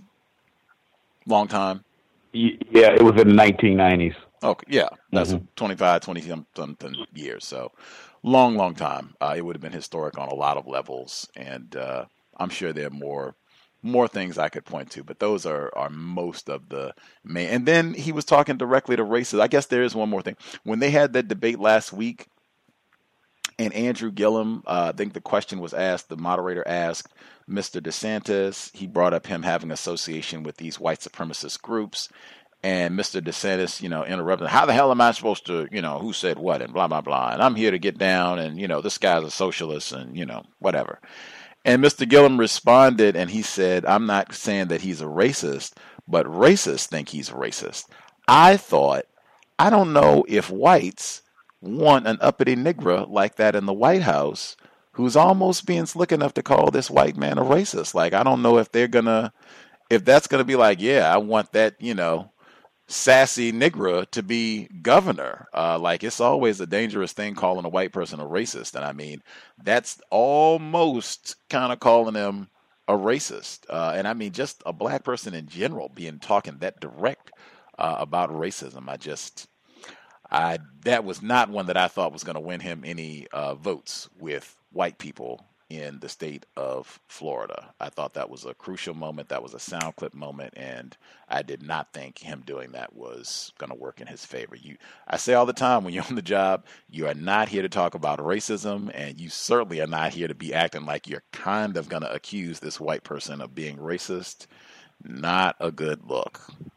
L: Long time.
I: Yeah, it was in the nineteen nineties.
L: Okay, yeah, that's
I: mm-hmm.
L: twenty-five, twenty something years. So long, long time. Uh, it would have been historic on a lot of levels, and uh, I'm sure there are more more things I could point to, but those are, are most of the main. And then he was talking directly to racists. I guess there is one more thing. When they had that debate last week, and Andrew Gillum, uh, I think the question was asked, the moderator asked Mister DeSantis, he brought up him having association with these white supremacist groups. And Mister DeSantis, you know, interrupted, how the hell am I supposed to, you know, who said what and blah, blah, blah. And I'm here to get down and, you know, this guy's a socialist and, you know, whatever. And Mister Gillum responded and he said, I'm not saying that he's a racist, but racists think he's a racist. I thought, I don't know if whites want an uppity Negro like that in the White House who's almost being slick enough to call this white man a racist. Like, I don't know if they're going to, if that's going to be like, yeah, I want that, you know, sassy Negro to be governor. Uh, like, it's always a dangerous thing calling a white person a racist. And I mean, that's almost kind of calling them a racist. Uh, and I mean, just a black person in general being talking that direct uh, about racism. I just, I that was not one that I thought was going to win him any uh, votes with white people in the state of Florida. I thought that was a crucial moment. That was a sound clip moment, and I did not think him doing that was going to work in his favor. You, I say all the time, when you're on the job, you are not here to talk about racism, and you certainly are not here to be acting like you're kind of going to accuse this white person of being racist. Not a good look.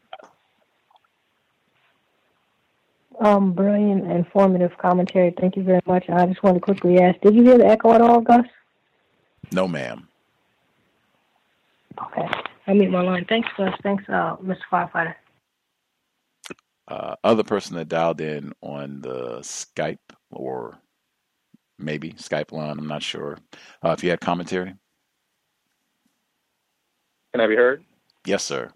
K: Um, brilliant, informative commentary. Thank you very much. I just want to quickly ask, did you hear the echo at all, Gus?
L: No, ma'am.
K: Okay. I mute my line. Thanks, Gus. Thanks, uh, Mister Firefighter.
L: Uh, other person that dialed in on the Skype or maybe Skype line, I'm not sure. Uh, if you had commentary.
N: Can I be heard?
L: Yes, sir.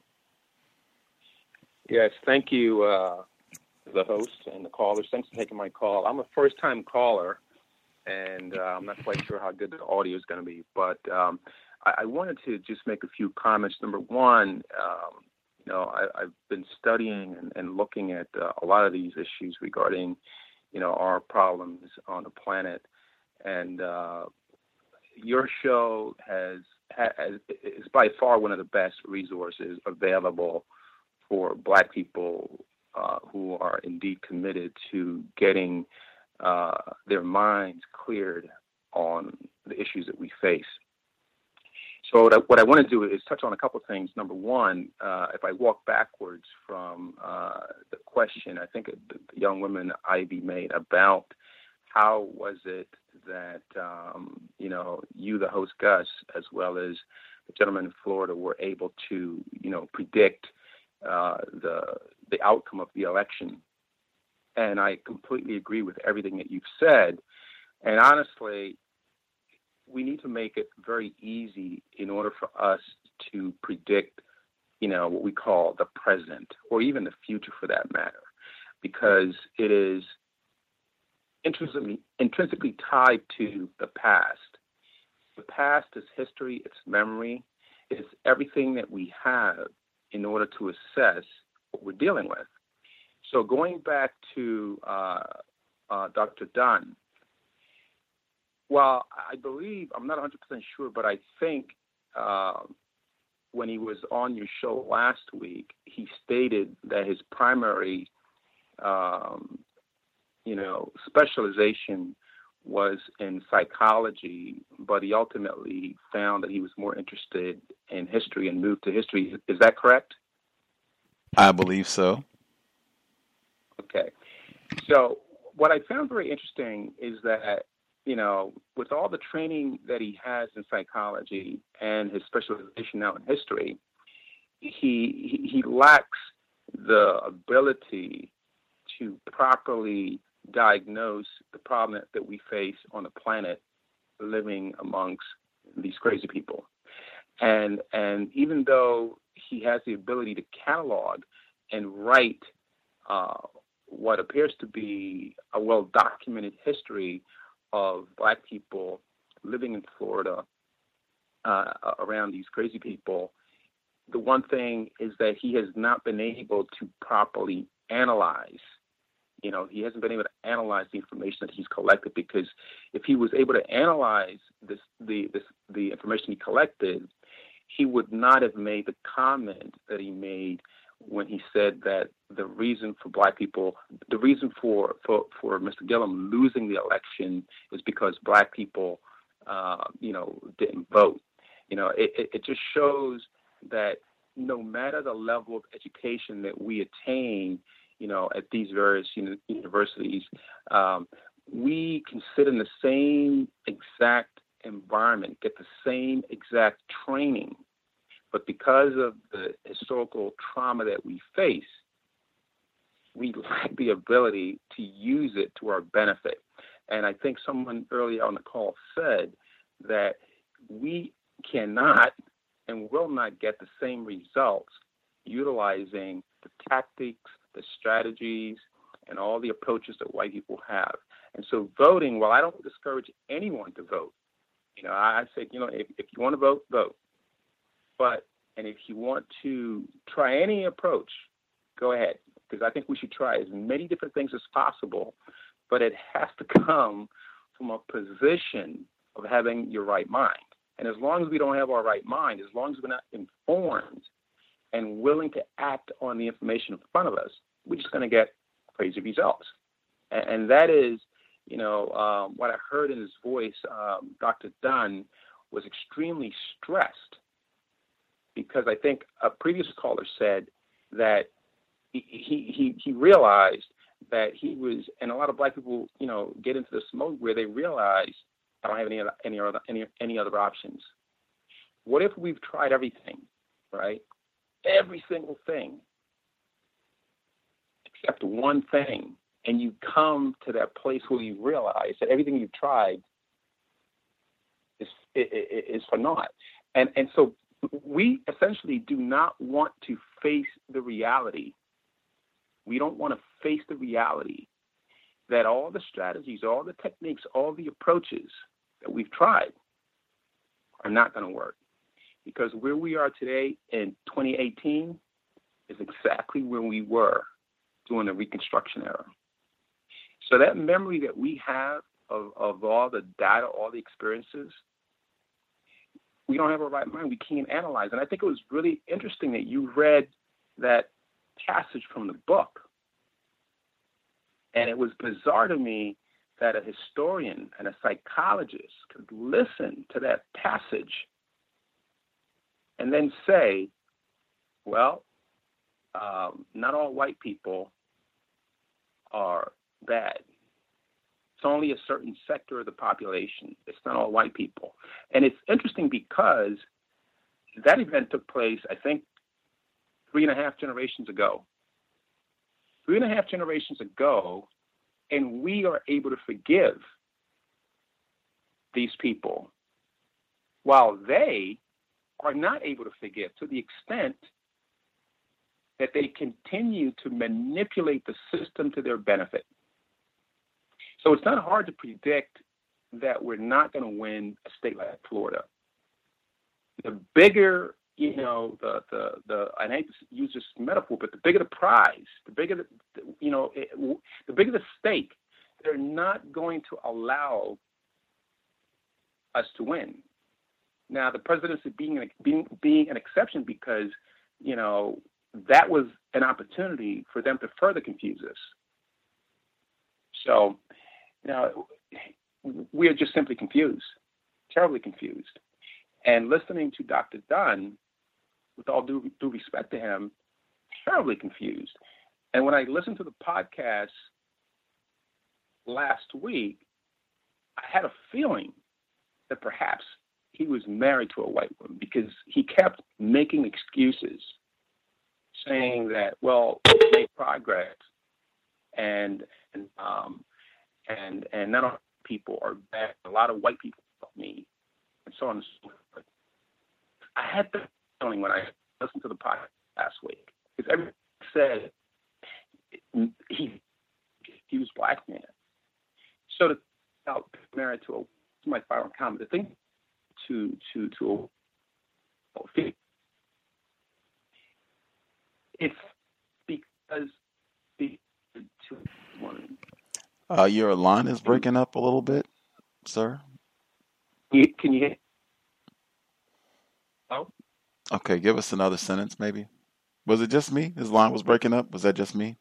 N: Yes, thank you, uh, the host and the callers. Thanks for taking my call. I'm a first-time caller, and uh, I'm not quite sure how good the audio is going to be, but um, I, I wanted to just make a few comments. Number one, um, you know, I, I've been studying and, and looking at uh, a lot of these issues regarding, you know, our problems on the planet, and uh, your show has, has is by far one of the best resources available for Black people uh, who are indeed committed to getting uh, their minds cleared on the issues that we face. So what I, what I want to do is touch on a couple of things. Number one, uh, if I walk backwards from uh, the question, I think the, the young woman Ivy made about how was it that, um, you know, you, the host Gus, as well as the gentleman in Florida, were able to, you know, predict uh, the the outcome of the election. And I completely agree with everything that you've said. And honestly, we need to make it very easy in order for us to predict, you know, what we call the present or even the future for that matter, because it is intrinsically, intrinsically tied to the past. The past is history, it's memory, it's everything that we have in order to assess what we're dealing with. So going back to uh, uh, Doctor Dunn, well, I believe, I'm not one hundred percent sure, but I think uh, when he was on your show last week, he stated that his primary, um, you know, specialization was in psychology, but he ultimately found that he was more interested in history and moved to history. Is that correct?
L: I believe so.
N: Okay. So what I found very interesting is that, you know, with all the training that he has in psychology and his specialization now in history, he he lacks the ability to properly diagnose the problem that we face on the planet living amongst these crazy people. And and even though he has the ability to catalog and write uh, what appears to be a well-documented history of Black people living in Florida uh, around these crazy people, the one thing is that he has not been able to properly analyze, You know, he hasn't been able to analyze the information that he's collected, because if he was able to analyze this, the this, the information he collected, he would not have made the comment that he made when he said that the reason for black people, the reason for, for, for Mister Gillum losing the election is because black people, uh, you know, didn't vote. You know, it, it, it just shows that no matter the level of education that we attain, you know, at these various uni- universities, um, we can sit in the same exact environment, get the same exact training, but because of the historical trauma that we face, we lack the ability to use it to our benefit. And I think someone earlier on the call said that we cannot and will not get the same results utilizing the tactics, the strategies, and all the approaches that white people have. And so voting, while I don't discourage anyone to vote, you know, I say, you know, if, if you want to vote, vote. But, and if you want to try any approach, go ahead, because I think we should try as many different things as possible, but it has to come from a position of having your right mind. And as long as we don't have our right mind, as long as we're not informed and willing to act on the information in front of us, we're just going to get crazy results. And, and that is, you know, um, what I heard in his voice, um, Doctor Dunn was extremely stressed, because I think a previous caller said that he, he, he, he realized that he was, and a lot of black people, you know, get into this mode where they realize, I don't have any other, any other, any, any other options. What if we've tried everything, right? Every single thing, except one thing, and you come to that place where you realize that everything you've tried is is for naught. And and so we essentially do not want to face the reality. We don't want to face the reality that all the strategies, all the techniques, all the approaches that we've tried are not going to work. Because where we are today in twenty eighteen is exactly where we were during the Reconstruction era. So that memory that we have of, of all the data, all the experiences, we don't have a right mind. We can't analyze. And I think it was really interesting that you read that passage from the book. And it was bizarre to me that a historian and a psychologist could listen to that passage and then say, well, um, not all white people are bad. It's only a certain sector of the population. It's not all white people. And it's interesting because that event took place, I think, three and a half generations ago. Three and a half generations ago, and we are able to forgive these people while they are not able to forgive, to the extent that they continue to manipulate the system to their benefit. So it's not hard to predict that we're not going to win a state like Florida. The bigger, you know, the, the, the, I hate to use this metaphor, but the bigger the prize, the bigger the, you know, it, the bigger the stake, they're not going to allow us to win. Now, the presidency being an, being, being an exception because, you know, that was an opportunity for them to further confuse us. So, you know, we are just simply confused, terribly confused. And listening to Doctor Dunn, with all due, due respect to him, terribly confused. And when I listened to the podcast last week, I had a feeling that perhaps he was married to a white woman, because he kept making excuses, saying that, well, we made progress, and and um, and and not all people are bad. A lot of white people help me, and so on and so forth. I had the feeling when I listened to the podcast last week, because everyone said he he was a black man. So to uh, married to a my final comment, the thing to to to a, it's because the to one
L: Uh, your line is breaking up a little bit, sir.
N: You, can you hear? Oh,
L: Okay, give us another sentence, maybe. Was it just me? His line was breaking up. Was that just me?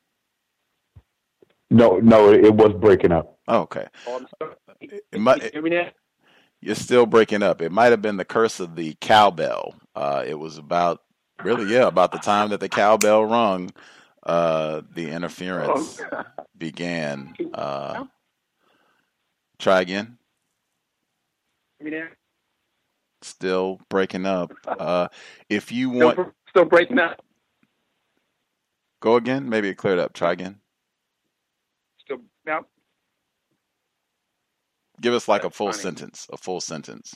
I: No, no, it was breaking up.
L: Oh, okay.
N: oh I'm sorry.
L: It
N: Can
L: might.
N: you hear me now?
L: You're still breaking up. It might have been the curse of the cowbell. Uh, it was about really, yeah, about the time that the cowbell rung, uh, the interference
N: Oh,
L: began. Uh, try again.
N: hear me now?
L: Still breaking up. Uh, if you
N: Still,
L: want,
N: br- still breaking up.
L: go again. Maybe it cleared up. Try again.
N: Still now.
L: Give us like a
N: That's
L: full
N: funny.
L: sentence. A full sentence.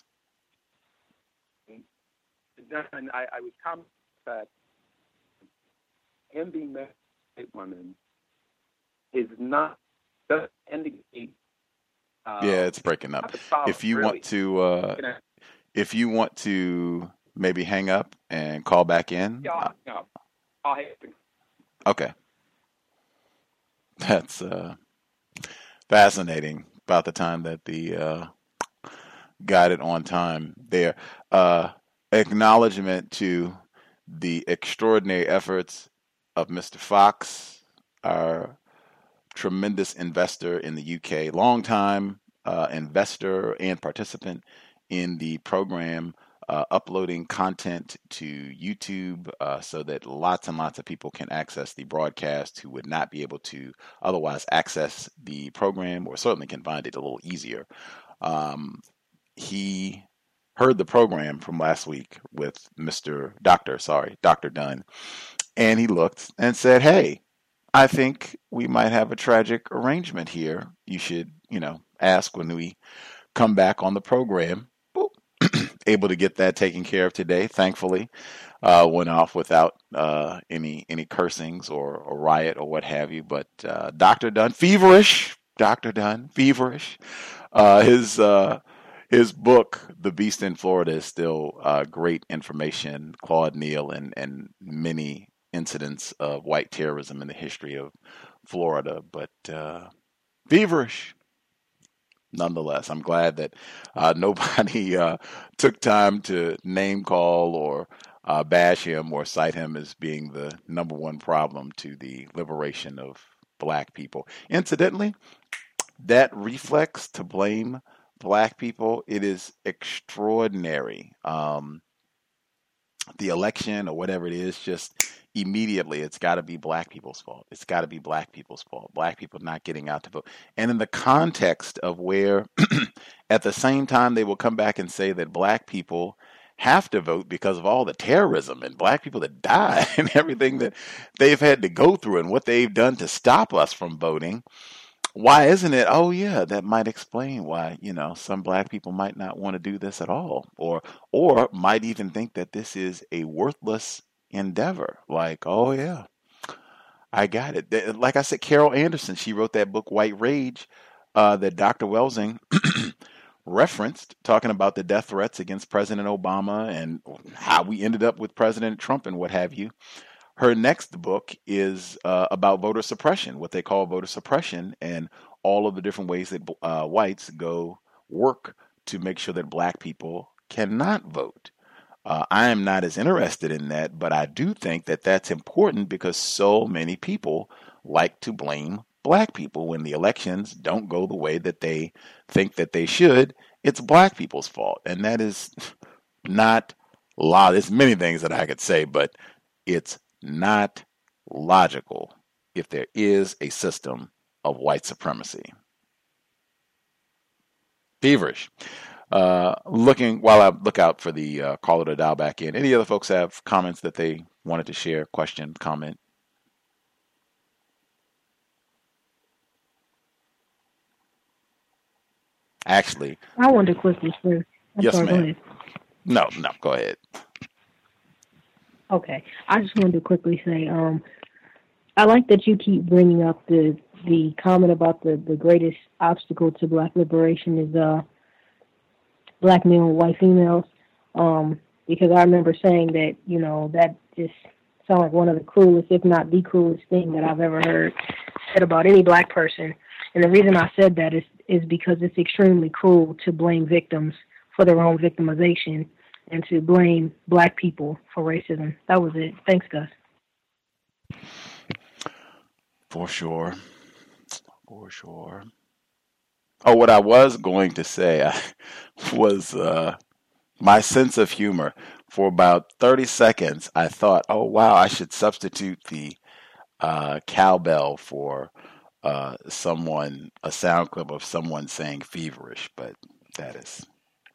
N: And I, I was commenting that him being married to a woman is not doesn't indicate. Uh,
L: Yeah, it's breaking up.
N: not the problem,
L: If you
N: really.
L: want to, uh,
N: You know,
L: if you want to maybe hang up and call back in.
N: yeah, I'll, you know, I'll have to.
L: Okay. That's uh, fascinating about the time that the uh, got it on time there. Uh, acknowledgement to the extraordinary efforts of Mister Fox, our tremendous investor in the U K, longtime uh, investor and participant in the program, uh, uploading content to YouTube uh, so that lots and lots of people can access the broadcast who would not be able to otherwise access the program, or certainly can find it a little easier. Um, he heard the program from last week with Mister Doctor, sorry, Doctor Dunn, and he looked and said, hey, I think we might have a tragic arrangement here. You should, you know, ask when we come back on the program. Boop. Able to get that taken care of today, thankfully. Uh, went off without uh, any any cursings or, or riot or what have you. But uh, Doctor Dunn, feverish, Doctor Dunn, feverish. Uh, his uh, his book, The Beast in Florida, is still uh, great information. Claude Neal and and many incidents of white terrorism in the history of Florida, but uh, feverish. Nonetheless, I'm glad that uh, nobody uh, took time to name call or uh, bash him or cite him as being the number one problem to the liberation of black people. Incidentally, that reflex to blame black people, it is extraordinary. Um, the election or whatever it is, just immediately it's got to be black people's fault. It's got to be black people's fault. Black people not getting out to vote. And in the context of where at the same time they will come back and say that black people have to vote because of all the terrorism and black people that die and everything that they've had to go through and what they've done to stop us from voting. Why isn't it? Oh, yeah, that might explain why, you know, some black people might not want to do this at all, or or might even think that this is a worthless endeavor. Like, oh, yeah, I got it. Like I said, Carol Anderson, she wrote that book, White Rage, uh, that Doctor Welsing referenced, talking about the death threats against President Obama and how we ended up with President Trump and what have you. Her next book is uh, about voter suppression, what they call voter suppression, and all of the different ways that uh, whites go work to make sure that black people cannot vote. Uh, I am not as interested in that, but I do think that that's important because so many people like to blame black people when the elections don't go the way that they think that they should. It's black people's fault, and that is not law. There's many things that I could say, but it's not logical if there is a system of white supremacy. Feverish. Uh, looking while I look out for the uh, caller to dial back in. Any other folks have comments that they wanted to share? Question, comment? Actually,
K: I wanted to quickly say. I'm
L: yes,
K: sorry, go
L: ma'am.
K: ahead.
L: No, no, go ahead.
K: Okay, I just wanted to quickly say, um, I like that you keep bringing up the the comment about the, the greatest obstacle to black liberation is uh, black male and white females, um, because I remember saying that, you know, that just sounds like one of the cruelest, if not the cruelest thing that I've ever heard said about any black person. And the reason I said that is, is because it's extremely cruel to blame victims for their own victimization and to blame black people for racism. That was it. Thanks, Gus.
L: For sure. For sure. Oh, what I was going to say I, was uh, my sense of humor. For about thirty seconds, I thought, oh, wow, I should substitute the uh, cowbell for uh, someone, a sound clip of someone saying feverish, but that is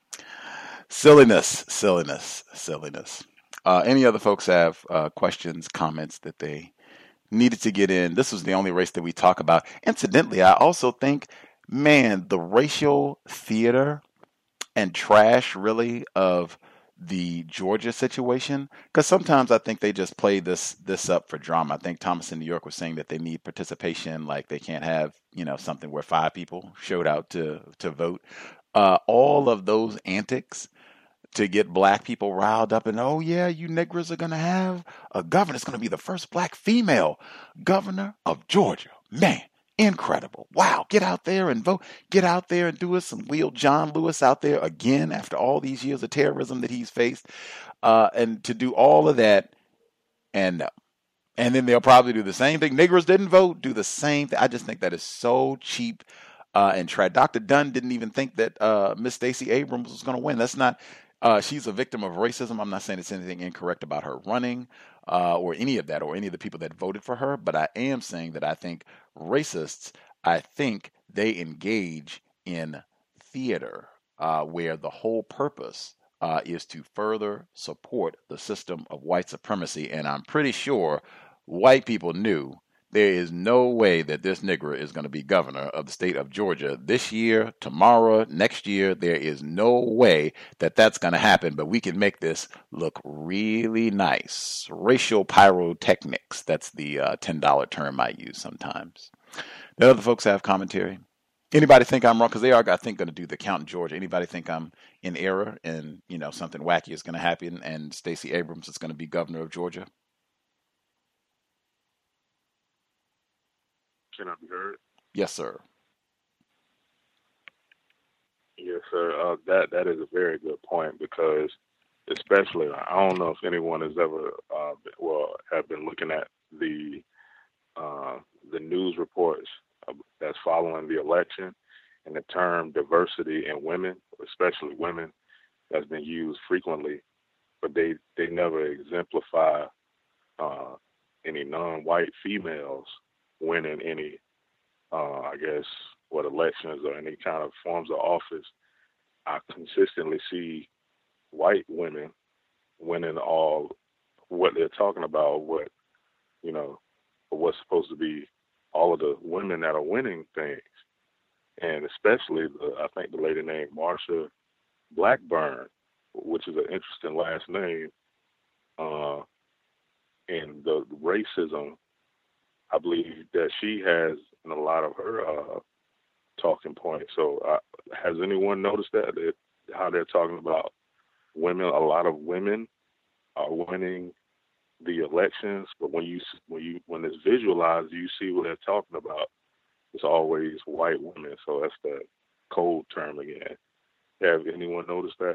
L: silliness, silliness, silliness. Uh, any other folks have uh, questions, comments that they needed to get in? This was the only race that we talk about. Incidentally, I also think, man, the racial theater and trash, really, of the Georgia situation, because sometimes I think they just play this this up for drama. I think Thomas in New York was saying that they need participation, like they can't have, you know, something where five people showed out to to vote. Uh, all of those antics to get black people riled up and, oh yeah, you niggers are going to have a governor. It's going to be the first black female governor of Georgia. Man, incredible. Wow. Get out there and vote. Get out there and do us some Will John Lewis out there again after all these years of terrorism that he's faced. Uh, and to do all of that, and no. And then they'll probably do the same thing. Niggers didn't vote, do the same thing. I just think that is so cheap uh, and trash. Doctor Dunn didn't even think that uh, Miss Stacey Abrams was going to win. That's not... Uh, she's a victim of racism. I'm not saying it's anything incorrect about her running uh, or any of that or any of the people that voted for her, but I am saying that I think racists, I think they engage in theater uh, where the whole purpose uh, is to further support the system of white supremacy. And I'm pretty sure white people knew there is no way that this nigger is going to be governor of the state of Georgia this year, tomorrow, next year. There is no way that that's going to happen, but we can make this look really nice. Racial pyrotechnics. That's the uh, ten dollar term I use sometimes. The other folks have commentary. Anybody think I'm wrong? Because they are, I think, going to do the count in Georgia. Anybody think I'm in error and, you know, something wacky is going to happen and Stacey Abrams is going to be governor of Georgia?
J: Can I be heard?
L: Yes, sir.
J: Yes, sir. Uh, that that is a very good point because, especially, I don't know if anyone has ever, uh, well, have been looking at the uh, the news reports that's following the election, and the term diversity in women, especially women, that's been used frequently, but they they never exemplify uh, any non-white females winning any, uh, I guess, what elections or any kind of forms of office. I consistently see white women winning all what they're talking about, what, you know, what's supposed to be all of the women that are winning things. And especially, the, I think the lady named Marsha Blackburn, which is an interesting last name, uh, and the racism I believe that she has in a lot of her uh, talking points. So uh, has anyone noticed that, that, how they're talking about women, a lot of women are winning the elections, but when you when you when it's visualized, you see what they're talking about. It's always white women. So that's the code term again. Have anyone noticed that?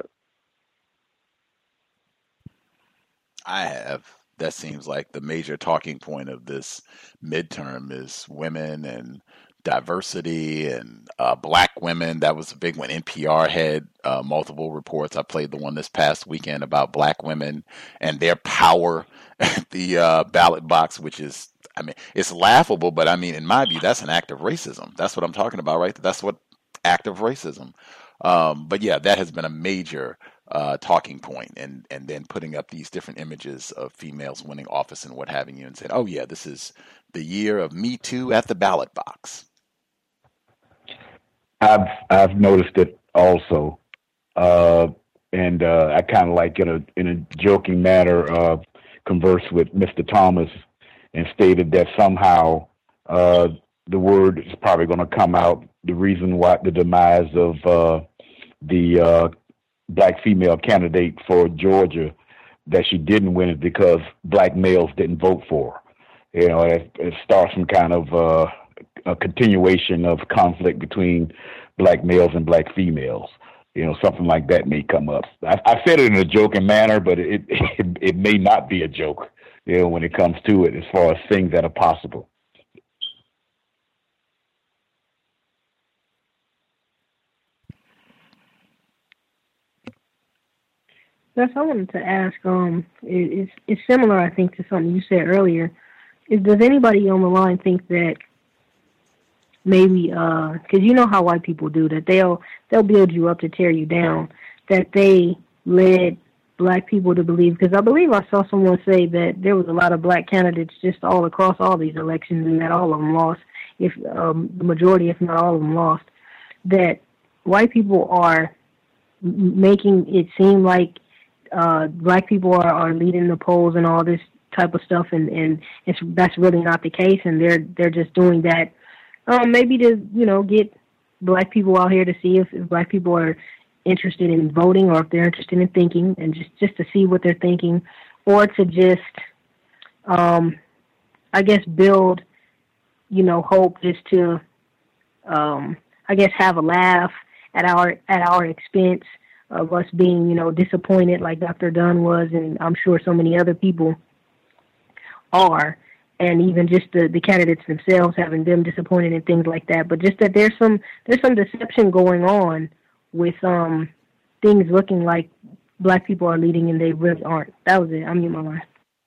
L: I have. That seems like the major talking point of this midterm is women and diversity and uh, black women. That was a big one. N P R had uh, multiple reports. I played the one this past weekend about black women and their power at the uh, ballot box, which is, I mean, it's laughable, but I mean, in my view, that's an act of racism. That's what I'm talking about, right? That's what act of racism. Um, but yeah, that has been a major uh, talking point, and, and then putting up these different images of females winning office and what having you, and said, oh yeah, this is the year of Me Too at the ballot box.
I: I've I've noticed it also, uh, and uh, I kind of like in a in a joking manner uh, conversed with Mister Thomas and stated that somehow uh, the word is probably going to come out. The reason why the demise of uh, the uh, black female candidate for Georgia, that she didn't win, is because black males didn't vote for her. You know, it, it starts some kind of uh, a continuation of conflict between black males and black females. You know, something like that may come up. I, I said it in a joking manner, but it, it it may not be a joke, you know, when it comes to it, as far as things that are possible.
K: That's I wanted to ask. Um, it, it's it's similar, I think, to something you said earlier. Is does anybody on the line think that maybe, because uh, you know how white people do that, they'll they'll build you up to tear you down, that they led black people to believe? Because I believe I saw someone say that there was a lot of black candidates just all across all these elections, and that all of them lost, if um, the majority, if not all of them, lost. That white people are making it seem like uh, black people are, are leading the polls and all this type of stuff, and, and it's that's really not the case, and they're they're just doing that um, maybe to, you know, get black people out here to see if, if black people are interested in voting, or if they're interested in thinking, and just, just to see what they're thinking, or to just, um, I guess, build, you know, hope, just to, um, I guess, have a laugh at our at our expense of us being, you know, disappointed like Doctor Dunn was, and I'm sure so many other people are, and even just the, the candidates themselves, having them disappointed and things like that. But just that there's some there's some deception going on with um things looking like black people are leading and they really aren't. That was it. I'm mute my line.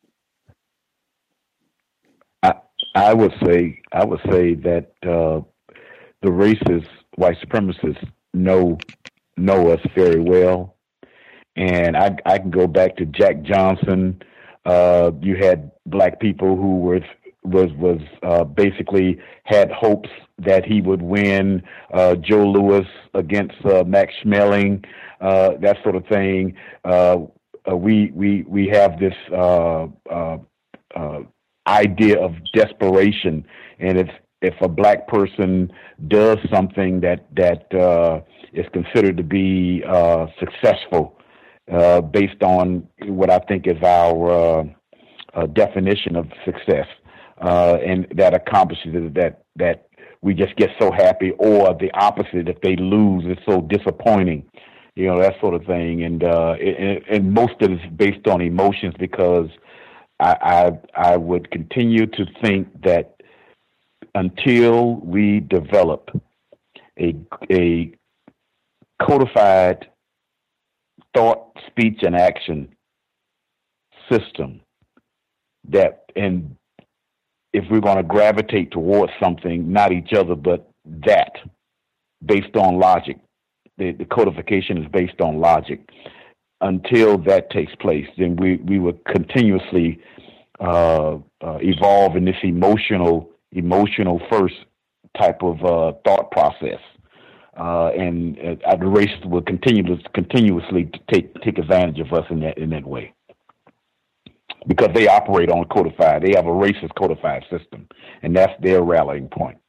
I: I I would say I would say that uh, the racist white supremacists know know us very well, and I I can go back to Jack Johnson. Uh, you had black people who were was was uh, basically had hopes that he would win. Uh, Joe Louis against uh, Max Schmeling, uh, that sort of thing. Uh, uh, we we we have this uh, uh, uh, idea of desperation, and if if a black person does something that that uh, is considered to be uh, successful, Uh, based on what I think is our uh, uh, definition of success, uh, and that accomplishes that that we just get so happy, or the opposite, if they lose, it's so disappointing, you know, that sort of thing. And uh, it, and most of it's based on emotions, because I, I I would continue to think that until we develop a a codified thought, speech, and action system, that, and if we're going to gravitate towards something, not each other, but that, based on logic, the, the codification is based on logic. Until that takes place, then we, we will continuously uh, uh, evolve in this emotional, emotional first type of uh, thought process. Uh, and uh, the racists will continue to continuously take take advantage of us in that in that way, because they operate on codified. They have a racist codified system, and that's their rallying point.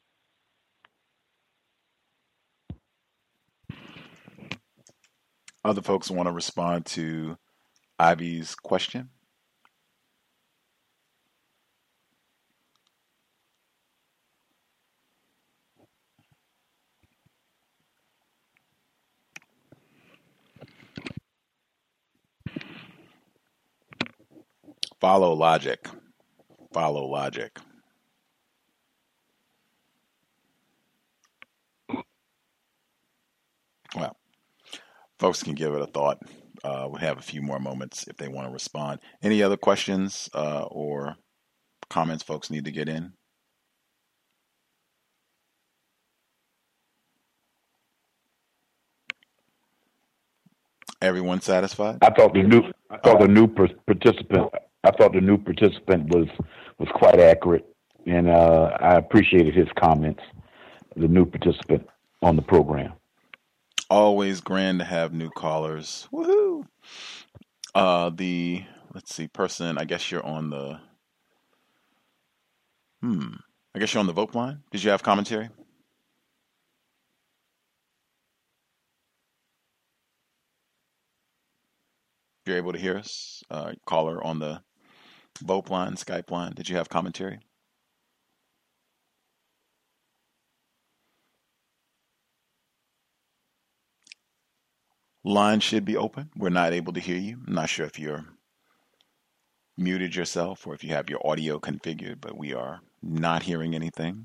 L: Other folks want to respond to Ivy's question? Follow logic. Follow logic. Well, folks can give it a thought. Uh, we'll have a few more moments if they want to respond. Any other questions uh, or comments folks need to get in? Everyone satisfied?
I: I thought the new I thought the new participant I thought the new participant was was quite accurate, and uh, I appreciated his comments. The new participant on the program.
L: Always grand to have new callers. Woohoo! Uh, the let's see, person. I guess you're on the. Hmm. I guess you're on the vote line. Did you have commentary? If you're able to hear us, uh, caller on the vote line, Skype line. Did you have commentary? line should be open. We're not able to hear you. I'm not sure if you're muted yourself or if you have your audio configured, but we are not hearing anything.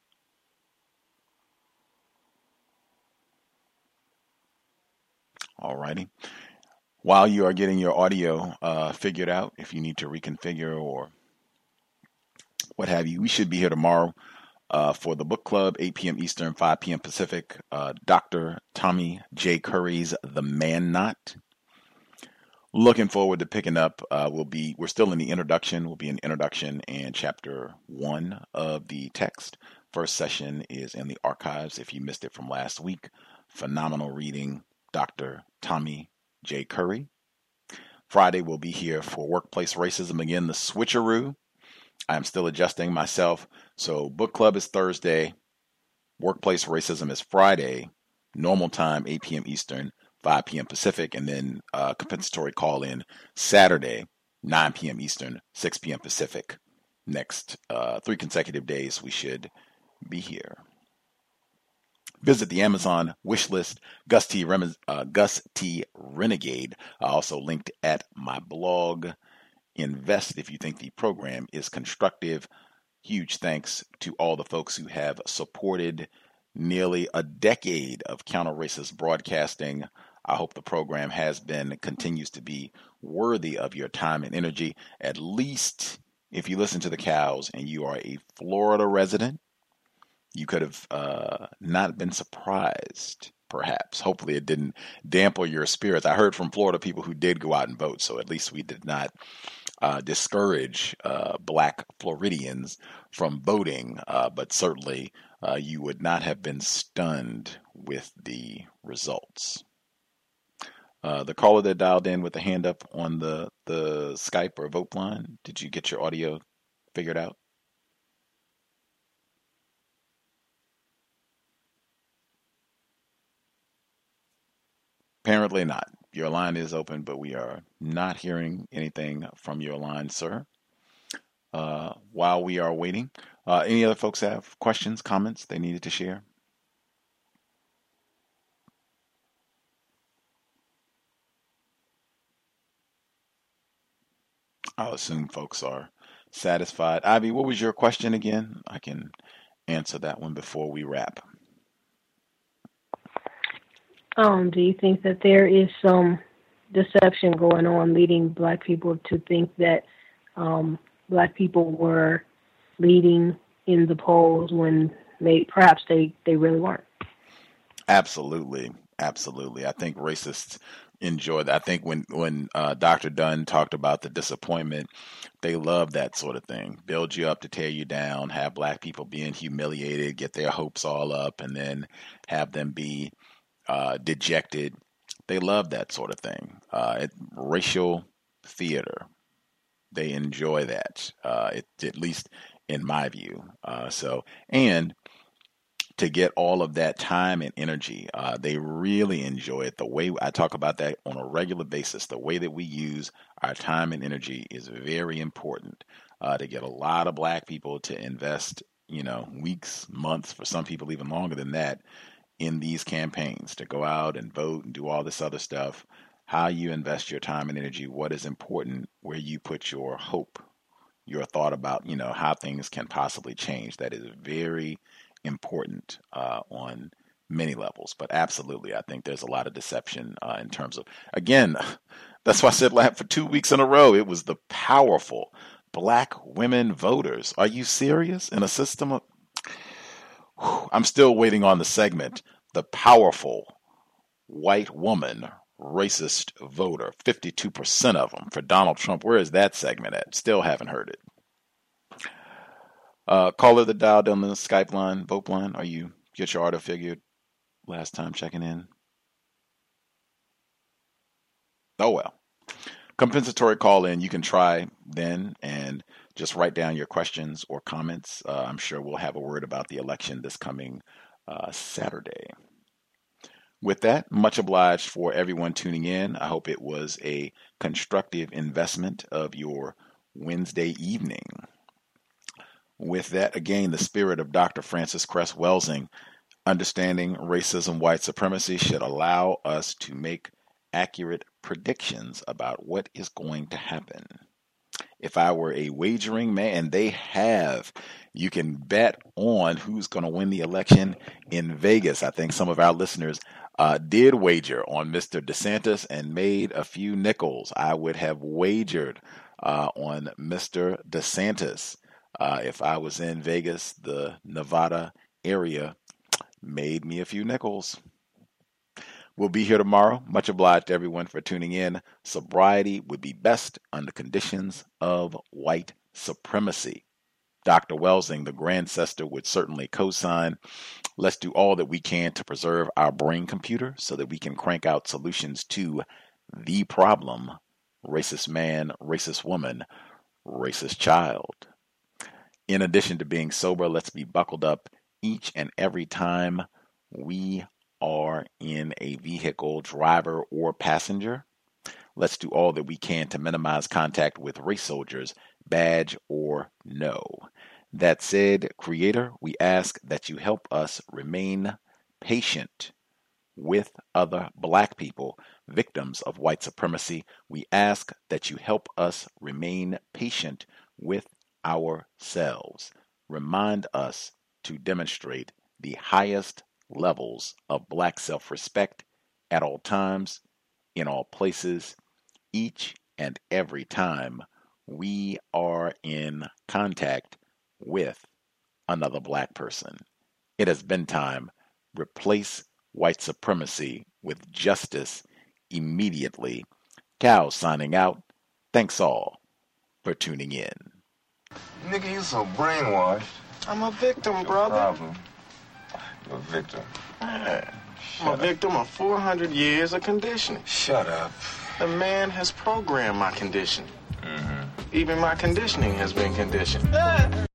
L: All righty. While you are getting your audio uh, figured out, if you need to reconfigure or what have you, we should be here tomorrow uh, for the book club, eight p.m. Eastern, five p.m. Pacific. Uh, Doctor Tommy J. Curry's The Man Knot. Looking forward to picking up. Uh, we'll be we're still in the introduction. We'll be in introduction and chapter one of the text. First session is in the archives. If you missed it from last week, phenomenal reading. Doctor Tommy J. Curry. Friday we'll be here for Workplace Racism again. The switcheroo. I'm still adjusting myself. So book club is Thursday. Workplace Racism is Friday. Normal time, eight p.m. Eastern, five p.m. Pacific. And then uh, compensatory call-in Saturday, nine p.m. Eastern, six p.m. Pacific. Next uh, three consecutive days we should be here. Visit the Amazon wish list, Gus T. Rem- uh, Gus T. Renegade. I also linked at my blog. Invest if you think the program is constructive. Huge thanks to all the folks who have supported nearly a decade of counter-racist broadcasting. I hope the program has been, continues to be worthy of your time and energy. At least if you listen to the cows and you are a Florida resident, you could have uh, not been surprised, perhaps. Hopefully it didn't dampen your spirits. I heard from Florida people who did go out and vote, so at least we did not uh, discourage uh, black Floridians from voting, uh, but certainly uh, you would not have been stunned with the results. Uh, the caller that dialed in with the hand up on the, the Skype or vote line, did you get your audio figured out? Apparently not. Your line is open, but we are not hearing anything from your line, sir. Uh, while we are waiting, uh, any other folks have questions, comments they needed to share? I'll assume folks are satisfied. Ivy, what was your question again? I can answer that one before we wrap.
K: Um, do you think that there is some deception going on leading black people to think that um, black people were leading in the polls when they perhaps they, they really weren't?
L: Absolutely. Absolutely. I think racists enjoy that. I think when, when uh, Doctor Dunn talked about the disappointment, they love that sort of thing. Build you up to tear you down, have black people being humiliated, get their hopes all up, and then have them be Uh, dejected. They love that sort of thing. Uh, it, racial theater. They enjoy that, uh, it, at least in my view. Uh, so, and to get all of that time and energy, uh, they really enjoy it. The way I talk about that on a regular basis, the way that we use our time and energy is very important uh, to get a lot of black people to invest, you know, weeks, months, for some people even longer than that, in these campaigns, to go out and vote and do all this other stuff. How you invest your time and energy, what is important, where you put your hope, your thought about, you know, how things can possibly change. That is very important uh, on many levels. But absolutely, I think there's a lot of deception uh, in terms of, again, that's why I said for two weeks in a row, it was the powerful black women voters. Are you serious? In a system of, I'm still waiting on the segment. The powerful white woman racist voter, fifty-two percent of them for Donald Trump. Where is that segment at? Still haven't heard it. Uh, caller that dialed on the Skype line, vote line. Are you get your auto figured? Last time checking in. Oh well. Compensatory call in. You can try then and just write down your questions or comments. Uh, I'm sure we'll have a word about the election this coming uh, Saturday. With that, much obliged for everyone tuning in. I hope it was a constructive investment of your Wednesday evening. With that, again, the spirit of Doctor Francis Cress Welsing, understanding racism, white supremacy should allow us to make accurate predictions about what is going to happen. If I were a wagering man, and they have, you can bet on who's going to win the election in Vegas. I think some of our listeners uh, did wager on Mister DeSantis and made a few nickels. I would have wagered uh, on Mister DeSantis uh, if I was in Vegas. The Nevada area made me a few nickels. We'll be here tomorrow. Much obliged to everyone for tuning in. Sobriety would be best under conditions of white supremacy. Doctor Welsing, the Grandcestor, would certainly co-sign. Let's do all that we can to preserve our brain computer so that we can crank out solutions to the problem: racist man, racist woman, racist child. In addition to being sober, let's be buckled up each and every time we are in a vehicle, driver or passenger. Let's do all that we can to minimize contact with race soldiers, badge or no. That said, Creator, we ask that you help us remain patient with other black people, victims of white supremacy. We ask that you help us remain patient with ourselves. Remind us to demonstrate the highest levels of black self-respect at all times, in all places, each and every time we are in contact with another black person. It has been time. Replace white supremacy with justice immediately. Cal signing out. Thanks all for tuning in.
O: Nigga, you so brainwashed. I'm a victim, brother. Problem. You're a victim. Man, I'm a victim of four hundred years of conditioning. Shut up. The man has programmed my conditioning. Mm-hmm. Even my conditioning has been conditioned.